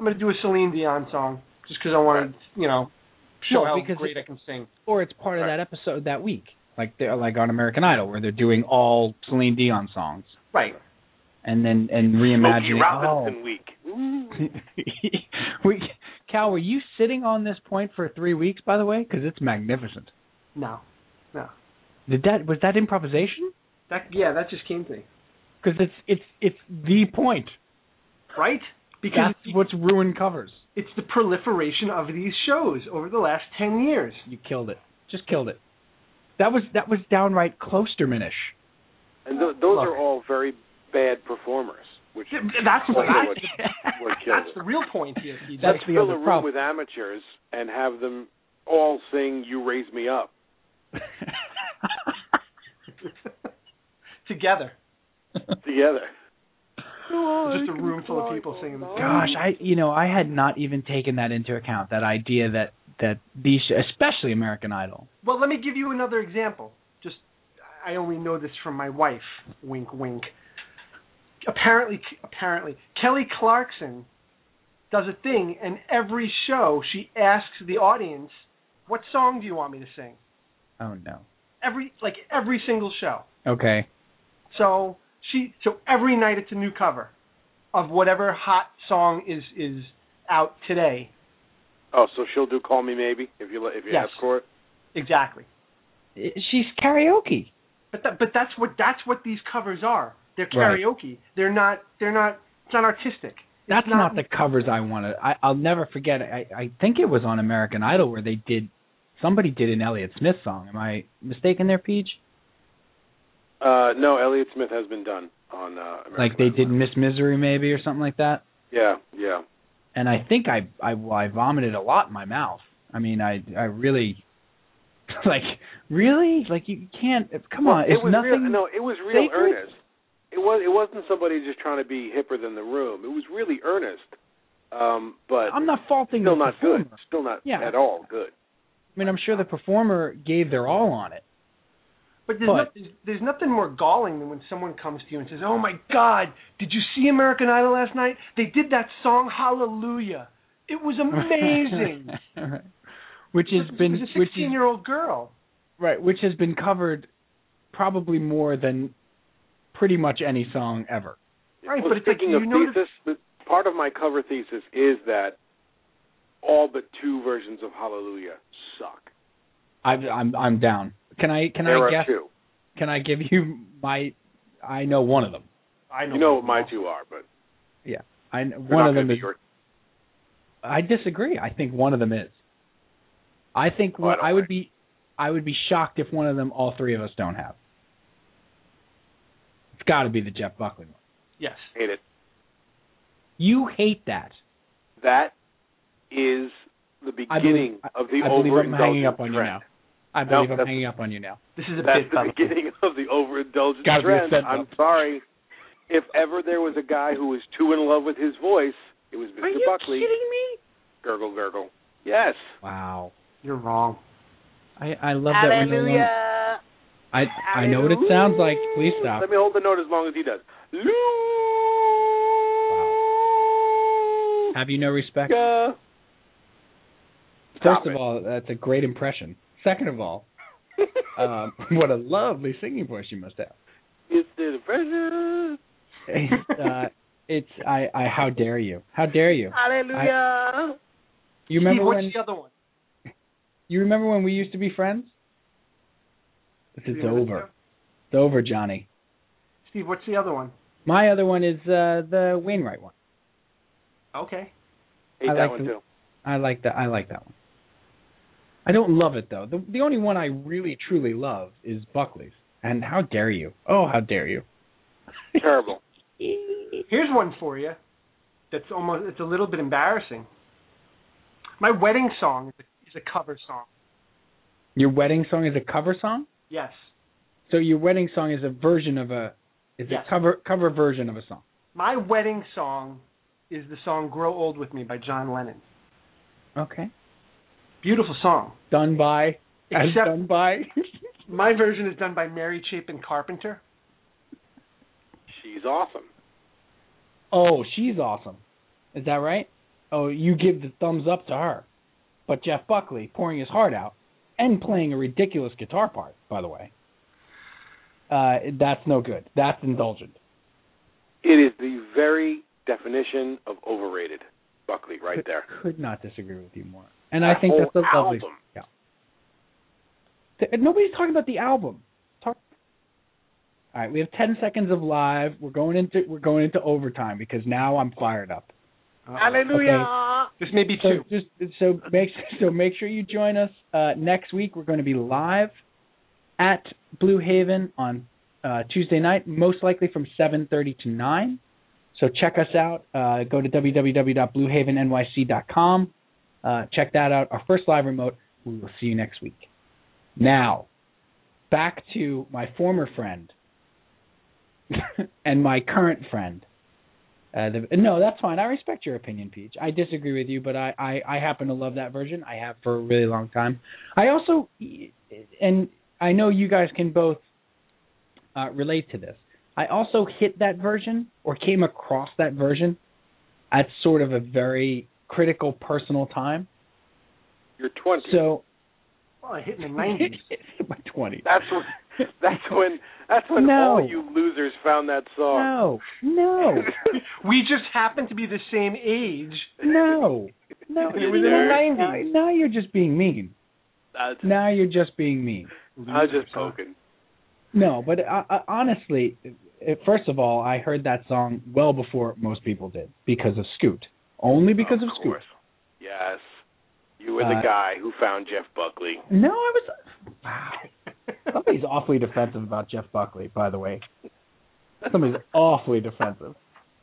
I'm going to do a Celine Dion song just because I want to, show how because great I can sing. Or it's part of that episode that week, like on American Idol, where they're doing all Celine Dion songs. Right. And reimagining. Smokey Robinson week. Cal, were you sitting on this point for 3 weeks, by the way? Because it's magnificent. No. Was that improvisation? That just came to me. Because it's the point. Right? Because that's what's ruined covers. It's the proliferation of these shows over the last 10 years. You killed it. Just killed it. That was downright Klosterman-ish. And those are all very bad performers. Which that's what that's the real point here. That's the fill other a room problem. with amateurs and have them all sing "You Raise Me Up" together. Just a room full of people singing the song. Gosh, I had not even taken that into account. That idea that these, especially American Idol. Well, let me give you another example. I only know this from my wife. Wink, wink. Apparently, Kelly Clarkson does a thing, and every show she asks the audience, "What song do you want me to sing?" Oh no. Every single show. Okay. So every night it's a new cover of whatever hot song is out today. Oh, so she'll do "Call Me Maybe" if you yes. ask for it. Exactly. She's karaoke. But that's what these covers are. They're karaoke. Right. They're not. It's not artistic. That's not the covers I wanted. I'll never forget. I think it was on American Idol where somebody did an Elliott Smith song. Am I mistaken there, Peach? No, Elliott Smith has been done on American Like they Idol. did Miss Misery maybe or something like that. Yeah. And I think I vomited a lot in my mouth. I mean, I really, really, you can't. Come on, it's nothing. It was real sacred? earnest. It wasn't somebody just trying to be hipper than the room. It was really earnest. But I'm not faulting still the not performer. good. Still not at all good. I mean, I'm sure the performer gave their all on it. But there's nothing more galling than when someone comes to you and says, "Oh my God, did you see American Idol last night? They did that song Hallelujah. It was amazing." Which has been it was a 16-year-old girl. Right, which has been covered probably more than pretty much any song ever. Right, well, but speaking of thesis, part of my cover thesis is that all but 2 versions of Hallelujah suck. I'm down. Can I guess? 2. Can I give you my? I know one of them. I know. You know what my 2 are, but yeah, one of them is. Your... I disagree. I think one of them is. I think I would be shocked if one of them all 3 of us don't have. It's got to be the Jeff Buckley one. Yes. Hate it. You hate that. That is the beginning of the overindulgence trend. I believe I'm hanging up on you now. I believe I'm hanging up on you now. This is That's the beginning of the overindulgence trend. I'm sorry. If ever there was a guy who was too in love with his voice, it was Mr. Buckley. Are you kidding me? Gurgle, gurgle. Yes. Wow. You're wrong. I love that when you're alone. I know what it sounds like. Please stop. Let me hold the note as long as he does. Wow. Have you no respect? First of all, that's a great impression. Second of all, what a lovely singing voice you must have. It's the impression. How dare you? How dare you? Hallelujah. You remember Steve, what's the other one? You remember when we used to be friends? It's over. It's over, Johnny. Steve, what's the other one? My other one is the Wainwright one. Okay. Hate that one too. I like that one. I don't love it though. The only one I really truly love is Buckley's. And how dare you? Oh, how dare you? Terrible. Here's one for you. It's a little bit embarrassing. My wedding song is a cover song. Your wedding song is a cover song? Yes. So your wedding song is a version of a cover version of a song. My wedding song is the song "Grow Old with Me" by John Lennon. Okay. Beautiful song. Done by. My version is done by Mary Chapin Carpenter. She's awesome. Oh, she's awesome. Is that right? oh, you give the thumbs up to her. But Jeff Buckley, pouring his heart out and playing a ridiculous guitar part, by the way, that's no good. That's indulgent. It is the very definition of overrated, Buckley, right there. Could not disagree with you more. And I think that's a lovely album. Yeah. Nobody's talking about the album. All right, we have 10 seconds of live. We're going into overtime because now I'm fired up. Hallelujah! Okay. This may be two. Make sure you join us next week. We're going to be live at Blue Haven on Tuesday night, most likely from 7:30 to 9. So check us out. Go to www.bluehavennyc.com. Check that out. Our first live remote. We will see you next week. Now, back to my former friend and my current friend. No, that's fine. I respect your opinion, Peach. I disagree with you, but I happen to love that version. I have for a really long time. I also, and I know you guys can both relate to this, I also hit that version or came across that version at sort of a very critical personal time. You're 20. Well, I hit in the 90s. My 20s. That's when No. all you losers found that song. No. We just happen to be the same age. No. It was in the 90s. Now you're just being mean. Now you're just being mean. I was just poking. No, but honestly, first of all, I heard that song well before most people did because of Scoot. Only because of Scoot. Yes. You were the guy who found Jeff Buckley. No, I was... Wow. Somebody's awfully defensive about Jeff Buckley, by the way. Somebody's awfully defensive.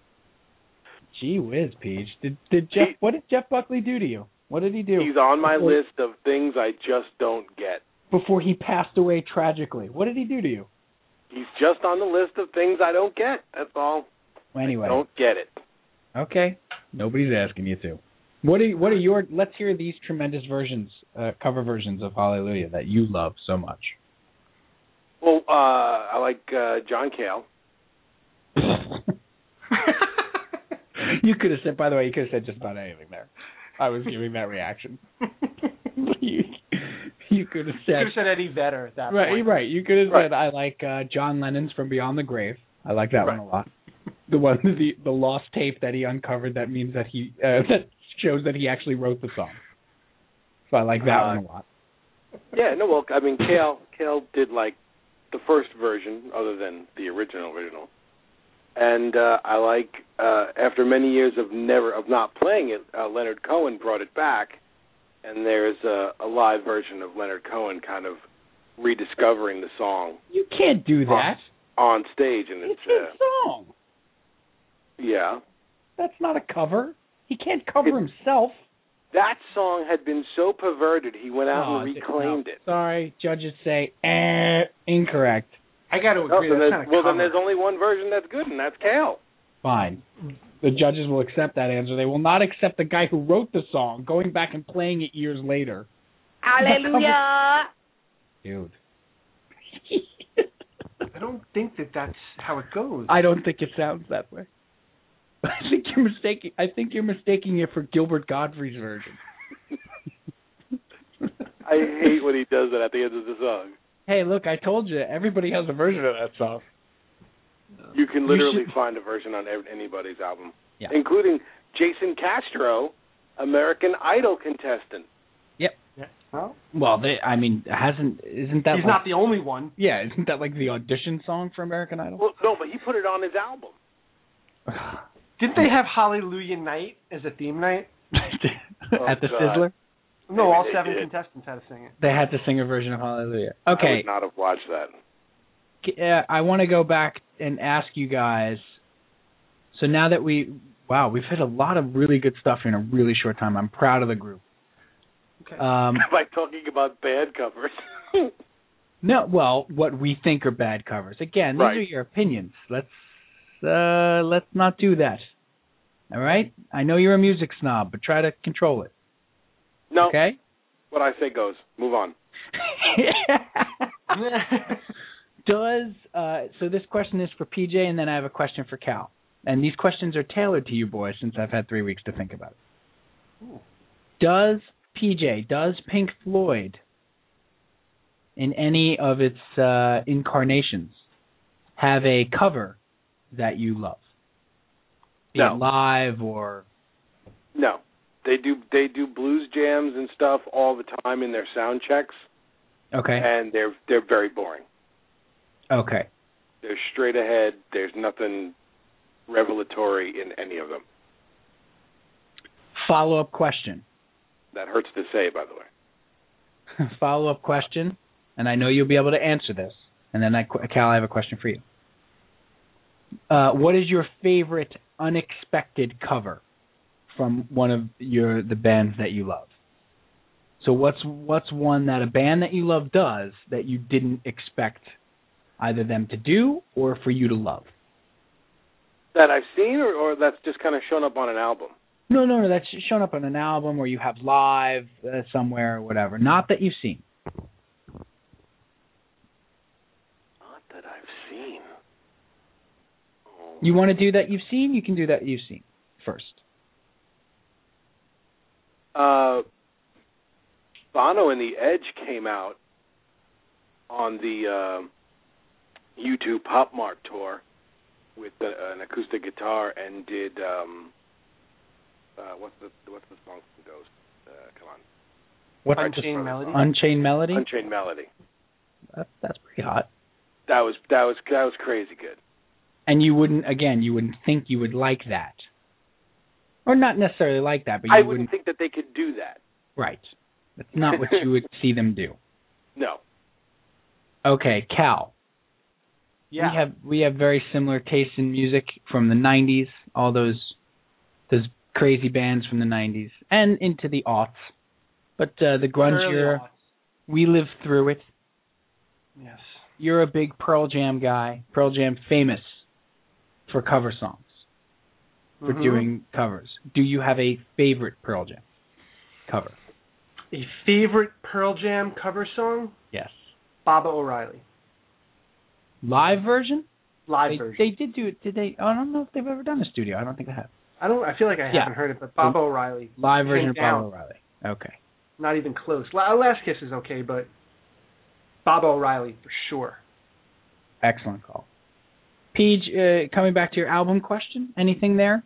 Gee whiz, Peach. What did Jeff Buckley do to you? What did he do? He's on my list of things I just don't get. Before he passed away tragically. What did he do to you? He's just on the list of things I don't get. That's all. Well, anyway. I don't get it. Okay. Nobody's asking you to. What are your... Let's hear these tremendous versions, cover versions of Hallelujah that you love so much. Well, I like John Cale. You could have said, by the way, you could have said just about anything there. I was giving that reaction. You could have said... You could have said Eddie Vedder at that point. Right. You could have said, I like John Lennon's From Beyond the Grave. I like that one a lot. The one, the lost tape that he uncovered that means that he... that shows that he actually wrote the song. So I like that one a lot. Yeah, no, well, I mean, Cale did like the first version other than the original. And I like, after many years of not playing it, Leonard Cohen brought it back, and there's a live version of Leonard Cohen kind of rediscovering the song. You can't do that. On stage. And it's his song. Yeah. That's not a cover. He can't cover himself. That song had been so perverted, he went out and reclaimed it. Sorry, judges say, incorrect. I got to agree. Then there's only one version that's good, and that's Cale. Fine. The judges will accept that answer. They will not accept the guy who wrote the song going back and playing it years later. Hallelujah! Dude. I don't think that's how it goes. I don't think it sounds that way. I think you're mistaking it for Gilbert Gottfried's version. I hate when he does that at the end of the song. Hey, look, I told you, everybody has a version of that song. You can literally find a version on anybody's album, including Jason Castro, American Idol contestant. Yep. Yeah. Well, isn't that? He's not the only one. Yeah, isn't that like the audition song for American Idol? Well, no, but he put it on his album. Didn't they have Hallelujah Night as a theme night? At the Sizzler? No, all 7 contestants had to sing it. They had to sing a version of Hallelujah. Okay. I would not have watched that. I want to go back and ask you guys, so now that we've hit a lot of really good stuff in a really short time. I'm proud of the group. Okay. By talking about bad covers. No, well, what we think are bad covers. Again, these are your opinions. Let's not do that. All right? I know you're a music snob, but try to control it. No. Okay? What I say goes. Move on. So this question is for PJ, and then I have a question for Cal. And these questions are tailored to you boys since I've had 3 weeks to think about it. Ooh. Does Pink Floyd, in any of its incarnations, have a cover that you love? Be No. it live or... No. They do blues jams and stuff all the time in their sound checks. Okay. And they're very boring. Okay. They're straight ahead. There's nothing revelatory in any of them. Follow-up question. That hurts to say, by the way. Follow-up question, and I know you'll be able to answer this. And then, Cal, I have a question for you. What is your favorite unexpected cover from one of the bands that you love? So what's one that a band that you love does that you didn't expect either them to do or for you to love? That I've seen, or that's just kind of shown up on an album? No, that's shown up on an album or you have live somewhere or whatever. Not that you've seen. Not that I've seen. Oh. You want to do that you've seen? You can do that you've seen first. Bono and the Edge came out on the U2 Pop Mart tour with an acoustic guitar and did what's the song from Ghost? Come on. What's Unchained Melody? Unchained Melody? Unchained Melody. That's pretty hot. That was crazy good. And you wouldn't think you would like that. Or not necessarily like that, but I wouldn't think that they could do that. Right. That's not what you would see them do. No. Okay, Cal. Yeah. We have very similar tastes in music from the 90s, all those crazy bands from the 90s and into the aughts. But the grunge era, we lived through it. Yes. You're a big Pearl Jam guy. Pearl Jam famous for cover songs, for doing covers. Do you have a favorite Pearl Jam cover? A favorite Pearl Jam cover song? Yes. Baba O'Reilly. Live version? Live version. They did do it. Did they? I don't know if they've ever done a studio. I don't think they have. I feel like I haven't heard it, but Baba O'Reilly. Live version hands of down. Baba O'Reilly. Okay. Not even close. Last Kiss is okay, but Baba O'Reilly for sure. Excellent call. Peach, coming back to your album question, anything there?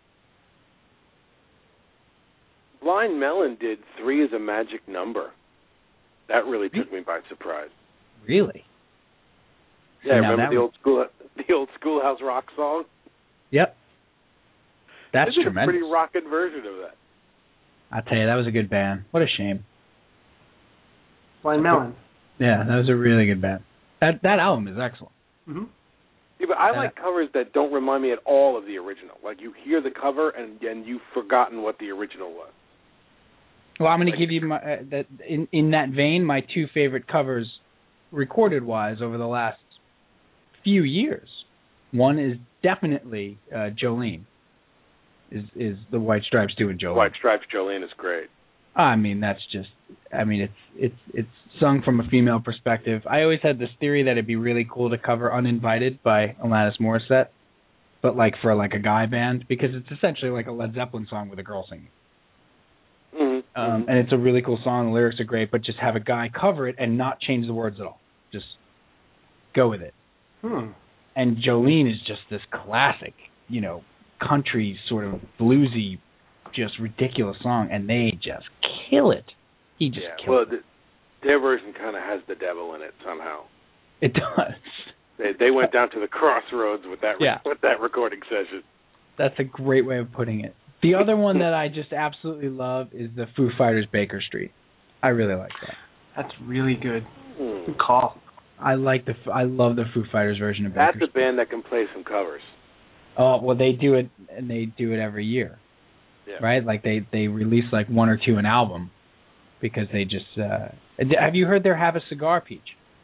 Blind Melon did 3 as a magic number. That really took me by surprise. Really? Yeah, remember the old Schoolhouse Rock song? Yep. That's this is tremendous. a pretty rockin' version of that. I'll tell you, that was a good band. What a shame. Blind Melon. Yeah, that was a really good band. That album is excellent. Mm-hmm. Yeah, but I like covers that don't remind me at all of the original. Like you hear the cover and you've forgotten what the original was. Well, I'm going to give you my in that vein, my 2 favorite covers, recorded-wise, over the last few years. One is definitely Jolene. Is the White Stripes doing Jolene? White Stripes Jolene is great. I mean, it's sung from a female perspective. I always had this theory that it'd be really cool to cover Uninvited by Alanis Morissette, but for a guy band, because it's essentially like a Led Zeppelin song with a girl singing. Mm-hmm. And it's a really cool song. The lyrics are great, but just have a guy cover it and not change the words at all. Just go with it. And Jolene is just this classic, country sort of bluesy, just ridiculous song, and they just kill it. He just kills it. Their version kind of has the devil in it somehow. It does. They went down to the crossroads with that recording session. That's a great way of putting it. The other one that I just absolutely love is the Foo Fighters Baker Street. I really like that. That's really good. Good call. I love the Foo Fighters version of Baker Street. That's a band that can play some covers. Oh, well, they do it, and they do it every year. Yeah. Right? They release 1 or 2 an album because they just... have you heard their Have a Cigar, Peach?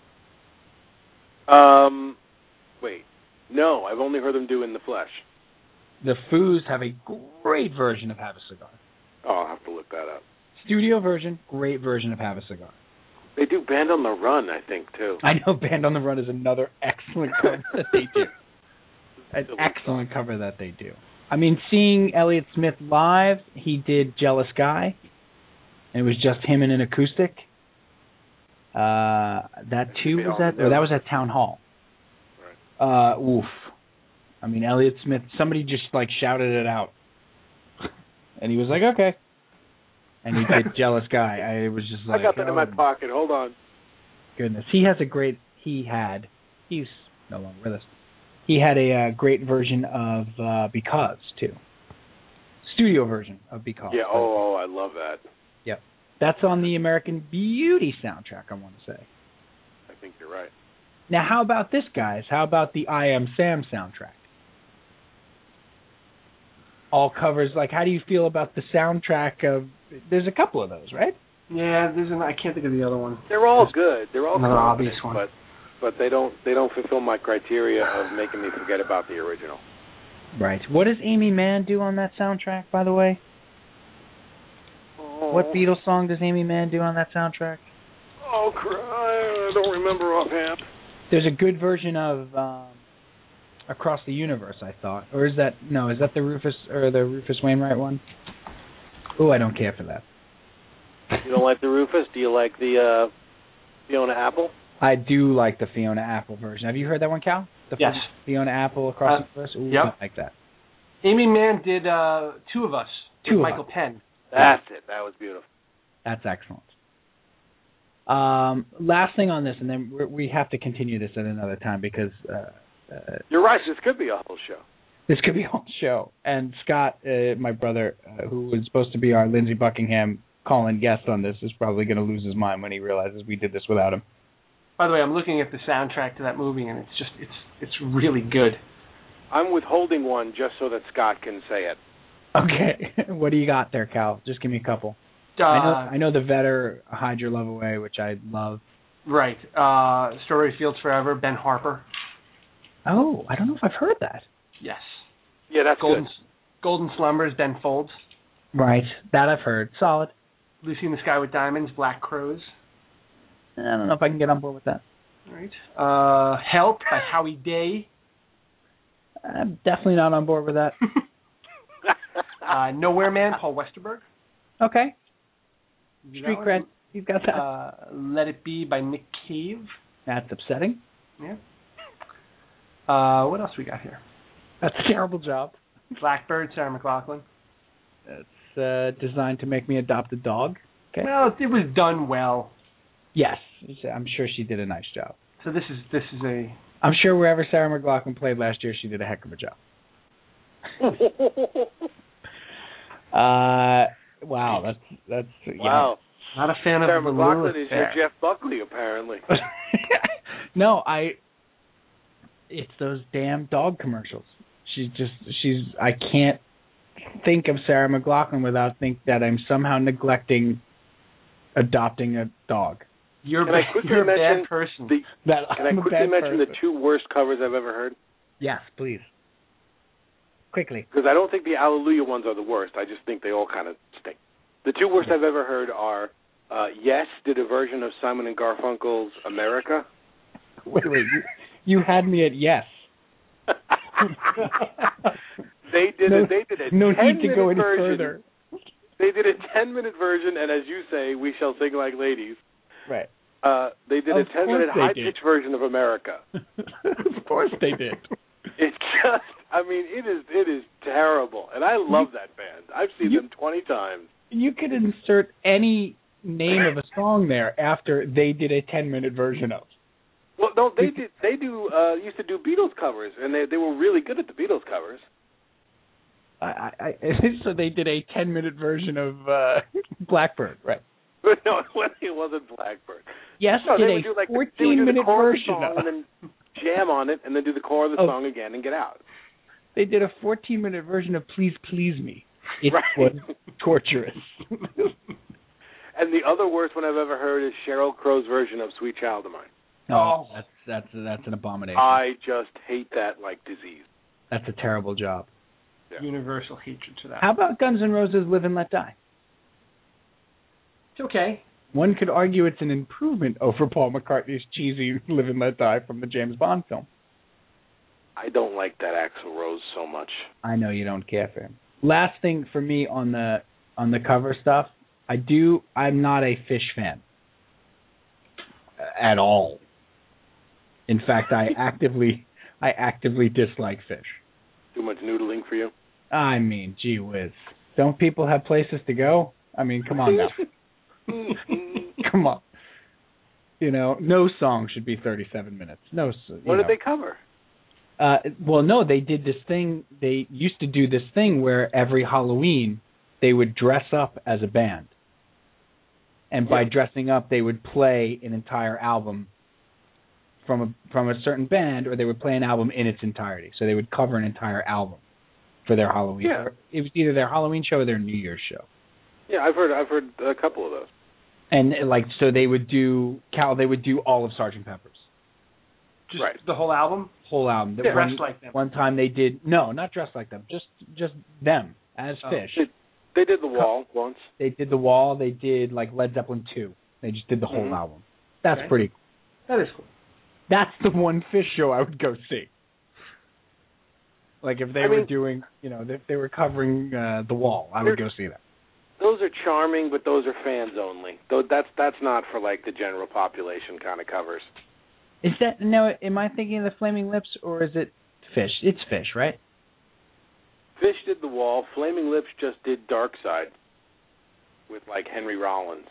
Wait. No, I've only heard them do In the Flesh. The Foos have a great version of Have a Cigar. Oh, I'll have to look that up. Studio version, great version of Have a Cigar. They do Band on the Run, I think, too. I know Band on the Run is another excellent cover that they do. An excellent cover that they do. I mean, seeing Elliott Smith live, he did Jealous Guy, and it was just him in an acoustic. That too that was at Town Hall. Right. Oof. I mean, Elliott Smith, somebody just like shouted it out. And he was like, okay. And he did Jealous Guy. I was just like, I got that in my pocket. Hold on. Goodness. He's no longer with us. He had a great version of Because, too. Studio version of Because. Yeah, I love that. Yep. That's on the American Beauty soundtrack, I want to say. I think you're right. Now, how about this, guys? How about the I Am Sam soundtrack? All covers, like, how do you feel about the soundtrack of... There's a couple of those, right? Yeah, I can't think of the other one. They're all good. They're all another obvious one. But they don't fulfill my criteria of making me forget about the original. Right. What does Amy Mann do on that soundtrack, by the way? Oh. What Beatles song does Amy Mann do on that soundtrack? Oh, I don't remember offhand. There's a good version of Across the Universe, I thought. Or is that the Rufus Wainwright one? Oh, I don't care for that. You don't like the Rufus? Do you like the Fiona Apple? I do like the Fiona Apple version. Have you heard that one, Cal? Yes. Fiona Apple, Across the Universe? Ooh, yep. I like that. Amy Mann did Two of Us with Michael Penn. That's it. That was beautiful. That's excellent. Last thing on this, and then we have to continue this at another time because... you're right. This could be a whole show. This could be a whole show. And Scott, my brother, who was supposed to be our Lindsey Buckingham call-in guest on this, is probably going to lose his mind when he realizes we did this without him. By the way, I'm looking at the soundtrack to that movie, and it's really good. I'm withholding one just so that Scott can say it. Okay. What do you got there, Cal? Just give me a couple. I know the Vetter, Hide Your Love Away, which I love. Right. Strawberry Fields Forever, Ben Harper. Oh, I don't know if I've heard that. Yes. Yeah, that's good. Golden Slumbers, Ben Folds. Right. That I've heard. Solid. Lucy in the Sky with Diamonds, Black Crows. I don't know if I can get on board with that. All right. Help by Howie Day. I'm definitely not on board with that. Nowhere Man, Paul Westerberg. Okay. Street cred. He's got that. Let It Be by Nick Cave. That's upsetting. Yeah. What else we got here? That's a terrible job. Blackbird, Sarah McLachlan. That's designed to make me adopt a dog. Okay. Well, it was done well. Yes, I'm sure she did a nice job. So this is a... I'm sure wherever Sarah McLachlan played last year, she did a heck of a job. Wow, that's wow. Not a fan Sarah of the McLachlan Lulu is your Jeff Buckley, apparently. No, it's those damn dog commercials. I can't think of Sarah McLachlan without think that I'm somehow neglecting adopting a dog. You're a bad person. Can I quickly mention the two worst covers I've ever heard? Yes, please. Quickly. Because I don't think the Alleluia ones are the worst. I just think they all kind of stink. The two worst I've ever heard are Yes did a version of Simon and Garfunkel's America. Wait, you had me at Yes. They did a no need to go any version. further. They did a 10-minute version, and as you say, we shall sing like ladies. Right. They did a 10-minute high-pitch version of America. Of course they did. It's just, I mean, it is terrible, and I love that band. I've seen them 20 times. You could insert any name of a song there after they did a 10-minute version of. Well, no, they used to do Beatles covers, and they were really good at the Beatles covers. So they did a 10-minute version of Blackbird, right? No, it wasn't Blackbird. Yes, no, did they a would do like 14-minute version of and then jam on it, and then do the core of the song again and get out. They did a 14-minute version of Please Please Me. It right. was torturous. And the other worst one I've ever heard is Sheryl Crow's version of Sweet Child of Mine. Oh, that's an abomination. I just hate that like disease. That's a terrible job. Yeah. Universal hatred to that. How about Guns N' Roses' Live and Let Die? It's okay. One could argue it's an improvement over Paul McCartney's cheesy Live and Let Die from the James Bond film. I don't like that Axl Rose so much. I know you don't care for him. Last thing for me on the cover stuff, I'm not a Fish fan at all. In fact, I actively dislike Fish. Too much noodling for you? I mean, gee whiz. Don't people have places to go? I mean, come on now. Come on. You know, no song should be 37 minutes. No. What did they cover? Well, no, they did this thing. They used to do this thing where every Halloween they would dress up as a band. And by dressing up, they would play an entire album from a certain band, or they would play an album in its entirety. So they would cover an entire album for their Halloween. Yeah. It was either their Halloween show or their New Year's show. Yeah, I've heard a couple of those. And so they would do all of Sgt. Pepper's. Just the whole album? Whole album. Yeah. Dressed like them. One time they did not dressed like them, just them as Fish. They did The Wall once. They did The Wall. They did like Led Zeppelin 2. They just did the whole album. That's pretty cool. That is cool. That's the one Fish show I would go see. Like if they were doing, if they were covering The Wall, I would go see that. Those are charming, but those are fans only. Though that's not for like the general population kind of covers. Is that am I thinking of the Flaming Lips or is it Fish? It's Fish, right? Fish did The Wall. Flaming Lips just did Dark Side with like Henry Rollins.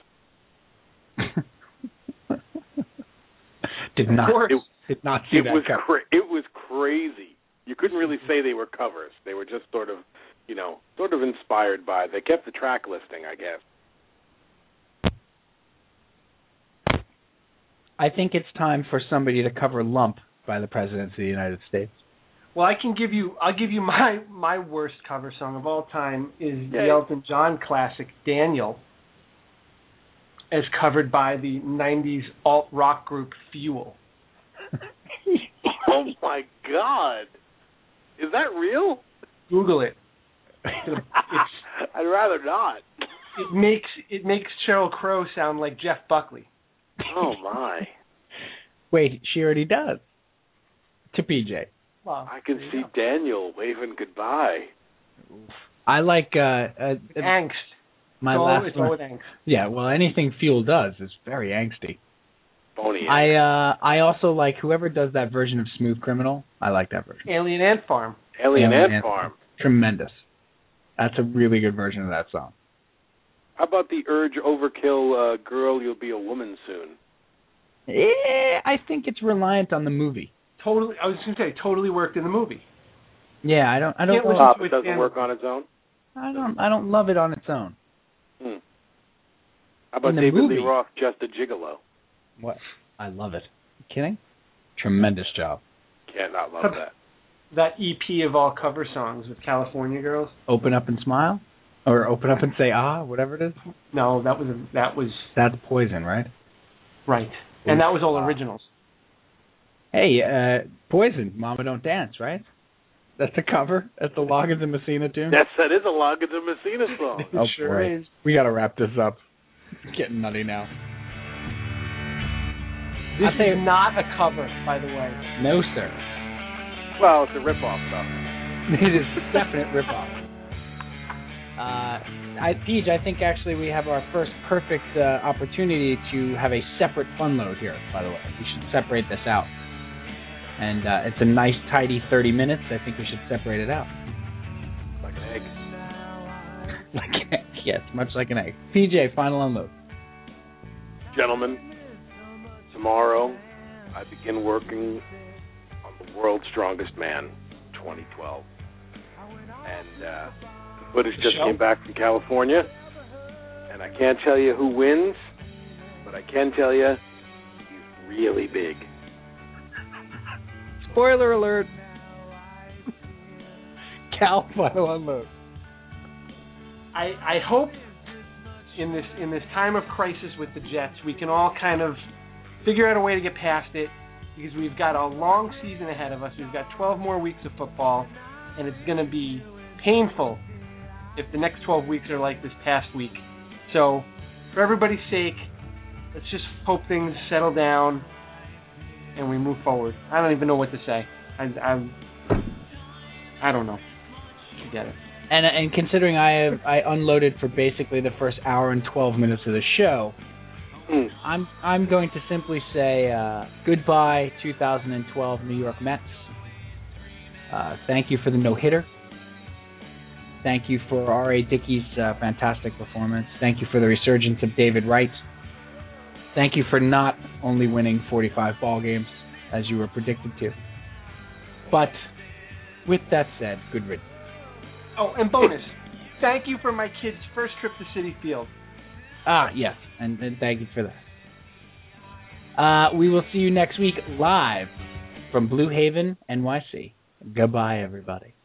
Did not see that cover. It was crazy. You couldn't really say they were covers. They were just sort of inspired by. They kept the track listing, I guess. I think it's time for somebody to cover Lump by the President of the United States. Well, I'll give you my worst cover song of all time is the Elton John classic Daniel, as covered by the 90s alt rock group Fuel. Oh my God. Is that real? Google it. I'd rather not. It makes Sheryl Crow sound like Jeff Buckley. Oh my! Wait, she already does. To PJ. Well, I can see Daniel waving goodbye. I like angst. It's always angst. Yeah, well, anything Fuel does is very angsty. Phony. I also like whoever does that version of Smooth Criminal. I like that version. Alien Ant Farm. Alien Ant Farm. Tremendous. That's a really good version of that song. How about the Urge Overkill, Girl, You'll Be a Woman Soon? I think it's reliant on the movie. Totally. I was going to say, totally worked in the movie. Yeah, I don't it doesn't work on its own? I don't love it on its own. How about David Lee Roth, Just a Gigolo? What? I love it. You kidding? Tremendous job. Can't not love that. That EP of all cover songs with California Girls. Open Up and Smile? Or Open Up and Say Ah, whatever it is? No, that was... That's Poison, right? Right. And that was all originals. Hey, Poison, Mama Don't Dance, right? That's the cover? That's the Loggins and Messina tune? That is a Loggins and Messina song. It sure is. We got to wrap this up. It's getting nutty now. This is not a cover, by the way. No, sir. Well, it's a rip-off, though. It is a definite rip-off. Paige, I think actually we have our first perfect opportunity to have a separate fun load here, by the way. We should separate this out. And it's a nice, tidy 30 minutes. I think we should separate it out. Like an egg. Yes, much like an egg. PJ, final unload. Gentlemen, tomorrow I begin working on The World's Strongest Man 2012. And the footage just came back from California. And I can't tell you who wins, but I can tell you he's really big. Spoiler alert. Cal, final unload. I hope in this time of crisis with the Jets, we can all kind of figure out a way to get past it, because we've got a long season ahead of us. We've got 12 more weeks of football, and it's going to be painful if the next 12 weeks are like this past week. So, for everybody's sake, let's just hope things settle down and we move forward. I don't even know what to say. I don't know. Forget it. And considering I unloaded for basically the first hour and 12 minutes of the show, I'm going to simply say goodbye 2012 New York Mets. Thank you for the no-hitter. Thank you for R.A. Dickey's fantastic performance. Thank you for the resurgence of David Wright. Thank you for not only winning 45 ball games as you were predicted to. But with that said, good riddance. Oh, and bonus. Thank you for my kid's first trip to Citi Field. Yes, and thank you for that. We will see you next week live from Blue Haven, NYC. Goodbye, everybody.